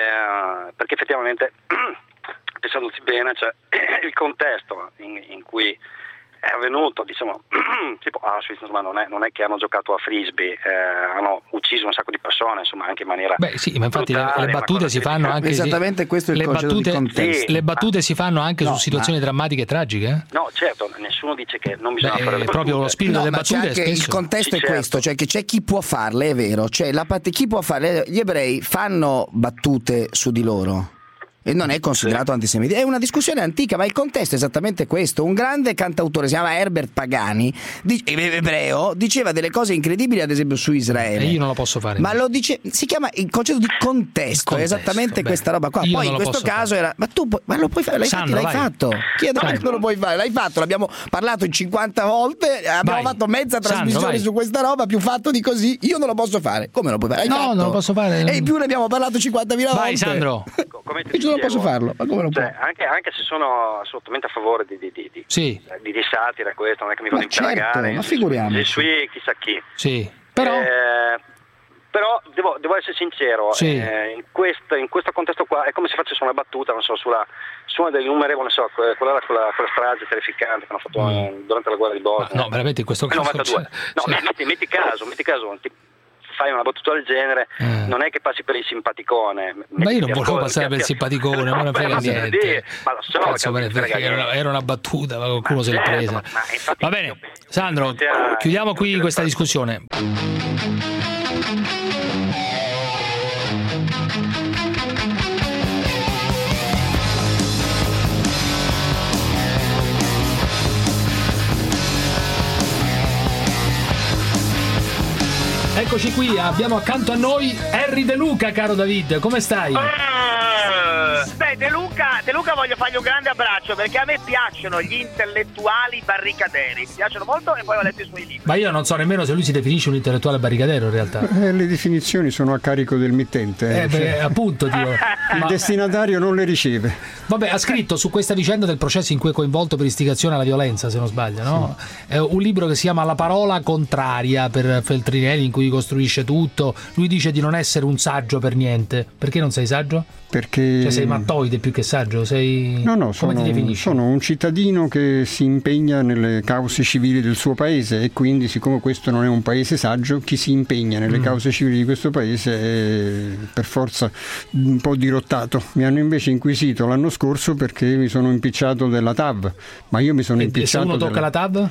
Eh, perché effettivamente, pensandoci bene, cioè, il contesto in, in cui è avvenuto, diciamo, tipo Auschwitz, insomma, non è, non è che hanno giocato a frisbee, eh, hanno ucciso un sacco di persone, insomma, anche in maniera Beh, sì, ma infatti le, brutale, le una battute cosa si fanno anche Esattamente questo è il le concetto di battute, contesto. le battute si fanno anche No, su situazioni drammatiche e tragiche, eh? No, certo, nessuno dice che non bisogna Beh, fare le è proprio battute. lo spirito No, delle ma c'è battute anche spesso. il contesto Sì, è certo. questo, cioè che c'è chi può farle, è vero, cioè la pat- chi può farle, gli ebrei fanno battute su di loro e non è considerato antisemita. È una discussione antica, ma il contesto è esattamente questo. Un grande cantautore, si chiama Herbert Pagani, di- ebreo, diceva delle cose incredibili, ad esempio su Israele. E io non lo posso fare. Ma lo dice, si chiama il concetto di contesto, Il contesto, è esattamente beh, questa roba qua. io Poi non in lo questo posso caso fare. era, ma tu puoi- ma lo puoi fare, l'hai, Sandro, fatto, l'hai vai. fatto. Chiedo Sandro. che lo puoi fare, l'hai fatto, l'abbiamo parlato in cinquanta volte, abbiamo Vai. fatto mezza Sandro, trasmissione vai. su questa roba, più fatto di così, io non lo posso fare. Come lo puoi fare? L'hai No, fatto. non lo posso fare. E in più ne abbiamo parlato cinquantamila volte. Vai, Sandro. Come ti Io non dicevo, posso farlo, ma come lo puoi? cioè, anche, anche se sono assolutamente a favore di, di, di, di, Sì, di, di satira, questo non è che mi vado Ma a interrogare, certo, ma figuriamoci. sui chissà chi. sì. Però Eh, però devo, devo essere sincero, Sì. eh, in, questo, in questo contesto qua è come se facessi una battuta, non so, sulla, su una delle innumerevoli, non so, que- quella era quella, quella strage terrificante che hanno fatto eh, durante la guerra di Bosnia. no, veramente in questo Nel caso novantadue. cioè, No, cioè, metti, metti caso, metti caso, ti fai una battuta del genere, Eh. non è che passi per il simpaticone. ma io non Metti- volevo ti- passare ti- per il ti- simpaticone, No, ma non beh, frega ma se niente. vedi, ma lo so, Cazzo, che me ne non frega frega, era, niente. era una battuta, ma qualcuno se l'è certo, presa. ma- ma infatti Va bene, io penso- Sandro, sia- chiudiamo qui sia- questa discussione. Eccoci qui, abbiamo accanto a noi Harry De Luca, caro David, come stai? Beh, De Luca, De Luca voglio fargli un grande abbraccio perché a me piacciono gli intellettuali barricaderi, mi piacciono molto e poi ho letto i suoi libri. Ma io non so nemmeno se lui si definisce un intellettuale barricadero in realtà. Eh, le definizioni sono a carico del mittente. Eh, beh, appunto, Dio. Il Ma- destinatario non le riceve. Vabbè, ha scritto su questa vicenda del processo in cui è coinvolto per istigazione alla violenza, se non sbaglio, no? È un libro che si chiama La parola contraria per Feltrinelli, in cui costruisce tutto. Lui dice di non essere un saggio per niente. Perché non sei saggio? Perché Cioè sei mattoide più che saggio? Sei... No, no, Come sono, ti definisci? sono un cittadino che si impegna nelle cause civili del suo paese e quindi, siccome questo non è un paese saggio, chi si impegna nelle Mm. cause civili di questo paese è per forza un po' dirottato. Mi hanno invece inquisito l'anno scorso perché mi sono impicciato della T A V, ma io mi sono E se impicciato uno tocca della... la tab?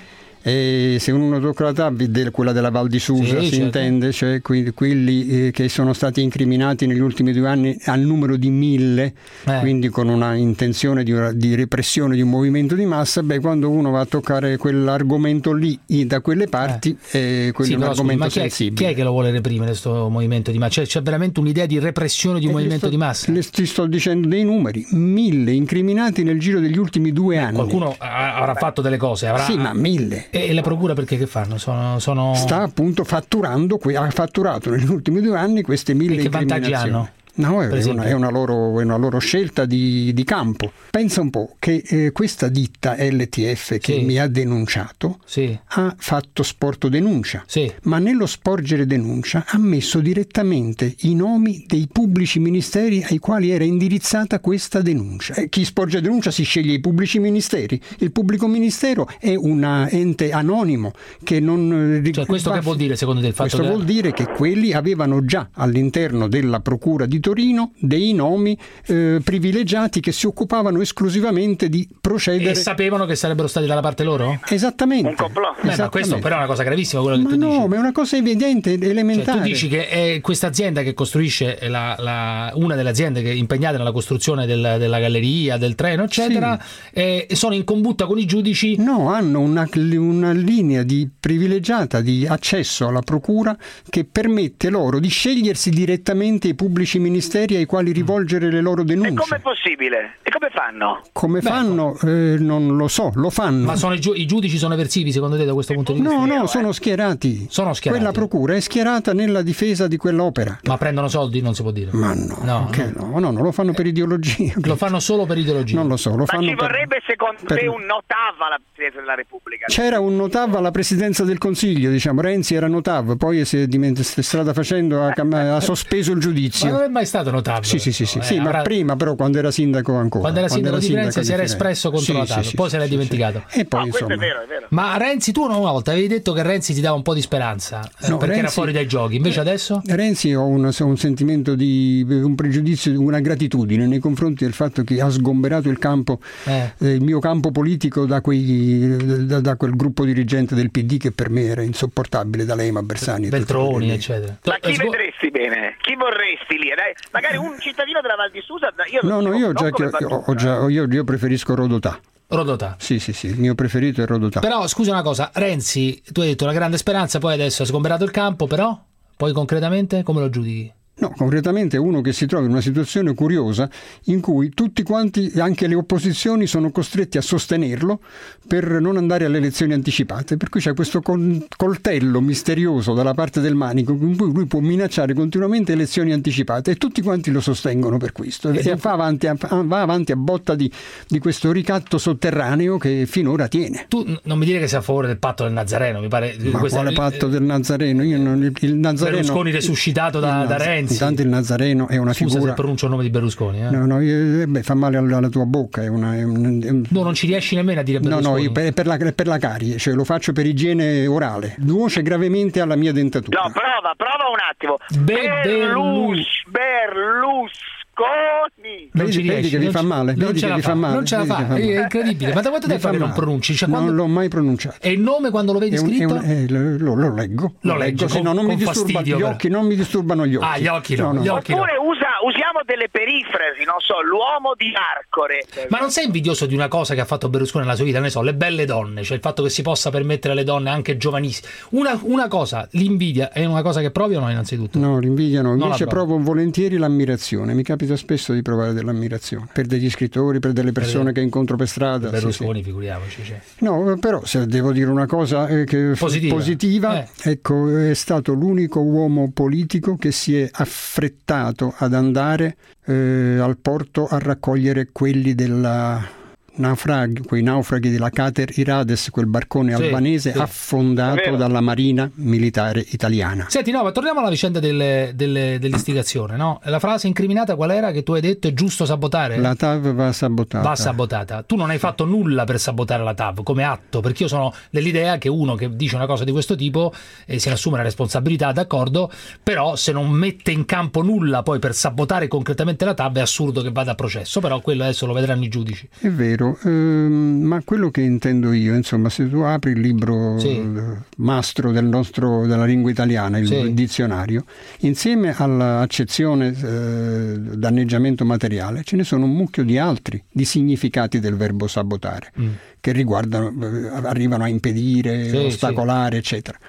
E se uno tocca la TAV, quella della Val di Susa, sì, si certo. intende, cioè quelli, quelli eh, che sono stati incriminati negli ultimi due anni al numero di mille, eh. quindi con una intenzione di, di repressione di un movimento di massa, beh, quando uno va a toccare quell'argomento lì da quelle parti, eh. eh, quello sì, è un però, argomento scusi, ma chi è, sensibile. chi è che lo vuole reprimere questo movimento di massa? C'è, c'è veramente un'idea di repressione di un Eh, movimento sto, di massa? Le ti sto dicendo dei numeri, mille incriminati nel giro degli ultimi due anni. Qualcuno avrà fatto delle cose, avrà... Sì, ma mille. E la procura perché che fanno? Sono, sono... Sta appunto fatturando, ha fatturato negli ultimi due anni queste mille e che vantaggi incriminazioni. hanno? No, è una, è una loro, è una loro scelta di, di campo. Pensa un po' che eh, questa ditta L T F che sì. mi ha denunciato sì. ha fatto sporto denuncia, sì. ma nello sporgere denuncia ha messo direttamente i nomi dei pubblici ministeri ai quali era indirizzata questa denuncia. Eh, chi sporge denuncia si sceglie i pubblici ministeri. Il pubblico ministero è un ente anonimo che non... Cioè, questo che vuol dire secondo te? Il fatto questo che... vuol dire che quelli avevano già all'interno della procura di Torino dei nomi eh, privilegiati che si occupavano esclusivamente di procedere. E sapevano che sarebbero stati dalla parte loro? Esattamente. Un complotto. Beh, ma questo però è una cosa gravissima quello che ma tu no, dici. ma è una cosa evidente, elementare. Cioè, tu dici che è questa azienda che costruisce la, la, una delle aziende che è impegnate nella costruzione del, della galleria, del treno, eccetera, sì. eh, sono in combutta con i giudici? No, hanno una, una linea di privilegiata di accesso alla procura che permette loro di scegliersi direttamente i pubblici ministeri ai quali rivolgere le loro denunce. E com'è possibile? E come fanno? Come Beh, fanno? Eh, non lo so, lo fanno. Ma sono i, giu- i giudici sono eversivi secondo te da questo punto di vista? No, no, sono schierati. Sono schierati. Quella procura è schierata nella difesa di quell'opera. Ma prendono soldi? Non si può dire. Ma no, no, che no, no, non lo fanno per ideologia. Lo fanno solo per ideologia. Non lo so, lo Ma fanno ci vorrebbe per, secondo per... te un notav alla Presidenza della Repubblica? C'era un notav alla Presidenza del Consiglio, diciamo, Renzi era notav, poi si è diment- strada facendo ha, ha sospeso il giudizio. Ma non è mai stato notav? Sì, sì, sì, sì, eh, sì avrà... ma prima però quando era sindaco ancora. Quando era sindaco quando di era Firenze si era Firenze. espresso contro sì, la TAV, sì, poi sì, se l'è sì, dimenticato. Sì. E poi, no, insomma... questo è vero, è vero. Ma Renzi, tu una volta avevi detto che Renzi ti dava un po' di speranza, eh, no, perché Renzi... era fuori dai giochi, invece adesso? Renzi ho un, un sentimento di un pregiudizio, una gratitudine nei confronti del fatto che ha sgomberato il campo, eh. eh, il mio campo politico da, quei, da, da quel gruppo dirigente del P D che per me era insopportabile, da Lema, Bersani, Beltroni, eccetera. Ma chi vedresti bene? Chi vorresti lì? Dai, magari un cittadino della Val di Susa? Io no, no, io, già che, ho, ho già, io, io preferisco Rodotà. Rodotà. Sì, sì, sì, il mio preferito è Rodotà. Però scusa una cosa, Renzi, tu hai detto una grande speranza, poi adesso ha sgomberato il campo, però poi concretamente come lo giudichi? No, concretamente è uno che si trova in una situazione curiosa in cui tutti quanti, anche le opposizioni, sono costretti a sostenerlo per non andare alle elezioni anticipate, per cui c'è questo col- coltello misterioso dalla parte del manico con cui lui può minacciare continuamente elezioni anticipate e tutti quanti lo sostengono per questo e, e va, avanti a, va avanti a botta di, di questo ricatto sotterraneo che finora tiene. Tu non mi dire che sei a favore del patto del Nazareno, mi pare. Ma quale patto il, del Nazareno? Io non, il, il Nazareno Berlusconi resuscitato da, da Renzi. Intanto il Nazareno è una Scusa figura. se pronuncio il nome di Berlusconi. Eh? No, no, io, beh, fa male alla, alla tua bocca. È una, è un, è un... No, non ci riesci nemmeno a dire Berlusconi. No, no, io per, per, la, per la carie, cioè lo faccio per igiene orale. Nuoce gravemente alla mia dentatura. No, prova, prova un attimo. Be- Berlus, Berlusconi. Non vedi, ci riesci, vedi che vi fa male, non vedi ce che la vi fa, fa male. non ce la fa, è incredibile. Ma da quanto tempo che non pronunci? Cioè, non quando... l'ho mai pronunciato. E il nome quando lo vedi è un, scritto? È un, è, lo, lo leggo. Lo, lo leggo, leggo, con, se no non mi disturba fastidio, gli occhi, non mi disturbano gli occhi. Ah, gli occhi no, no, no. Gli occhi Oppure no. usa, usiamo delle perifrasi, non so, l'uomo di Arcore. Ma non sei invidioso di una cosa che ha fatto Berlusconi nella sua vita? Ne so, le belle donne, cioè il fatto che si possa permettere alle donne anche giovanissime. Una, una cosa, l'invidia è una cosa che provi o no innanzitutto? No, l'invidia no, invece provo. provo volentieri l'ammirazione. Mi capita spesso di provare dell'ammirazione per degli scrittori, per delle persone per che incontro per strada. Berlusconi, sì, sì. figuriamoci. Cioè. No, però se devo dire una cosa eh, che positiva, positiva eh. ecco, è stato l'unico uomo politico che si è affrettato ad andare eh, al porto a raccogliere quelli della naufraghi, quei naufraghi della Kater Irades, quel barcone sì, albanese sì. affondato dalla marina militare italiana. Senti, no, ma torniamo alla vicenda delle, delle, dell'istigazione, no? La frase incriminata qual era che tu hai detto? È giusto sabotare? La T A V va sabotata. Va sabotata. Tu non hai fatto nulla per sabotare la T A V come atto, perché io sono dell'idea che uno che dice una cosa di questo tipo eh, se ne assume la responsabilità, d'accordo, però se non mette in campo nulla poi per sabotare concretamente la T A V è assurdo che vada a processo, però quello adesso lo vedranno i giudici. È vero. Certo, ehm, ma quello che intendo io, insomma, se tu apri il libro sì. mastro del nostro, della lingua italiana, il sì. dizionario, insieme all'accezione eh, danneggiamento materiale, ce ne sono un mucchio di altri, di significati del verbo sabotare, mm. che riguardano, eh, arrivano a impedire, sì, ostacolare, sì. eccetera.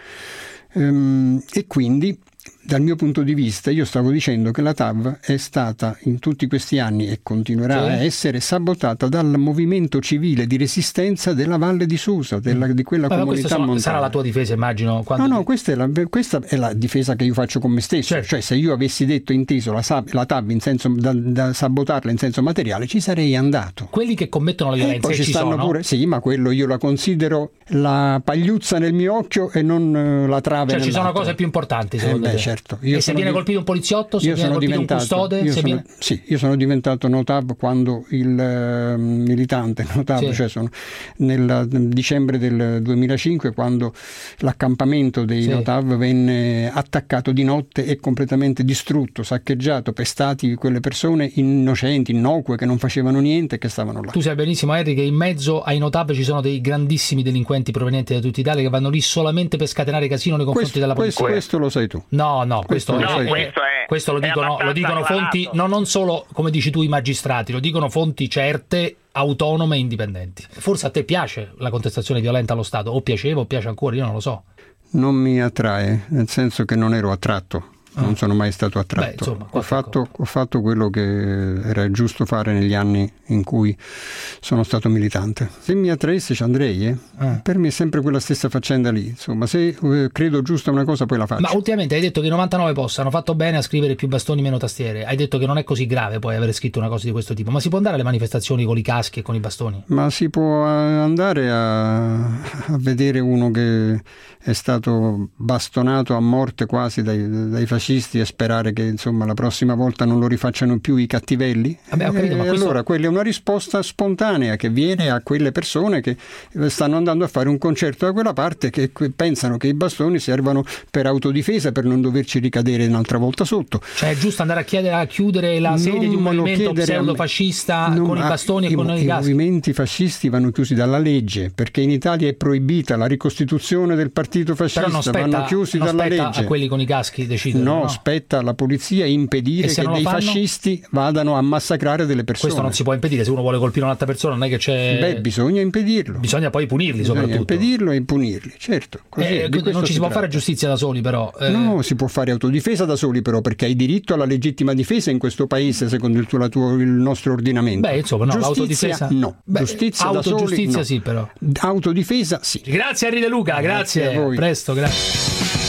Ehm, e quindi, dal mio punto di vista, io stavo dicendo che la T A V è stata in tutti questi anni e continuerà sì. a essere sabotata dal movimento civile di resistenza della Valle di Susa, della, di quella ma comunità sono, montana. Sarà la tua difesa, immagino? Quando no, no, ti... questa è, la, questa è la difesa che io faccio con me stesso. Certo. Cioè, se io avessi detto, inteso la, la T A V in senso, da, da sabotarla in senso materiale, ci sarei andato. Quelli che commettono le violenze poi ci, ci stanno sono? Pure, sì, ma quello io la considero la pagliuzza nel mio occhio e non uh, la trave. Cioè, ci sono nell'altro. cose più importanti, secondo eh beh, te? Certo. Io e se viene colpito un poliziotto, se io viene sono colpito un custode? Io se sono, viene... Sì, io sono diventato Notab quando il uh, militante Notab, sì. cioè sono nel dicembre del duemilacinque, quando l'accampamento dei sì. Notab venne attaccato di notte e completamente distrutto, saccheggiato, pestati quelle persone innocenti, innocue, che non facevano niente e che stavano là. Tu sai benissimo, Henry, che in mezzo ai Notab ci sono dei grandissimi delinquenti provenienti da tutta Italia che vanno lì solamente per scatenare casino nei confronti questo, della polizia. Questo, questo lo sai tu. No, no, questo, questo, è, lo, sai questo, è, questo lo dicono, lo dicono fonti, no, non solo, come dici tu, i magistrati, lo dicono fonti certe, autonome e indipendenti. Forse a te piace la contestazione violenta allo Stato, o piaceva o piace ancora, io non lo so. Non mi attrae, nel senso che non ero attratto. Non sono mai stato attratto. Beh, insomma, ho, fatto, ho fatto quello che era giusto fare negli anni in cui sono stato militante. Se mi attraesse ci andrei, eh? Ah. Per me è sempre quella stessa faccenda lì. Insomma, se eh, credo giusta una cosa poi la faccio. Ma ultimamente hai detto che i novantanove post hanno fatto bene a scrivere più bastoni meno tastiere. Hai detto che non è così grave poi avere scritto una cosa di questo tipo. Ma si può andare alle manifestazioni con i caschi e con i bastoni? Ma si può andare a, a vedere uno che è stato bastonato a morte quasi dai, dai fascisti e sperare che insomma la prossima volta non lo rifacciano più i cattivelli. Vabbè, ho capito, e ma questo... allora quella è una risposta spontanea che viene a quelle persone che stanno andando a fare un concerto da quella parte, che pensano che i bastoni servano per autodifesa, per non doverci ricadere un'altra volta sotto. Cioè è giusto andare a chiedere a chiudere la sede non di un movimento pseudofascista con i bastoni e i, con i, i caschi? I movimenti fascisti vanno chiusi dalla legge, perché in Italia è proibita la ricostituzione del partito fascista. Però non spetta, vanno chiusi non dalla spetta legge. A quelli con i caschi decidere. No, no? spetta alla polizia impedire che dei fascisti vadano a massacrare delle persone. Questo non si può impedire, se uno vuole colpire un'altra persona non è che c'è... Beh, bisogna impedirlo. Bisogna poi punirli bisogna soprattutto. impedirlo e punirli, certo. Così, eh, non ci si, si può fare giustizia da soli però. Eh. No, si può fare autodifesa da soli però, perché hai diritto alla legittima difesa in questo paese secondo il, tuo, la tuo, il nostro ordinamento. Beh, insomma, no, giustizia l'autodifesa no. Beh, giustizia autogiustizia da soli, no. sì però. Autodifesa sì. Grazie Henry De Luca, grazie. Grazie a voi. Presto, grazie.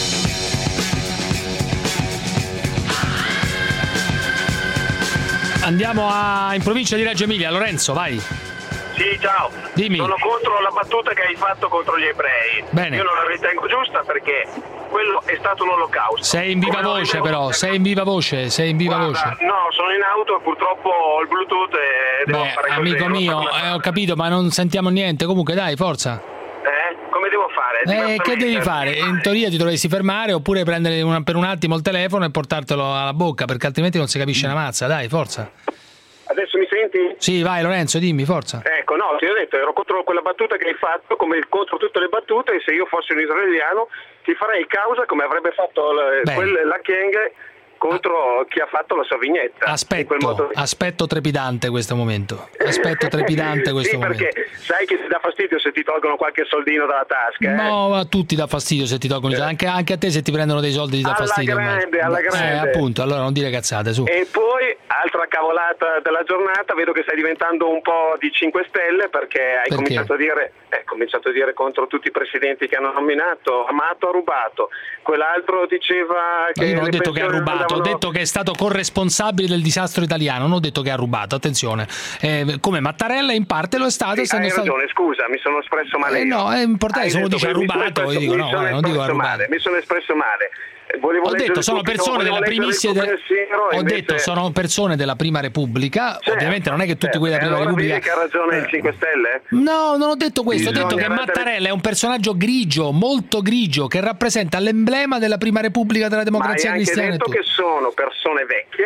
Andiamo a, in provincia di Reggio Emilia. Lorenzo, vai. Sì, ciao. Dimmi. Sono contro la battuta che hai fatto contro gli ebrei. Bene. Io non la ritengo giusta perché quello è stato l'olocausto. Sei in viva Come voce ritengo... però, sei in viva voce, sei in viva Guarda, voce. No, sono in auto e purtroppo ho il Bluetooth e devo Beh, fare così. amico mio, eh, ho capito, ma non sentiamo niente. Comunque dai, forza. Eh? Come devo fare? Eh, che devi fare? In teoria ti dovresti fermare oppure prendere una, per un attimo il telefono e portartelo alla bocca, perché altrimenti non si capisce una mazza. Dai, forza. Adesso mi senti? Sì, vai Lorenzo, dimmi, forza. Ecco, no, ti ho detto, ero contro quella battuta che hai fatto, come contro tutte le battute, e se io fossi un israeliano ti farei causa come avrebbe fatto la, quel, la Chieng contro chi ha fatto la sua vignetta. Aspetto, aspetto trepidante questo momento. Aspetto trepidante questo sì, momento. Perché sai che ti dà fastidio se ti tolgono qualche soldino dalla tasca. Eh? No, a tutti dà fastidio se ti tolgono, eh. anche, anche a te se ti prendono dei soldi ti dà alla fastidio. Grande, alla grande. Eh, appunto, allora non dire cazzate, su. E poi, altra cavolata della giornata, vedo che stai diventando un po' di cinque Stelle perché hai perché? cominciato a dire eh, cominciato a dire contro tutti i presidenti che hanno nominato, Amato ha rubato, quell'altro diceva che... Ma io non ho detto che ha rubato, andavano... ho detto che è stato corresponsabile del disastro italiano, non ho detto che ha rubato, attenzione. Eh, come Mattarella in parte lo è stato. Sì, hai ragione, stato... scusa, mi sono espresso male. Eh, no, è importante, se uno dice ha rubato, io dico no, eh, non dico ha rubato. Mi sono espresso male. Volevo ho detto sono persone della primissima de... ho invece... detto sono persone della Prima Repubblica, certo, ovviamente non è che tutti certo. quelli della Prima allora Repubblica. Vedi che ha ragione il cinque Stelle? No, non ho detto questo, Bisogna ho detto che mettere... Mattarella è un personaggio grigio, molto grigio, che rappresenta l'emblema della Prima Repubblica, della democrazia cristiana. cristiana. Ma hai anche detto che sono persone vecchie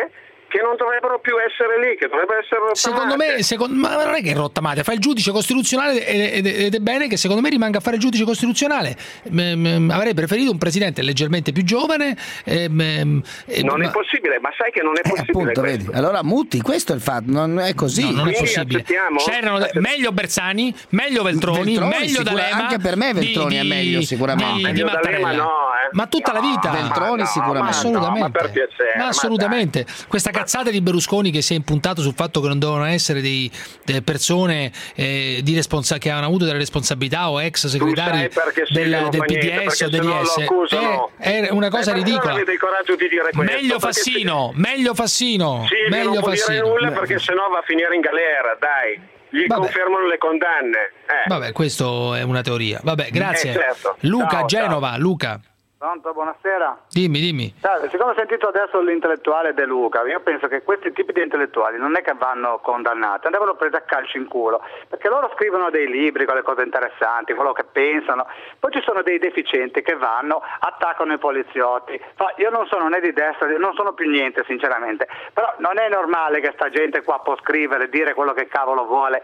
che non dovrebbero più essere lì, che dovrebbero essere rottamate. Secondo me, secondo, ma non è che è rottamate, fa il giudice costituzionale ed, ed è bene che secondo me rimanga a fare il giudice costituzionale. M- m- avrei preferito un presidente leggermente più giovane. E, m- e, non ma... è possibile, ma sai che non è possibile. Eh, appunto, questo. vedi. Allora muti, questo è il fatto, non è così. No, non è Quindi possibile. accettiamo? C'erano Accett- meglio Bersani, meglio Veltroni, Veltroni, meglio sicura- D'Alema. anche per me Veltroni di, è meglio, sicuramente. Di, No, di meglio Mattarella. D'Alema no, eh. Ma tutta la vita. Veltroni no, sicuramente. ma Assolutamente. no, ma per piacere, Ma ma assolutamente. Questa cazzata di Berlusconi che si è impuntato sul fatto che non devono essere dei, delle persone eh, di responsa- che hanno avuto delle responsabilità o ex segretari del, del P D S o dell'I S è, è una cosa eh, ridicola. Non avete il coraggio di dire questo, meglio Fassino, se... meglio Fassino, sì, meglio non può Fassino. dire nulla perché sennò va a finire in galera, dai. Gli Vabbè. confermano le condanne. Eh. Vabbè, questo è una teoria. Vabbè, grazie. Eh, certo. Luca, Ciao, Genova, ciao. Luca. Pronto, buonasera. Dimmi, dimmi. Salve, siccome ho sentito adesso l'intellettuale De Luca, io penso che questi tipi di intellettuali non è che vanno condannati, andavano presi a calci in culo, perché loro scrivono dei libri con le cose interessanti, quello che pensano, poi ci sono dei deficienti che vanno, attaccano i poliziotti. Io non sono né di destra, non sono più niente sinceramente, però non è normale che sta gente qua può scrivere, dire quello che cavolo vuole.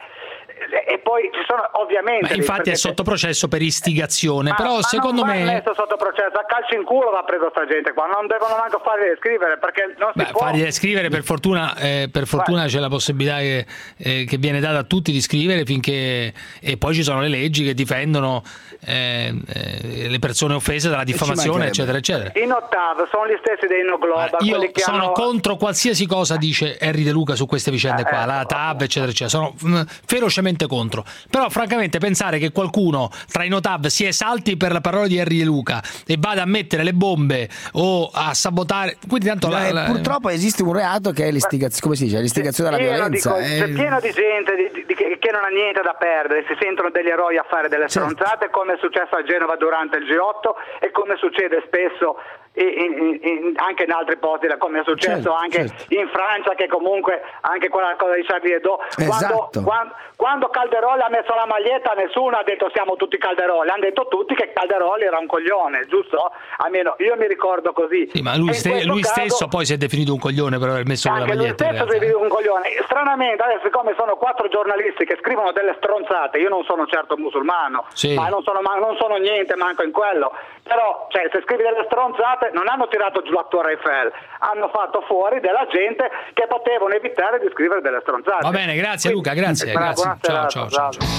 E poi ci sono ovviamente... Ma infatti è sotto processo per istigazione, ma, però ma secondo non me... va messo sotto processo, a calci in culo va preso sta gente qua, non devono manco fargli scrivere perché non si Beh, può... fargli scrivere per fortuna, eh, per fortuna c'è la possibilità che, eh, che viene data a tutti di scrivere finché... E poi ci sono le leggi che difendono eh, eh, le persone offese dalla diffamazione, eccetera, eccetera. In ottava sono gli stessi dei No Global. Ah, io quelli che sono hanno... contro qualsiasi cosa dice Henry De Luca su queste vicende eh, qua, la T A V, eccetera, eccetera. Sono mh, ferocemente contro. Però francamente pensare che qualcuno tra i Notav si esalti per la parola di Henry De Luca e vada a mettere le bombe o a sabotare, quindi tanto no, la, la... purtroppo esiste un reato che è l'istigazione, come si dice, l'istigazione alla violenza. Di, è pieno di gente di, di, di, che non ha niente da perdere, si sentono degli eroi a fare delle stronzate, certo. Come è successo a Genova durante il G otto e come succede spesso in, in, in, anche in altri posti, come è successo certo, anche certo. in Francia, che comunque anche quella cosa di Charlie Hebdo, quando, esatto. quando, quando Calderoli ha messo la maglietta nessuno ha detto siamo tutti Calderoli, hanno detto tutti che Calderoli era un coglione, giusto? Almeno io mi ricordo così. Sì, ma lui, ste, lui caso, stesso poi si è definito un coglione per aver messo la maglietta. Anche lui stesso si è definito un coglione. Stranamente adesso, siccome sono quattro giornalisti che scrivono delle stronzate, io non sono certo musulmano, sì. ma non sono, non sono niente manco in quello, però cioè, se scrivi delle stronzate non hanno tirato giù la Torre Eiffel, hanno fatto fuori della gente che potevano evitare di scrivere delle stronzate. Va bene, grazie. Quindi, Luca, grazie, grazie. Ciao, ciao, ciao, ciao.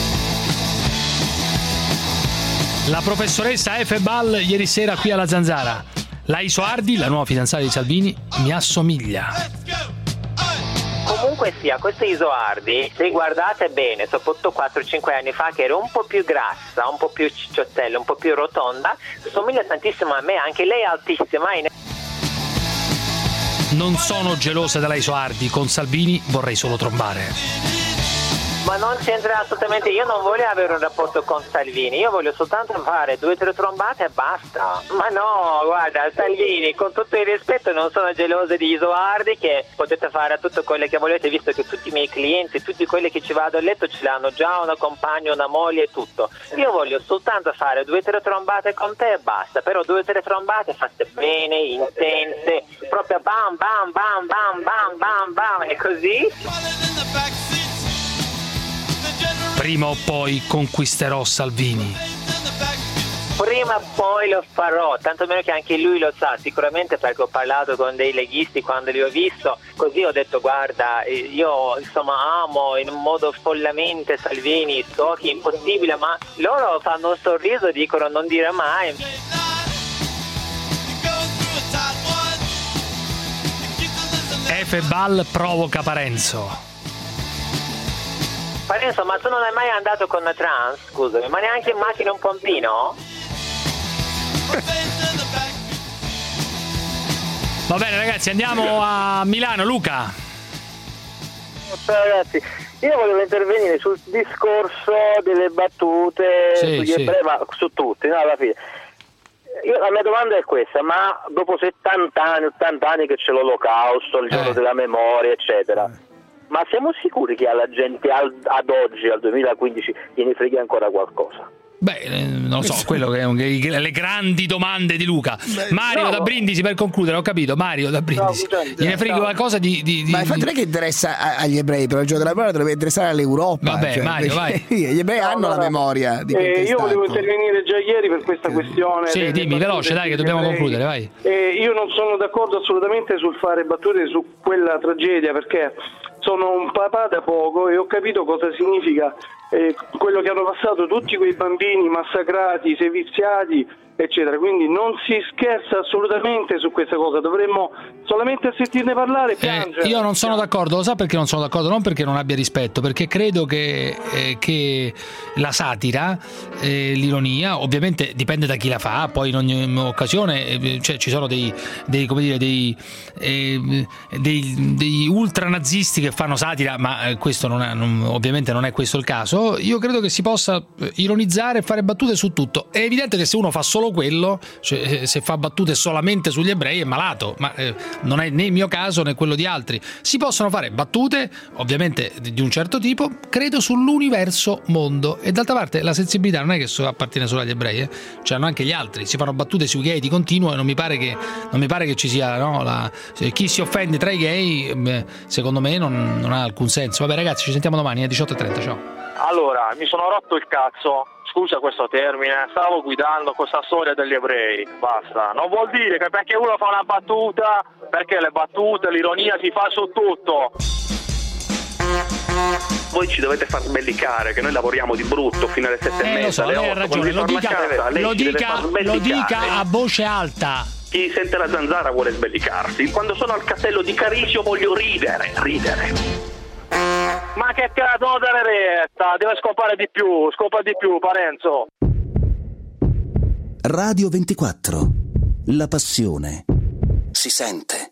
La professoressa Efe Ball ieri sera qui alla Zanzara. La Isoardi, la nuova fidanzata di Salvini, mi assomiglia. Comunque sia, questa Isoardi, se guardate bene, soprattutto quattro cinque anni fa, che era un po' più grassa, un po' più cicciottella, un po' più rotonda, somiglia tantissimo a me, anche lei è altissima. In... Non sono gelosa della Isoardi, con Salvini vorrei solo trombare. Ma non c'entra assolutamente, io non voglio avere un rapporto con Salvini, io voglio soltanto fare due o tre trombate e basta. Ma no, guarda, Salvini, con tutto il rispetto, non sono gelosa di Isoardi, che potete fare tutto quello che volete, visto che tutti i miei clienti, tutti quelli che ci vado a letto ce l'hanno già, una compagna, una moglie e tutto. Io voglio soltanto fare due o tre trombate con te e basta, però due o tre trombate fatte bene, intense, proprio bam bam bam bam bam bam bam, e così... Prima o poi conquisterò Salvini. Prima o poi lo farò, tanto meno che anche lui lo sa, sicuramente, perché ho parlato con dei leghisti quando li ho visto, così ho detto guarda, io insomma amo in un modo follamente Salvini, so che è impossibile, ma loro fanno un sorriso e dicono non dire mai. Efe Ball provoca Parenzo. Parenzo, ma tu non hai mai andato con una trans, scusami, ma neanche in macchina un pompino? Va bene ragazzi, andiamo a Milano. Luca. Ciao ragazzi, io volevo intervenire sul discorso delle battute sì, sugli sì. ebrei, ma su tutti, no, alla fine. Io, la mia domanda è questa, ma dopo settanta anni, ottanta anni che c'è l'olocausto, il giorno eh. della memoria, eccetera, ma siamo sicuri che alla gente al, ad oggi, al duemilaquindici, gliene frega ancora qualcosa? Beh, non lo so, quello che è un, le grandi domande di Luca. Mario da Brindisi, per concludere, ho capito, Mario da Brindisi. Gliene frega qualcosa di, di, di... Ma infatti non è che interessa agli ebrei, però il giorno della parola dovrebbe interessare all'Europa. Vabbè, cioè, Mario, vai. Gli ebrei no, hanno no, la memoria di eh, io volevo intervenire già ieri per questa questione. Sì, dimmi, veloce, dai, che dobbiamo ebrei. concludere, vai. Eh, io non sono d'accordo assolutamente sul fare battute su quella tragedia, perché sono un papà da poco e ho capito cosa significa eh, quello che hanno passato tutti quei bambini massacrati, seviziati, eccetera. Quindi non si scherza assolutamente su questa cosa, dovremmo solamente sentirne parlare e piangere. Eh, io non sono d'accordo, lo sa perché non sono d'accordo? Non perché non abbia rispetto, perché credo che, eh, che la satira, eh, l'ironia, ovviamente dipende da chi la fa, poi in ogni occasione eh, cioè, ci sono dei, dei come dire, dei, eh, dei, dei ultranazisti che fanno satira, ma eh, questo non è, non, ovviamente non è questo il caso. Io credo che si possa ironizzare e fare battute su tutto. È evidente che se uno fa solo quello, cioè, se fa battute solamente sugli ebrei è malato, ma eh, non è né il mio caso né quello di altri. Si possono fare battute ovviamente di un certo tipo, credo, sull'universo mondo, e d'altra parte la sensibilità non è che so, appartiene solo agli ebrei, eh? Cioè hanno anche gli altri, si fanno battute sui gay di continuo e non mi pare che, non mi pare che ci sia, no, la, chi si offende tra i gay beh, secondo me non, non ha alcun senso. Vabbè ragazzi, ci sentiamo domani alle diciotto e trenta, ciao. Allora, mi sono rotto il cazzo, scusa questo termine, stavo guidando questa storia degli ebrei, basta. Non vuol dire che perché uno fa una battuta, perché le battute, l'ironia si fa su tutto. Voi ci dovete far sbellicare, che noi lavoriamo di brutto fino alle sette eh, e mezza, lo so, alle lei otto, ha ragione, lo dica, casa, lo, dica, lo dica a voce alta. Chi sente la zanzara vuole sbellicarsi. Quando sono al castello di Carisio voglio ridere, ridere. Ma che cazzo dare retta? Deve scopare di più, scopa di più, Parenzo. Radio ventiquattro. La passione si sente.